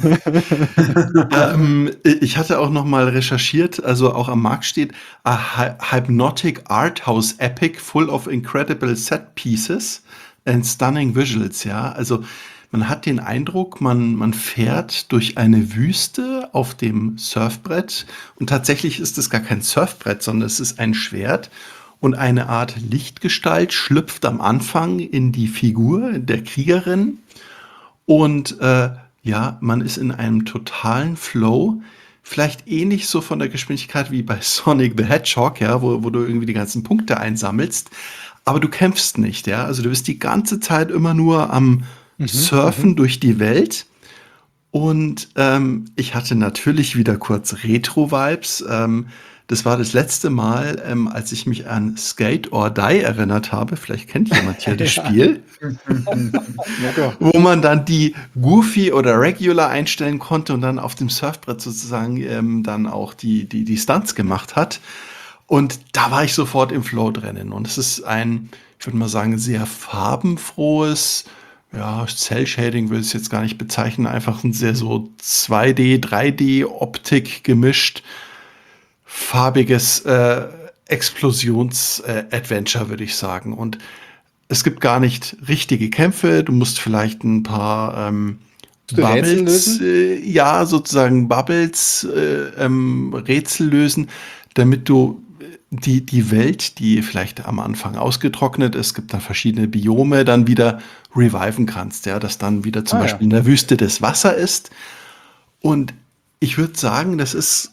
Ich hatte auch noch mal recherchiert, also auch am Markt steht a hypnotic art house epic full of incredible set pieces and stunning visuals. Ja, also man hat den Eindruck, man fährt durch eine Wüste auf dem Surfbrett, und tatsächlich ist es gar kein Surfbrett, sondern es ist ein Schwert, und eine Art Lichtgestalt schlüpft am Anfang in die Figur der Kriegerin, und ja, man ist in einem totalen Flow, vielleicht ähnlich so von der Geschwindigkeit wie bei Sonic the Hedgehog, ja, wo du irgendwie die ganzen Punkte einsammelst, aber du kämpfst nicht, ja, also du bist die ganze Zeit immer nur am Surfen durch die Welt. Und ich hatte natürlich wieder kurz Retro-Vibes. Das war das letzte Mal, als ich mich an Skate or Die erinnert habe. Vielleicht kennt jemand hier das Spiel. Wo man dann die Goofy oder Regular einstellen konnte und dann auf dem Surfbrett sozusagen dann auch die Stunts gemacht hat. Und da war ich sofort im Flow drinnen. Und es ist ein, ich würde mal sagen, sehr farbenfrohes, ja, Cell-Shading würde ich es jetzt gar nicht bezeichnen, einfach ein sehr so 2D, 3D-Optik gemischt, farbiges Explosions-Adventure, würde ich sagen. Und es gibt gar nicht richtige Kämpfe. Du musst vielleicht ein paar Du Rätsel Bubbles, lösen? ja, sozusagen Bubbles, Rätsel lösen, damit du die Welt, die vielleicht am Anfang ausgetrocknet ist, gibt dann verschiedene Biome, dann wieder reviven kannst, ja, dass dann wieder zum Ah Beispiel ja. in der Wüste das Wasser ist. Und ich würde sagen, das ist,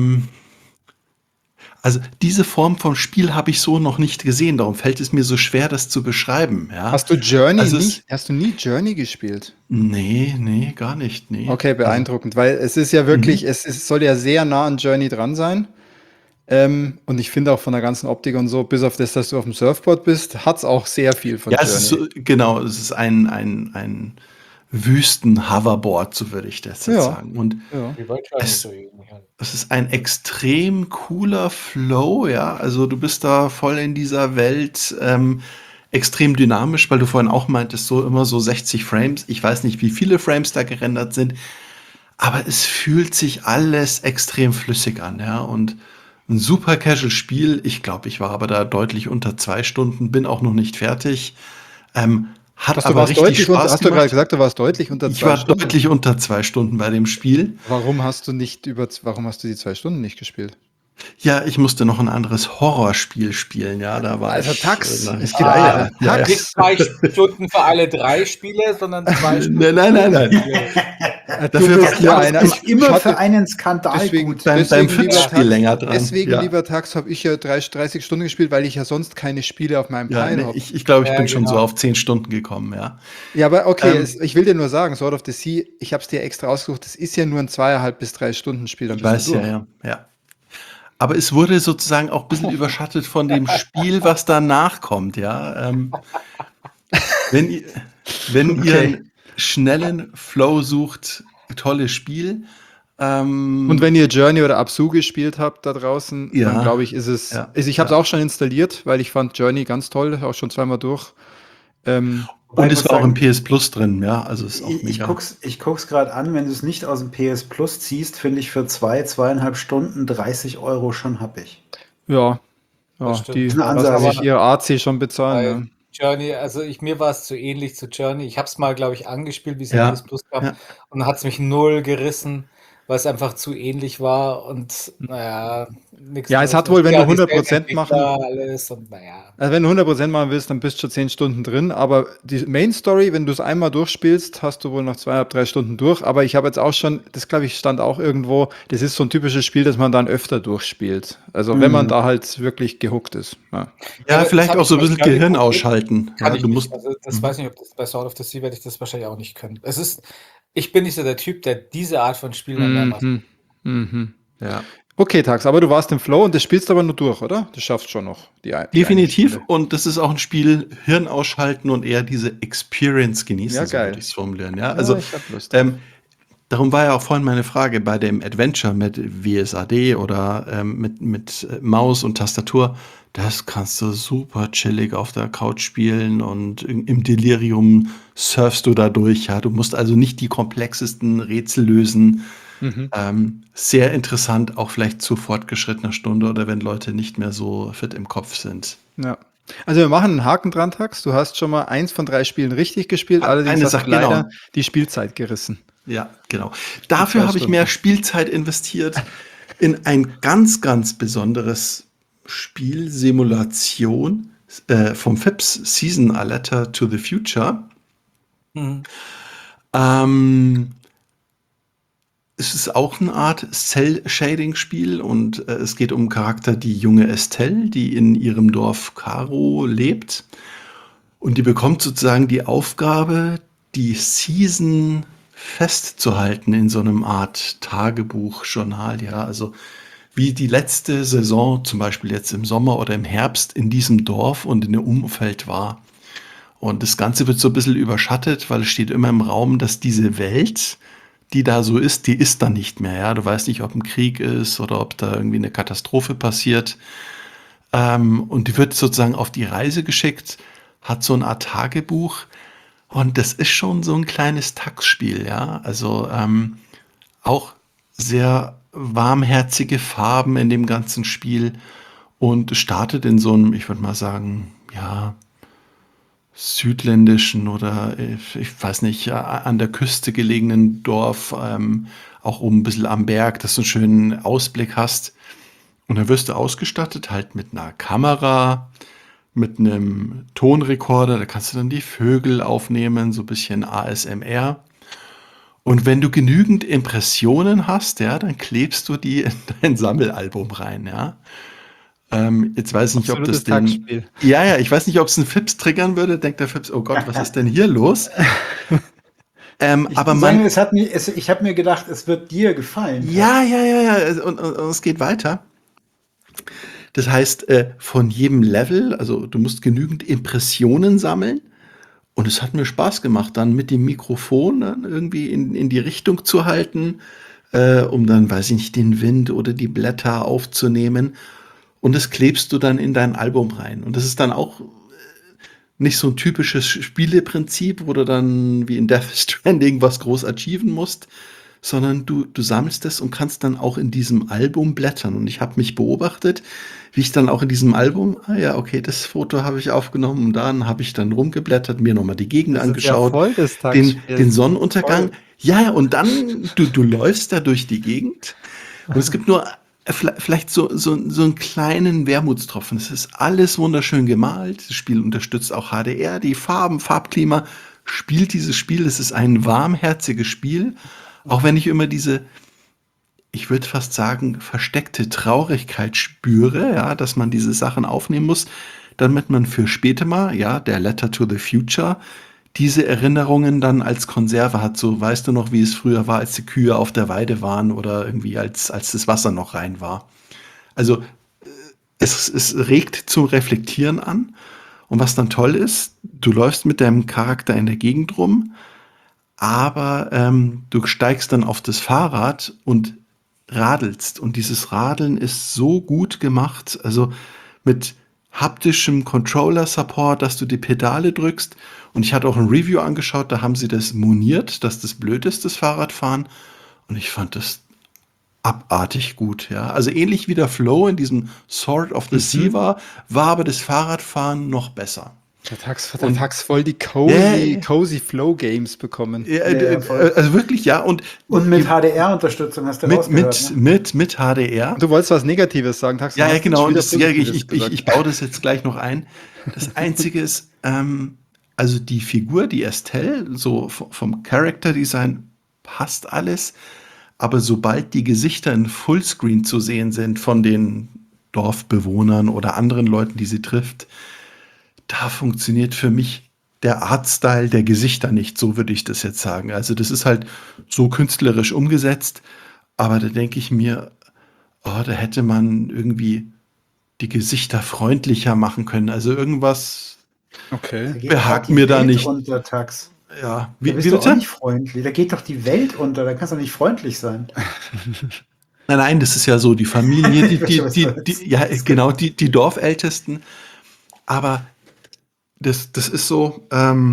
also diese Form von Spiel habe ich so noch nicht gesehen, darum fällt es mir so schwer, das zu beschreiben, ja. Hast du Journey Also es, nicht? Hast du nie Journey gespielt? nee, gar nicht, nee. Okay, Also, beeindruckend, weil es ist ja wirklich, mhm. es soll ja sehr nah an Journey dran sein. Und ich finde auch von der ganzen Optik und so, bis auf das, dass du auf dem Surfboard bist, hat es auch sehr viel von Ja, es ist Journey. so, genau, es ist ein Wüsten-Hoverboard, so würde ich das jetzt Ja, sagen. Und Wie weit war nicht so es, ähnlich an? es ist ein extrem cooler Flow, ja. Also du bist da voll in dieser Welt, extrem dynamisch, weil du vorhin auch meintest, so immer so 60 Frames. Ich weiß nicht, wie viele Frames da gerendert sind, aber es fühlt sich alles extrem flüssig an, ja. Und ein super casual Spiel. Ich glaube, ich war aber da deutlich unter 2 Stunden, bin auch noch nicht fertig. Hat aber richtig Spaß Hast du gerade gemacht. gesagt, du warst deutlich unter Ich zwei war Stunden? deutlich unter 2 Stunden bei dem Spiel. Warum hast du die 2 Stunden nicht gespielt? Ja, ich musste noch ein anderes Horrorspiel spielen. Ja, da war Also ich. Tax, es gibt Ja. Nicht 2 Stunden für alle 3 Spiele, sondern 2 Stunden Nein. Du Dafür bist war hier Tax einer. ist immer hatte- für einen Skandal Deswegen, gut. beim deswegen, lieber Fitzspiel Tax, länger dran. deswegen, Ja. lieber Tax, habe ich ja 30 Stunden gespielt, weil ich ja sonst keine Spiele auf meinem Ja, Pile nee, habe. ich glaube, ich Ja, bin schon so genau. auf 10 Stunden gekommen, ja. Ja, aber okay, Ähm, ich will dir nur sagen, Sword of the Sea, ich habe es dir extra ausgesucht, das ist ja nur ein 2,5 bis 3 Stunden Spiel, dann Ich bist du weiß, durch. ja. Aber es wurde sozusagen auch ein bisschen überschattet von dem Spiel, was danach kommt, ja. Wenn ihr, wenn ihr Okay. einen schnellen Flow sucht, tolles Spiel. Und wenn ihr Journey oder Absu gespielt habt da draußen, dann Ja, glaube ich, ist es. ja, Also ich habe es ja. auch schon installiert, weil ich fand Journey ganz toll, auch schon zweimal durch. Wobei Und ich es muss war auch im sagen, PS Plus drin, ja, also ist auch ich mega. guck's gerade an, wenn du es nicht aus dem PS Plus ziehst, finde ich für 2,5 Stunden 30 € schon happig. Ja, Das ja, stimmt. die Das ist eine lassen Ansage. sich ihr AC schon bezahlen. Bei Ne? Journey, also mir war es zu ähnlich zu Journey. Ich habe es mal, glaube ich, angespielt, wie es in PS Ja, Plus kam. ja. Und dann hat es mich null gerissen, weil es einfach zu ähnlich war. Und naja, nichts Ja, es Neues. hat wohl, wenn du Ja, dieselben 100% machen, Entwickler, alles und naja. also wenn du 100% machen willst, dann bist du schon 10 Stunden drin. Aber die Main Story, wenn du es einmal durchspielst, hast du wohl noch 2,5, 3 Stunden durch. Aber ich habe jetzt auch schon, das glaube ich, stand auch irgendwo, das ist so ein typisches Spiel, das man dann öfter durchspielt. Also wenn man da halt wirklich gehuckt ist. Ja. Ja, Das vielleicht habe auch ich so ein bei bisschen Journey Gehirn probiert. ausschalten. Kann Ja, ich du nicht. musst. Also das weiß ich nicht, ob das bei Sword of the Sea werde ich das wahrscheinlich auch nicht können. Ich bin nicht so der Typ, der diese Art von Spielen dann mehrmals. Mhm. Mhm. Ja. Okay, Tax, aber du warst im Flow und das spielst du aber nur durch, oder? Das schaffst schon noch, die eine Definitiv. Stunde. Und das ist auch ein Spiel, Hirn ausschalten und eher diese Experience genießen, Ja, so geil. würde ich es formulieren. Ja, Ja, also ich hab Lust drauf. darum war ja auch vorhin meine Frage bei dem Adventure mit WSAD oder mit Maus und Tastatur. Das kannst du super chillig auf der Couch spielen und im Delirium surfst du da durch. Ja, du musst also nicht die komplexesten Rätsel lösen. Sehr interessant, auch vielleicht zu fortgeschrittener Stunde oder wenn Leute nicht mehr so fit im Kopf sind. Ja. Also wir machen einen Haken dran, Tax. Du hast schon mal 1 von 3 Spielen richtig gespielt, allerdings Eine hast Sache, du leider genau. die Spielzeit gerissen. Ja, genau. Dafür 2 habe ich mehr Stunden. Spielzeit investiert in ein ganz, ganz besonderes Spiel, Simulation vom Phipps, Season A Letter to the Future. Mhm. Es ist auch eine Art Cell-Shading-Spiel und es geht um einen Charakter, die junge Estelle, die in ihrem Dorf Karo lebt. Und die bekommt sozusagen die Aufgabe, die Season festzuhalten in so einem Art Tagebuch-Journal. Ja, also wie die letzte Saison, zum Beispiel jetzt im Sommer oder im Herbst, in diesem Dorf und in dem Umfeld war. Und das Ganze wird so ein bisschen überschattet, weil es steht immer im Raum, dass diese Welt, die da so ist, die ist dann nicht mehr. Ja, du weißt nicht, ob ein Krieg ist oder ob da irgendwie eine Katastrophe passiert. Und die wird sozusagen auf die Reise geschickt, hat so eine Art Tagebuch. Und das ist schon so ein kleines Taxspiel, ja. Also auch sehr warmherzige Farben in dem ganzen Spiel und startet in so einem, ich würde mal sagen, ja, südländischen oder ich weiß nicht, an der Küste gelegenen Dorf, auch oben ein bisschen am Berg, dass du einen schönen Ausblick hast. Und dann wirst du ausgestattet halt mit einer Kamera, mit einem Tonrekorder, da kannst du dann die Vögel aufnehmen, so ein bisschen ASMR. Und wenn du genügend Impressionen hast, ja, dann klebst du die in dein Sammelalbum rein, ja. Jetzt weiß ich nicht, ob das Absolutes Taktspiel. ja, ich weiß nicht, ob es einen Fips triggern würde. Denkt der Fips, oh Gott, was ist denn hier los? Ich Aber muss sagen, man, ich habe mir gedacht, es wird dir gefallen. ja, und es geht weiter. Das heißt, von jedem Level, also du musst genügend Impressionen sammeln. Und es hat mir Spaß gemacht, dann mit dem Mikrofon dann irgendwie in die Richtung zu halten, um dann, weiß ich nicht, den Wind oder die Blätter aufzunehmen. Und das klebst du dann in dein Album rein. Und das ist dann auch nicht so ein typisches Spieleprinzip, wo du dann wie in Death Stranding was groß achieven musst, sondern du sammelst es und kannst dann auch in diesem Album blättern. Und ich habe mich beobachtet, wie ich dann auch in diesem Album, ja, okay, das Foto habe ich aufgenommen und dann habe ich dann rumgeblättert, mir nochmal die Gegend Das ist ja angeschaut, voll das den Taktspiel. Sonnenuntergang. Voll. Ja, und dann, du läufst da durch die Gegend und es gibt nur vielleicht so einen kleinen Wermutstropfen. Es ist alles wunderschön gemalt. Das Spiel unterstützt auch HDR, die Farben, Farbklima. Spielt dieses Spiel. Es ist ein warmherziges Spiel. Auch wenn ich immer diese, ich würde fast sagen, versteckte Traurigkeit spüre, ja, dass man diese Sachen aufnehmen muss, damit man für später mal, ja, der Letter to the Future, diese Erinnerungen dann als Konserve hat. So, weißt du noch, wie es früher war, als die Kühe auf der Weide waren oder irgendwie als das Wasser noch rein war. Also es regt zum Reflektieren an. Und was dann toll ist, du läufst mit deinem Charakter in der Gegend rum, aber du steigst dann auf das Fahrrad und radelst. Und dieses Radeln ist so gut gemacht, also mit haptischem Controller-Support, dass du die Pedale drückst. Und ich hatte auch ein Review angeschaut, da haben sie das moniert, dass das blöd ist, das Fahrradfahren. Und ich fand das abartig gut, ja. Also ähnlich wie der Flow in diesem Sword of the Sea war aber das Fahrradfahren noch besser. Der Tax voll die Yeah. cozy Flow Games bekommen. Ja, Ja, voll. also wirklich, ja. Und mit HDR-Unterstützung hast du rausgehört. Ne? mit HDR. Du wolltest was Negatives sagen, Tax. Ja, du ja, hast genau. schon Und wieder das, ja, Positives gesagt. ich baue das jetzt gleich noch ein. Das Einzige ist, also die Figur, die Estelle, so vom Character Design passt alles. Aber sobald die Gesichter in Fullscreen zu sehen sind von den Dorfbewohnern oder anderen Leuten, die sie trifft, da funktioniert für mich der Artstyle der Gesichter nicht, so würde ich das jetzt sagen. Also das ist halt so künstlerisch umgesetzt, aber da denke ich mir, oh, da hätte man irgendwie die Gesichter freundlicher machen können. Also irgendwas Okay. geht behagt doch die mir da Welt nicht. unter, Tax. Ja, Da wie bist du auch bitte? nicht freundlich. Da geht doch die Welt unter. Da kannst du nicht freundlich sein. Nein, das ist ja so, die Familie, Ich weiß schon, was du meinst. ja, genau, die Dorfältesten. Aber das ist so,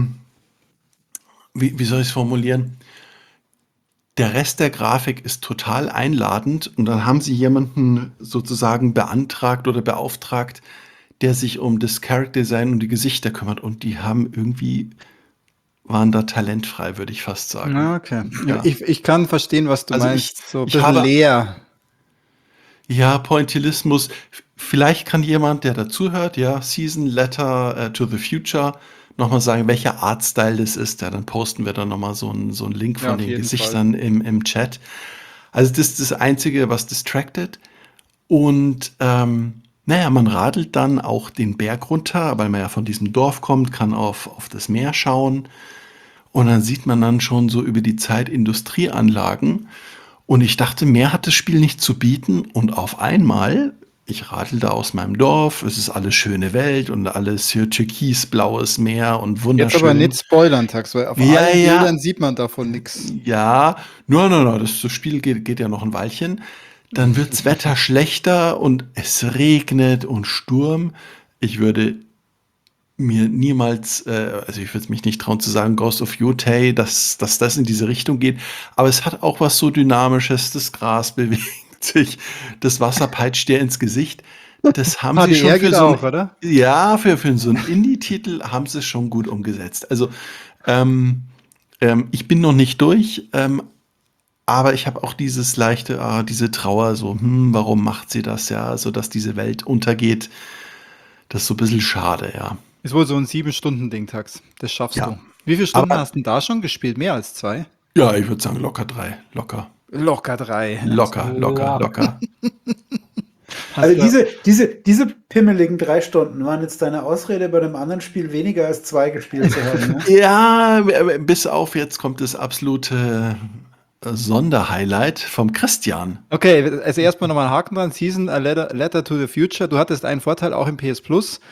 wie soll ich es formulieren? Der Rest der Grafik ist total einladend und dann haben sie jemanden sozusagen beantragt oder beauftragt, der sich um das Character Design und die Gesichter kümmert und die waren da talentfrei, würde ich fast sagen. Na, okay. Ja. Ich kann verstehen, was du Also meinst. So ein ich bisschen habe- leer. Ja, Pointillismus. Vielleicht kann jemand, der dazuhört, ja, Season Letter to the Future, nochmal sagen, welcher Artstyle das ist. Ja, dann posten wir da nochmal so einen Link Ja, von auf den jeden Gesichtern im Chat. Also das ist das Einzige, was distracted. Und naja, man radelt dann auch den Berg runter, weil man ja von diesem Dorf kommt, kann auf das Meer schauen. Und dann sieht man dann schon so über die Zeit Industrieanlagen. Und ich dachte, mehr hat das Spiel nicht zu bieten. Und auf einmal, ich radel da aus meinem Dorf, es ist alles schöne Welt und alles hier türkisblaues Meer und wunderschön. Jetzt aber nicht spoilern, Tax, weil auf Ja, allen ja. Bildern sieht man davon nichts. Ja, no, das Spiel geht ja noch ein Weilchen. Dann wirds Wetter schlechter und es regnet und Sturm. Ich würde mir niemals, also ich würde mich nicht trauen zu sagen, Ghost of Yotei, dass das in diese Richtung geht. Aber es hat auch was so Dynamisches, das Gras bewegt sich, das Wasser peitscht dir ins Gesicht. Das haben sie schon HDR für geht so auch, ein, oder? ja, für so einen Indie-Titel haben sie es schon gut umgesetzt. Also, ähm, ich bin noch nicht durch, aber ich habe auch dieses leichte, diese Trauer, so, warum macht sie das ja, so dass diese Welt untergeht. Das ist so ein bisschen schade, ja. Ist wohl so ein 7-Stunden-Ding, Tax. Das schaffst Ja. du. Wie viele Stunden Aber hast du denn da schon gespielt? Mehr als 2? ja, ich würde sagen, locker 3. Locker. Locker 3. Locker, locker, Locker. locker. Also Hast du, diese pimmeligen 3 Stunden waren jetzt deine Ausrede, bei einem anderen Spiel weniger als 2 gespielt zu haben. Ne? Ja, bis auf jetzt kommt das absolute Sonderhighlight vom Christian. okay, also erstmal nochmal einen Haken dran. Season A Letter to the Future. Du hattest einen Vorteil auch im PS Plus.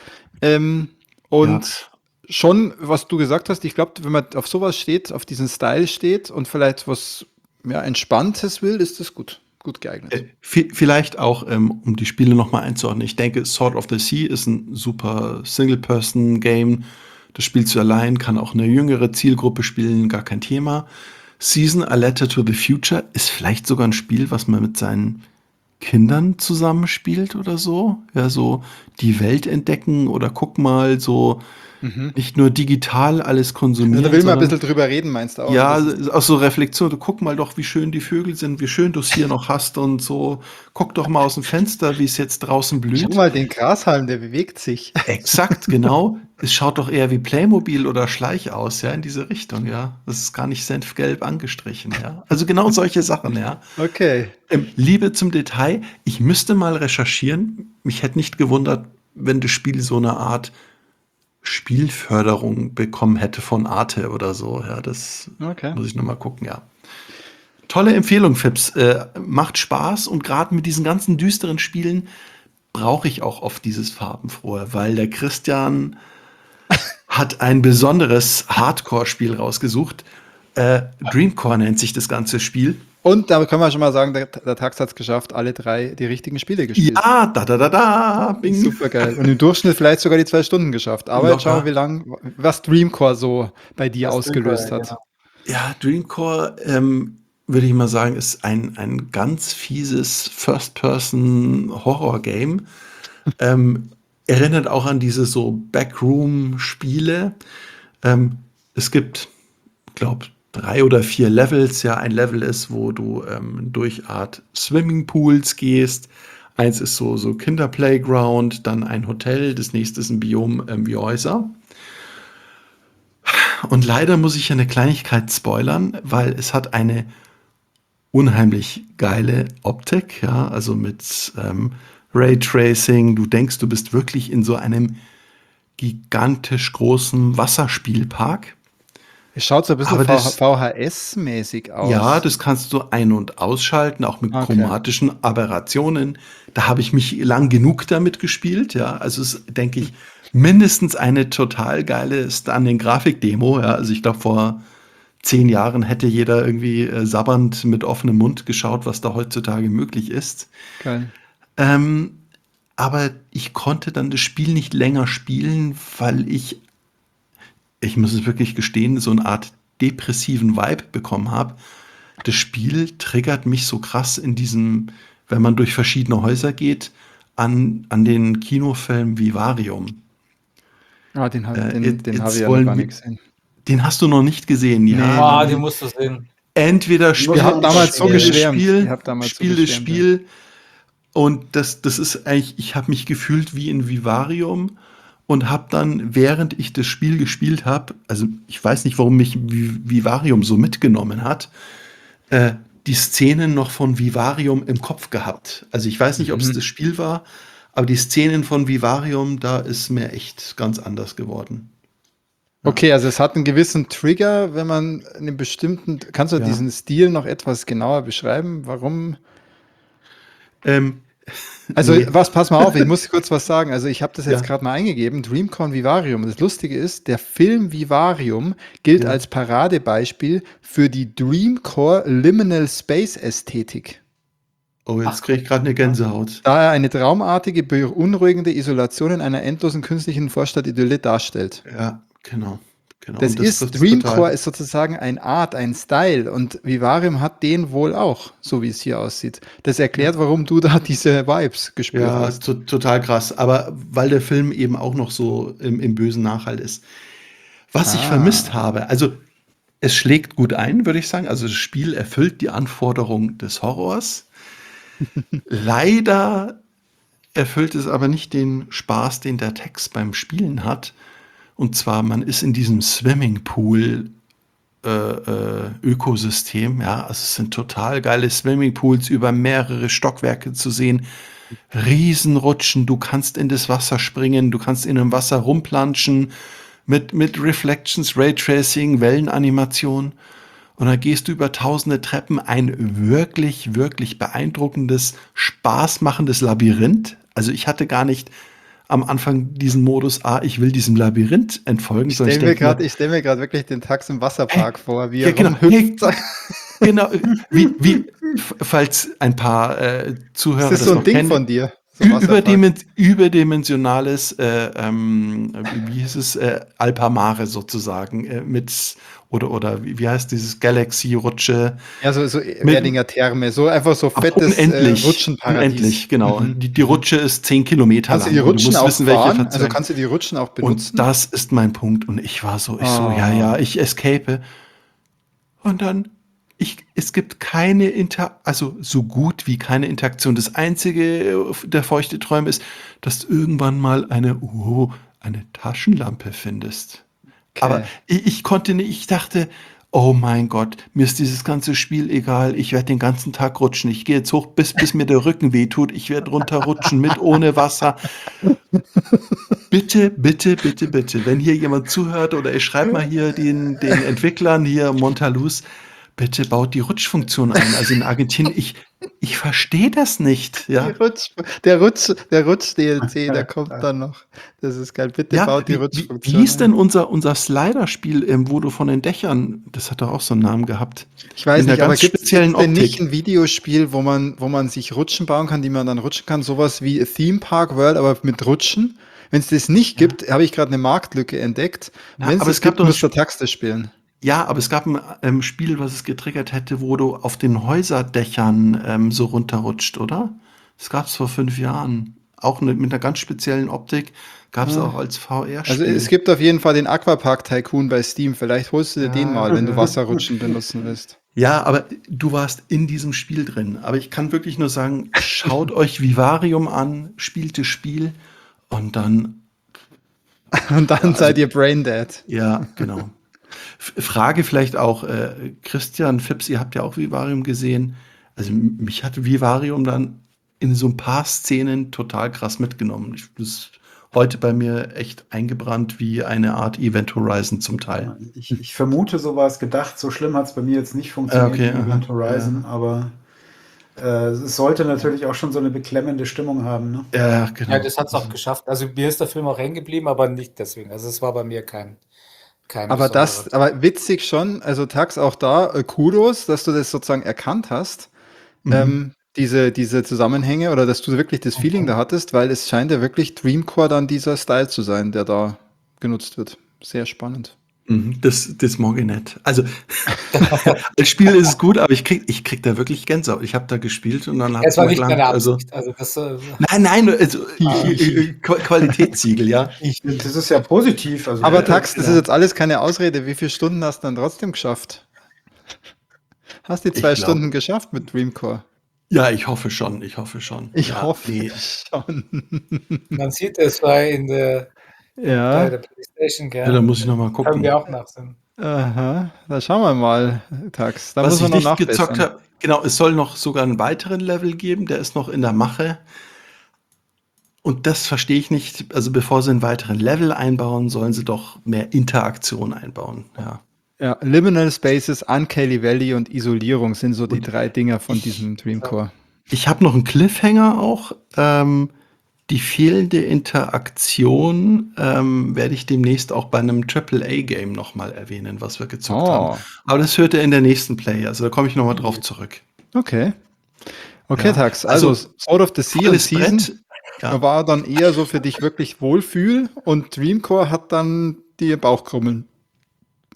Und schon, was du gesagt hast, ich glaube, wenn man auf sowas steht, auf diesen Style steht und vielleicht was Entspanntes will, ist das gut. Gut geeignet. Vielleicht auch, um die Spiele nochmal einzuordnen. Ich denke, Sword of the Sea ist ein super Single-Person-Game. Das spielst du allein, kann auch eine jüngere Zielgruppe spielen, gar kein Thema. Season A Letter to the Future ist vielleicht sogar ein Spiel, was man mit seinen Kindern zusammenspielt oder so. Ja, so die Welt entdecken oder guck mal, so nicht nur digital alles konsumieren. Da will man ein sondern- bisschen drüber reden, meinst du auch? ja, Das ist- auch so Reflexion. Du guck mal doch, wie schön die Vögel sind, wie schön du es hier noch hast und so. Guck doch mal aus dem Fenster, wie es jetzt draußen Schau blüht. mal den Grashalm, der bewegt sich. Exakt, genau. Es schaut doch eher wie Playmobil oder Schleich aus, ja, in diese Richtung, ja. Das ist gar nicht senfgelb angestrichen, ja. Also genau solche Sachen, ja. Okay. Liebe zum Detail, ich müsste mal recherchieren. Mich hätte nicht gewundert, wenn das Spiel so eine Art Spielförderung bekommen hätte von Arte oder so. Ja, das Okay. muss ich noch mal gucken, ja. Tolle Empfehlung, Fips. Macht Spaß und gerade mit diesen ganzen düsteren Spielen brauche ich auch oft dieses Farbenfrohe, weil der Christian hat ein besonderes Hardcore-Spiel rausgesucht. Dreamcore nennt sich das ganze Spiel. Und da können wir schon mal sagen, der Tax hat es geschafft, alle 3 die richtigen Spiele gespielt. Ja, da, bing. Super geil. Und im Durchschnitt vielleicht sogar die 2 Stunden geschafft. Aber jetzt schauen wir, was Dreamcore so bei dir ausgelöst hat. Genau. Ja, Dreamcore, würde ich mal sagen, ist ein ganz fieses First-Person-Horror-Game. Erinnert auch an diese so Backroom-Spiele. Es gibt, glaube 3 oder 4 Levels. Ja, ein Level ist, wo du durch Art Swimmingpools gehst. Eins ist so Kinderplayground, dann ein Hotel, das nächste ist ein Biom wie Häuser. Und leider muss ich eine Kleinigkeit spoilern, weil es hat eine unheimlich geile Optik, ja, also mit Raytracing. Du denkst, du bist wirklich in so einem gigantisch großen Wasserspielpark. Es schaut so ein bisschen Aber das- VHS-mäßig aus. Ja, das kannst du ein- und ausschalten, auch mit Okay. chromatischen Aberrationen. Da habe ich mich lang genug damit gespielt, ja. Also es ist, denke ich, mindestens eine total geile Stunning-Grafik-Demo, ja. Also ich glaube, vor 10 Jahren hätte jeder irgendwie sabbernd mit offenem Mund geschaut, was da heutzutage möglich ist. Geil. Aber ich konnte dann das Spiel nicht länger spielen, weil ich muss es wirklich gestehen, so eine Art depressiven Vibe bekommen habe. Das Spiel triggert mich so krass in diesem, wenn man durch verschiedene Häuser geht, an den Kinofilm Vivarium. Ah, den habe Jetzt ich ja noch wollen gar wir- nicht gesehen. Den hast du noch nicht gesehen, ja? Nee. Ah, die musst du sehen. Entweder Ihr habt damals so geschwärmt. Ihr habt damals so Spiel das geschwärmt, Spiel. Und das ist eigentlich, ich habe mich gefühlt wie in Vivarium und habe dann, während ich das Spiel gespielt habe, also ich weiß nicht, warum mich Vivarium so mitgenommen hat, die Szenen noch von Vivarium im Kopf gehabt. Also ich weiß nicht, ob es das Spiel war, aber die Szenen von Vivarium, da ist mir echt ganz anders geworden. Okay, also es hat einen gewissen Trigger, wenn man einen bestimmten. Kannst du Ja. diesen Stil noch etwas genauer beschreiben? Warum? Also, Nee. pass mal auf, ich muss kurz was sagen. Also, ich habe das jetzt Ja. gerade mal eingegeben, Dreamcore Vivarium. Das Lustige ist, der Film Vivarium gilt Ja. als Paradebeispiel für die Dreamcore Liminal Space Ästhetik. Oh, jetzt kriege ich gerade eine Gänsehaut. Da er eine traumartige, beunruhigende Isolation in einer endlosen künstlichen Vorstadt-Idylle darstellt. Ja, genau. Genau. Das Und ist, trifft's Dreamcore total. ist sozusagen ein Art, ein Style und Vivarium hat den wohl auch, so wie es hier aussieht. Das erklärt, warum du da diese Vibes gespürt Ja, hast. total krass. Aber weil der Film eben auch noch so im bösen Nachhalt ist. Was ich vermisst Ah, habe, also es schlägt gut ein, würde ich sagen. Also das Spiel erfüllt die Anforderung des Horrors. Leider erfüllt es aber nicht den Spaß, den der Text beim Spielen hat. Und zwar, man ist in diesem Swimmingpool Ökosystem. Ja, also es sind total geile Swimmingpools über mehrere Stockwerke zu sehen. Riesenrutschen, du kannst in das Wasser springen, du kannst in dem Wasser rumplanschen mit Reflections, Raytracing, Wellenanimation. Und dann gehst du über tausende Treppen, ein wirklich, wirklich beeindruckendes, spaßmachendes Labyrinth. Also ich hatte gar nicht am Anfang diesen Modus, ich will diesem Labyrinth entfolgen, sondern ich denke mir, ich stell mir gerade wirklich den Tax im hey, Wasserpark vor, wie ja er genau, rumhüpft. hey, genau, falls ein paar Ist Zuhörer das das so ein noch Ding kennen, von dir? So ein Wasserpark? überdimensionales, wie hieß es, Alpamare sozusagen, oder wie heißt dieses Galaxy-Rutsche, Ja, so mit Erdinger Therme, so einfach so fettes unendlich, Rutschenparadies. genau. Mhm. Die Rutsche ist 10 Kilometer Kannst du die lang und du Rutschen musst auch wissen, welche fahren? Also verzweigen. kannst du die Rutschen auch Und benutzen? das ist mein Punkt. Und ich so, ja, Ah, ich escape. Und dann, es gibt keine also so gut wie keine Interaktion. Das einzige der feuchte Träume ist, dass du irgendwann mal eine Taschenlampe findest. Aber okay. ich konnte nicht, ich dachte, oh mein Gott, mir ist dieses ganze Spiel egal, ich werde den ganzen Tag rutschen. Ich gehe jetzt hoch, bis mir der Rücken wehtut. Ich werde runterrutschen mit ohne Wasser. Bitte, bitte, bitte, bitte, wenn hier jemand zuhört oder ich schreibe mal hier den Entwicklern hier Montaluz, bitte baut die Rutschfunktion ein. Also in Argentinien, ich verstehe das nicht, Die ja. Rutsch, der Rutsch-DLC, der kommt dann noch. Das ist geil. Bitte Ja, baut die wie Rutschfunktion hieß ein. denn unser Slider-Spiel, wo du von den Dächern, das hat doch auch so einen Namen gehabt, Ich mit weiß einer nicht, aber ganz speziellen gibt's denn nicht Optik. ein Videospiel, wo man sich Rutschen bauen kann, die man dann rutschen kann? Sowas wie A Theme Park World, aber mit Rutschen? Wenn es das nicht Ja, gibt, habe ich gerade eine Marktlücke entdeckt. ja, Wenn es aber das es gab gibt, doch ein, muss der Tax das spielen. ja, aber es gab ein Spiel, was es getriggert hätte, wo du auf den Häuserdächern so runterrutscht, oder? Das gab es vor 5 Jahren. Auch mit einer ganz speziellen Optik. Gab es Ah. auch als Also es VR-Spiel. gibt auf jeden Fall den Aquapark Tycoon bei Steam. Vielleicht holst du dir den Ja, mal, wenn du ja. Wasserrutschen benutzen willst. Ja, aber du warst in diesem Spiel drin. Aber ich kann wirklich nur sagen, schaut euch Vivarium an, spielt das Spiel und dann, Und ja, dann also, seid ihr braindead. ja, genau. Frage vielleicht auch, Christian, Fips, ihr habt ja auch Vivarium gesehen. Also mich hat Vivarium dann in so ein paar Szenen total krass mitgenommen. Das ist heute bei mir echt eingebrannt wie eine Art Event Horizon zum Teil. Ich vermute, so war es gedacht. So schlimm hat es bei mir jetzt nicht funktioniert Okay, wie aha, Event Horizon, aber es sollte natürlich auch schon so eine beklemmende Stimmung haben. Ne? ja, Ja, genau. das hat es auch geschafft. Also mir ist der Film auch hängen geblieben, aber nicht deswegen. Also es war bei mir kein besonderer. Aber witzig schon, also Tax auch da, Kudos, dass du das sozusagen erkannt hast, Mhm. diese Zusammenhänge oder dass du wirklich das Feeling da hattest, weil es scheint ja wirklich Dreamcore dann dieser Style zu sein, der da genutzt wird. Sehr spannend. Das mag ich nicht. Also, als Spiel ist es gut, aber ich krieg da wirklich Gänsehaut. Ich habe da gespielt und dann Es hat's war mal nicht meine gelangt. Also, Absicht. Also das, nein, also Hihihi. Qualitätssiegel, ja. Das ist ja positiv. Also, Aber Ja, Tax, das ist genau. jetzt alles keine Ausrede. Wie viele Stunden hast du dann trotzdem geschafft? Hast die Ich 2 Stunden glaube, geschafft mit Dreamcore? ja, ich hoffe schon, ich hoffe schon. Ich Ja, hoffe nee. schon. man sieht es bei Ja, der PlayStation, Ja, da gell? muss ich noch mal Können wir gucken. auch nachsehen. aha. Da schauen wir mal, Tax. Da Was müssen wir ich noch nicht gezockt nachbessern. habe, genau, es soll noch sogar einen weiteren Level geben, der ist noch in der Mache. Und das verstehe ich nicht. Also bevor sie einen weiteren Level einbauen, sollen sie doch mehr Interaktion einbauen. Ja. Ja, Liminal Spaces, Uncanny Valley und Isolierung sind so die Und 3 Dinger von ich, diesem Dreamcore. ich habe noch einen Cliffhanger auch. Die fehlende Interaktion werde ich demnächst auch bei einem AAA-Game nochmal erwähnen, was wir gezockt haben. Oh, Aber das hört ihr in der nächsten Play. Also da komme ich nochmal drauf zurück. okay. Okay, Ja, Tax. Also also Sword of the Sea und volles Season Brett. Ja, war dann eher so für dich wirklich Wohlfühl und Dreamcore hat dann die Bauchkrummeln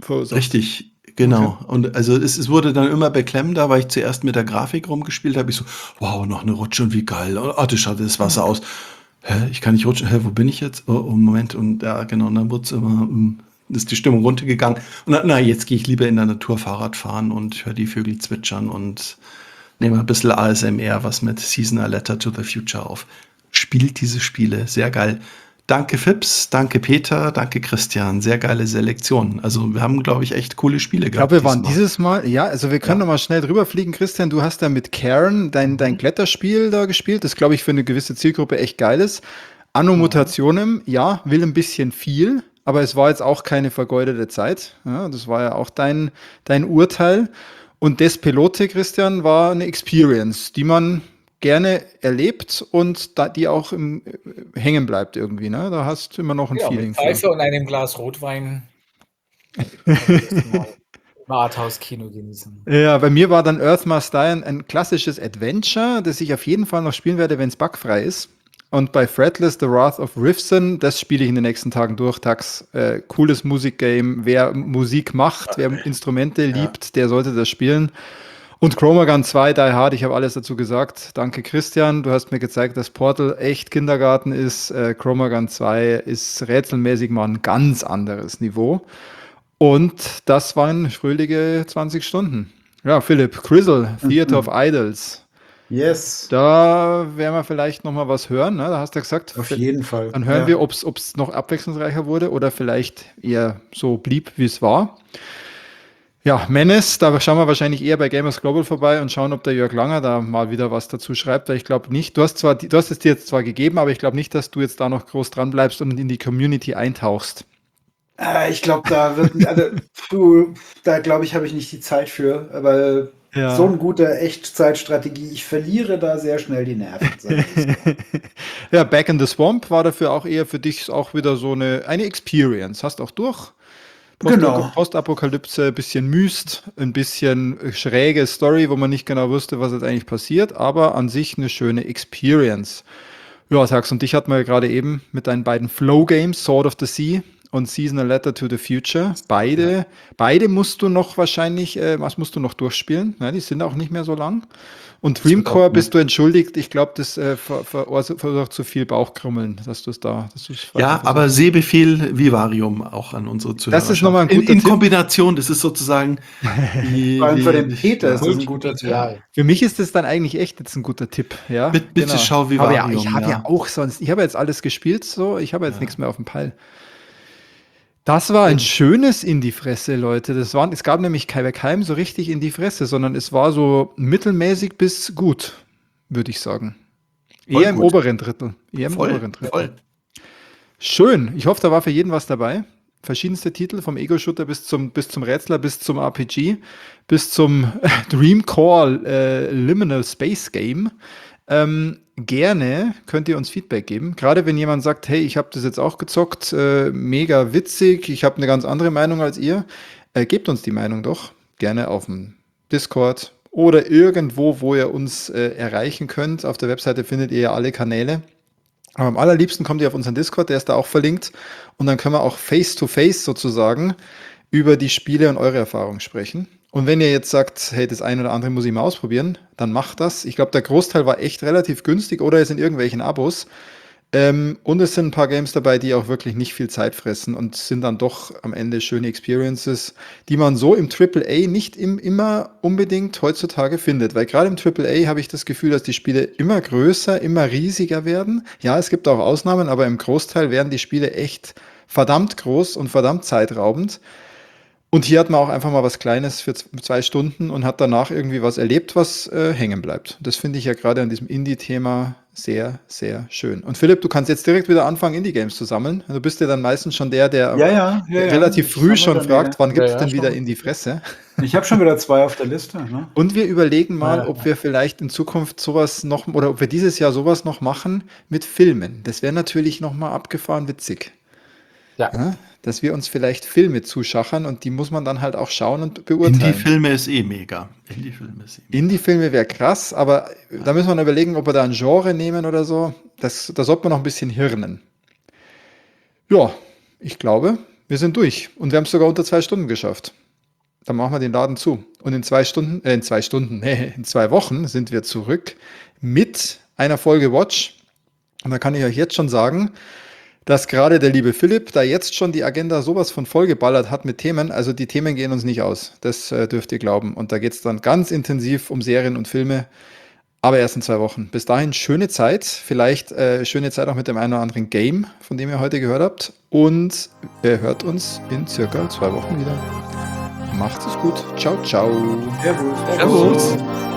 verursacht. Richtig, genau. Und also es wurde dann immer beklemmender, weil ich zuerst mit der Grafik rumgespielt habe. Ich so, wow, noch eine Rutsche und wie geil. Oh, das schaut das Wasser aus. Hä, ich kann nicht rutschen. Hä, wo bin ich jetzt? Oh, Moment. Und ja, genau, und dann wurde es immer, ist die Stimmung runtergegangen. Und dann, na, jetzt gehe ich lieber in der Natur Fahrrad fahren und höre die Vögel zwitschern und nehme ein bisschen ASMR, was mit Seasonal Letter to the Future auf. Spielt diese Spiele, sehr geil. Danke Fips, danke Peter, danke Christian, sehr geile Selektion. Also wir haben, glaube ich, echt coole Spiele Ich glaube, wir waren diesmal. dieses Mal, ja, also wir können Ja. noch mal schnell drüber fliegen. Christian, du hast da mit Karen dein Kletterspiel da gespielt, das glaube ich für eine gewisse Zielgruppe echt geil ist. Anno Mutationem, ja, will ein bisschen viel, aber es war jetzt auch keine vergeudete Zeit. Ja, das war ja auch dein Urteil. Und Des Pelote, Christian, war eine Experience, die man gerne erlebt und die auch hängen bleibt irgendwie. Ne? Da hast du immer noch ein Ja, Feeling mit für. Pfeife und einem Glas Rotwein kann man das mal im Arthouse-Kino genießen. Ja, bei mir war dann Earth Must Die ein klassisches Adventure, das ich auf jeden Fall noch spielen werde, wenn es bugfrei ist. Und bei Fretless, The Wrath of Rifson, das spiele ich in den nächsten Tagen durch. Tags, cooles Musikgame. Wer Musik macht, wer Instrumente liebt, der sollte das spielen. Und Chromagun 2, Die Hard, ich habe alles dazu gesagt. Danke, Christian. Du hast mir gezeigt, dass Portal echt Kindergarten ist. Chromagun 2 ist rätselmäßig mal ein ganz anderes Niveau. Und das waren fröhliche 20 Stunden. Ja, Philipp, Crizzle, Theater of Idols. Yes, Da werden wir vielleicht noch mal was hören. Ne? Da hast du gesagt, auf jeden Fall. dann hören Ja. wir, ob es noch abwechslungsreicher wurde oder vielleicht eher so blieb, wie es war. Ja, Menace, da schauen wir wahrscheinlich eher bei Gamers Global vorbei und schauen, ob der Jörg Langer da mal wieder was dazu schreibt, weil ich glaube nicht, du hast es dir jetzt zwar gegeben, aber ich glaube nicht, dass du jetzt da noch groß dran bleibst und in die Community eintauchst. Ich glaube, da glaube ich, habe ich nicht die Zeit für, weil Ja. so eine gute Echtzeitstrategie, ich verliere da sehr schnell die Nerven. sagen wir es so. Ja, Back in the Swamp war dafür auch eher für dich auch wieder so eine Experience. Hast auch durch. Genau. Postapokalypse, bisschen Myst, ein bisschen schräge Story, wo man nicht genau wusste, was jetzt eigentlich passiert, aber an sich eine schöne Experience. Ja, Tax, und dich hatten wir ja gerade eben mit deinen beiden Flow-Games, Sword of the Sea und Seasonal Letter to the Future. Beide musst du noch wahrscheinlich, was musst du noch durchspielen? Ja, die sind auch nicht mehr so lang. Und Dreamcore bist du entschuldigt. Ich glaube, das verursacht zu viel Bauchkrummeln, dass du es da. Ja, aber Sehbefehl Vivarium auch an unsere Zuhörer. Das ist nochmal ein guter in Tipp. Kombination, das ist sozusagen Vor allem für den Peter ist das ein guter Tipp. Ja, Für mich ist das dann eigentlich echt jetzt ein guter Tipp. Ja, Bitte schau Aber ja, Vivarium. ich habe ja auch sonst, ich habe jetzt alles gespielt, so, ich habe jetzt nichts mehr auf dem Peil. Das war ein schönes in die Fresse, Leute. Es gab nämlich keinem so richtig in die Fresse, sondern es war so mittelmäßig bis gut, würde ich sagen. Voll Eher im gut. oberen Drittel. Eher im oberen Drittel. Voll. Schön. Ich hoffe, da war für jeden was dabei. Verschiedenste Titel, vom Ego-Shooter bis zum Rätsler, bis zum RPG, bis zum Dreamcore Liminal Space Game. Gerne könnt ihr uns Feedback geben. Gerade wenn jemand sagt, hey, ich habe das jetzt auch gezockt, mega witzig, ich habe eine ganz andere Meinung als ihr. Gebt uns die Meinung doch gerne auf dem Discord oder irgendwo, wo ihr uns erreichen könnt. Auf der Webseite findet ihr ja alle Kanäle. Aber am allerliebsten kommt ihr auf unseren Discord, der ist da auch verlinkt. Und dann können wir auch face-to-face sozusagen über die Spiele und eure Erfahrungen sprechen. Und wenn ihr jetzt sagt, hey, das eine oder andere muss ich mal ausprobieren, dann macht das. Ich glaube, der Großteil war echt relativ günstig oder ist in irgendwelchen Abos. Und es sind ein paar Games dabei, die auch wirklich nicht viel Zeit fressen und sind dann doch am Ende schöne Experiences, die man so im AAA nicht immer unbedingt heutzutage findet. Weil gerade im AAA habe ich das Gefühl, dass die Spiele immer größer, immer riesiger werden. Ja, es gibt auch Ausnahmen, aber im Großteil werden die Spiele echt verdammt groß und verdammt zeitraubend. Und hier hat man auch einfach mal was Kleines für 2 Stunden und hat danach irgendwie was erlebt, was hängen bleibt. Das finde ich ja gerade an diesem Indie-Thema sehr, sehr schön. Und Philipp, du kannst jetzt direkt wieder anfangen, Indie-Games zu sammeln. Du bist ja dann meistens schon der relativ Ich früh sammle schon dann fragt, wann gibt es Ja, denn schon. wieder in die Fresse? Ich habe schon wieder 2 auf der Liste. Ne? Und wir überlegen mal, Ja. ob wir vielleicht in Zukunft sowas noch, oder ob wir dieses Jahr sowas noch machen mit Filmen. Das wäre natürlich noch mal abgefahren witzig. Ja. Dass wir uns vielleicht Filme zuschachern und die muss man dann halt auch schauen und beurteilen. Indie-Filme ist mega. Indie-Filme wäre krass, aber da müssen wir noch überlegen, ob wir da ein Genre nehmen oder so. Da sollte man noch ein bisschen hirnen. Ja, ich glaube, wir sind durch und wir haben es sogar unter 2 Stunden geschafft. Dann machen wir den Laden zu. Und in 2 Wochen sind wir zurück mit einer Folge Watch. Und da kann ich euch jetzt schon sagen, dass gerade der liebe Philipp da jetzt schon die Agenda sowas von vollgeballert hat mit Themen. Also die Themen gehen uns nicht aus. Das dürft ihr glauben. Und da geht es dann ganz intensiv um Serien und Filme. Aber erst in 2 Wochen. Bis dahin schöne Zeit. Vielleicht schöne Zeit auch mit dem einen oder anderen Game, von dem ihr heute gehört habt. Und ihr hört uns in circa 2 Wochen wieder. Macht es gut. Ciao, ciao. Servus. Servus.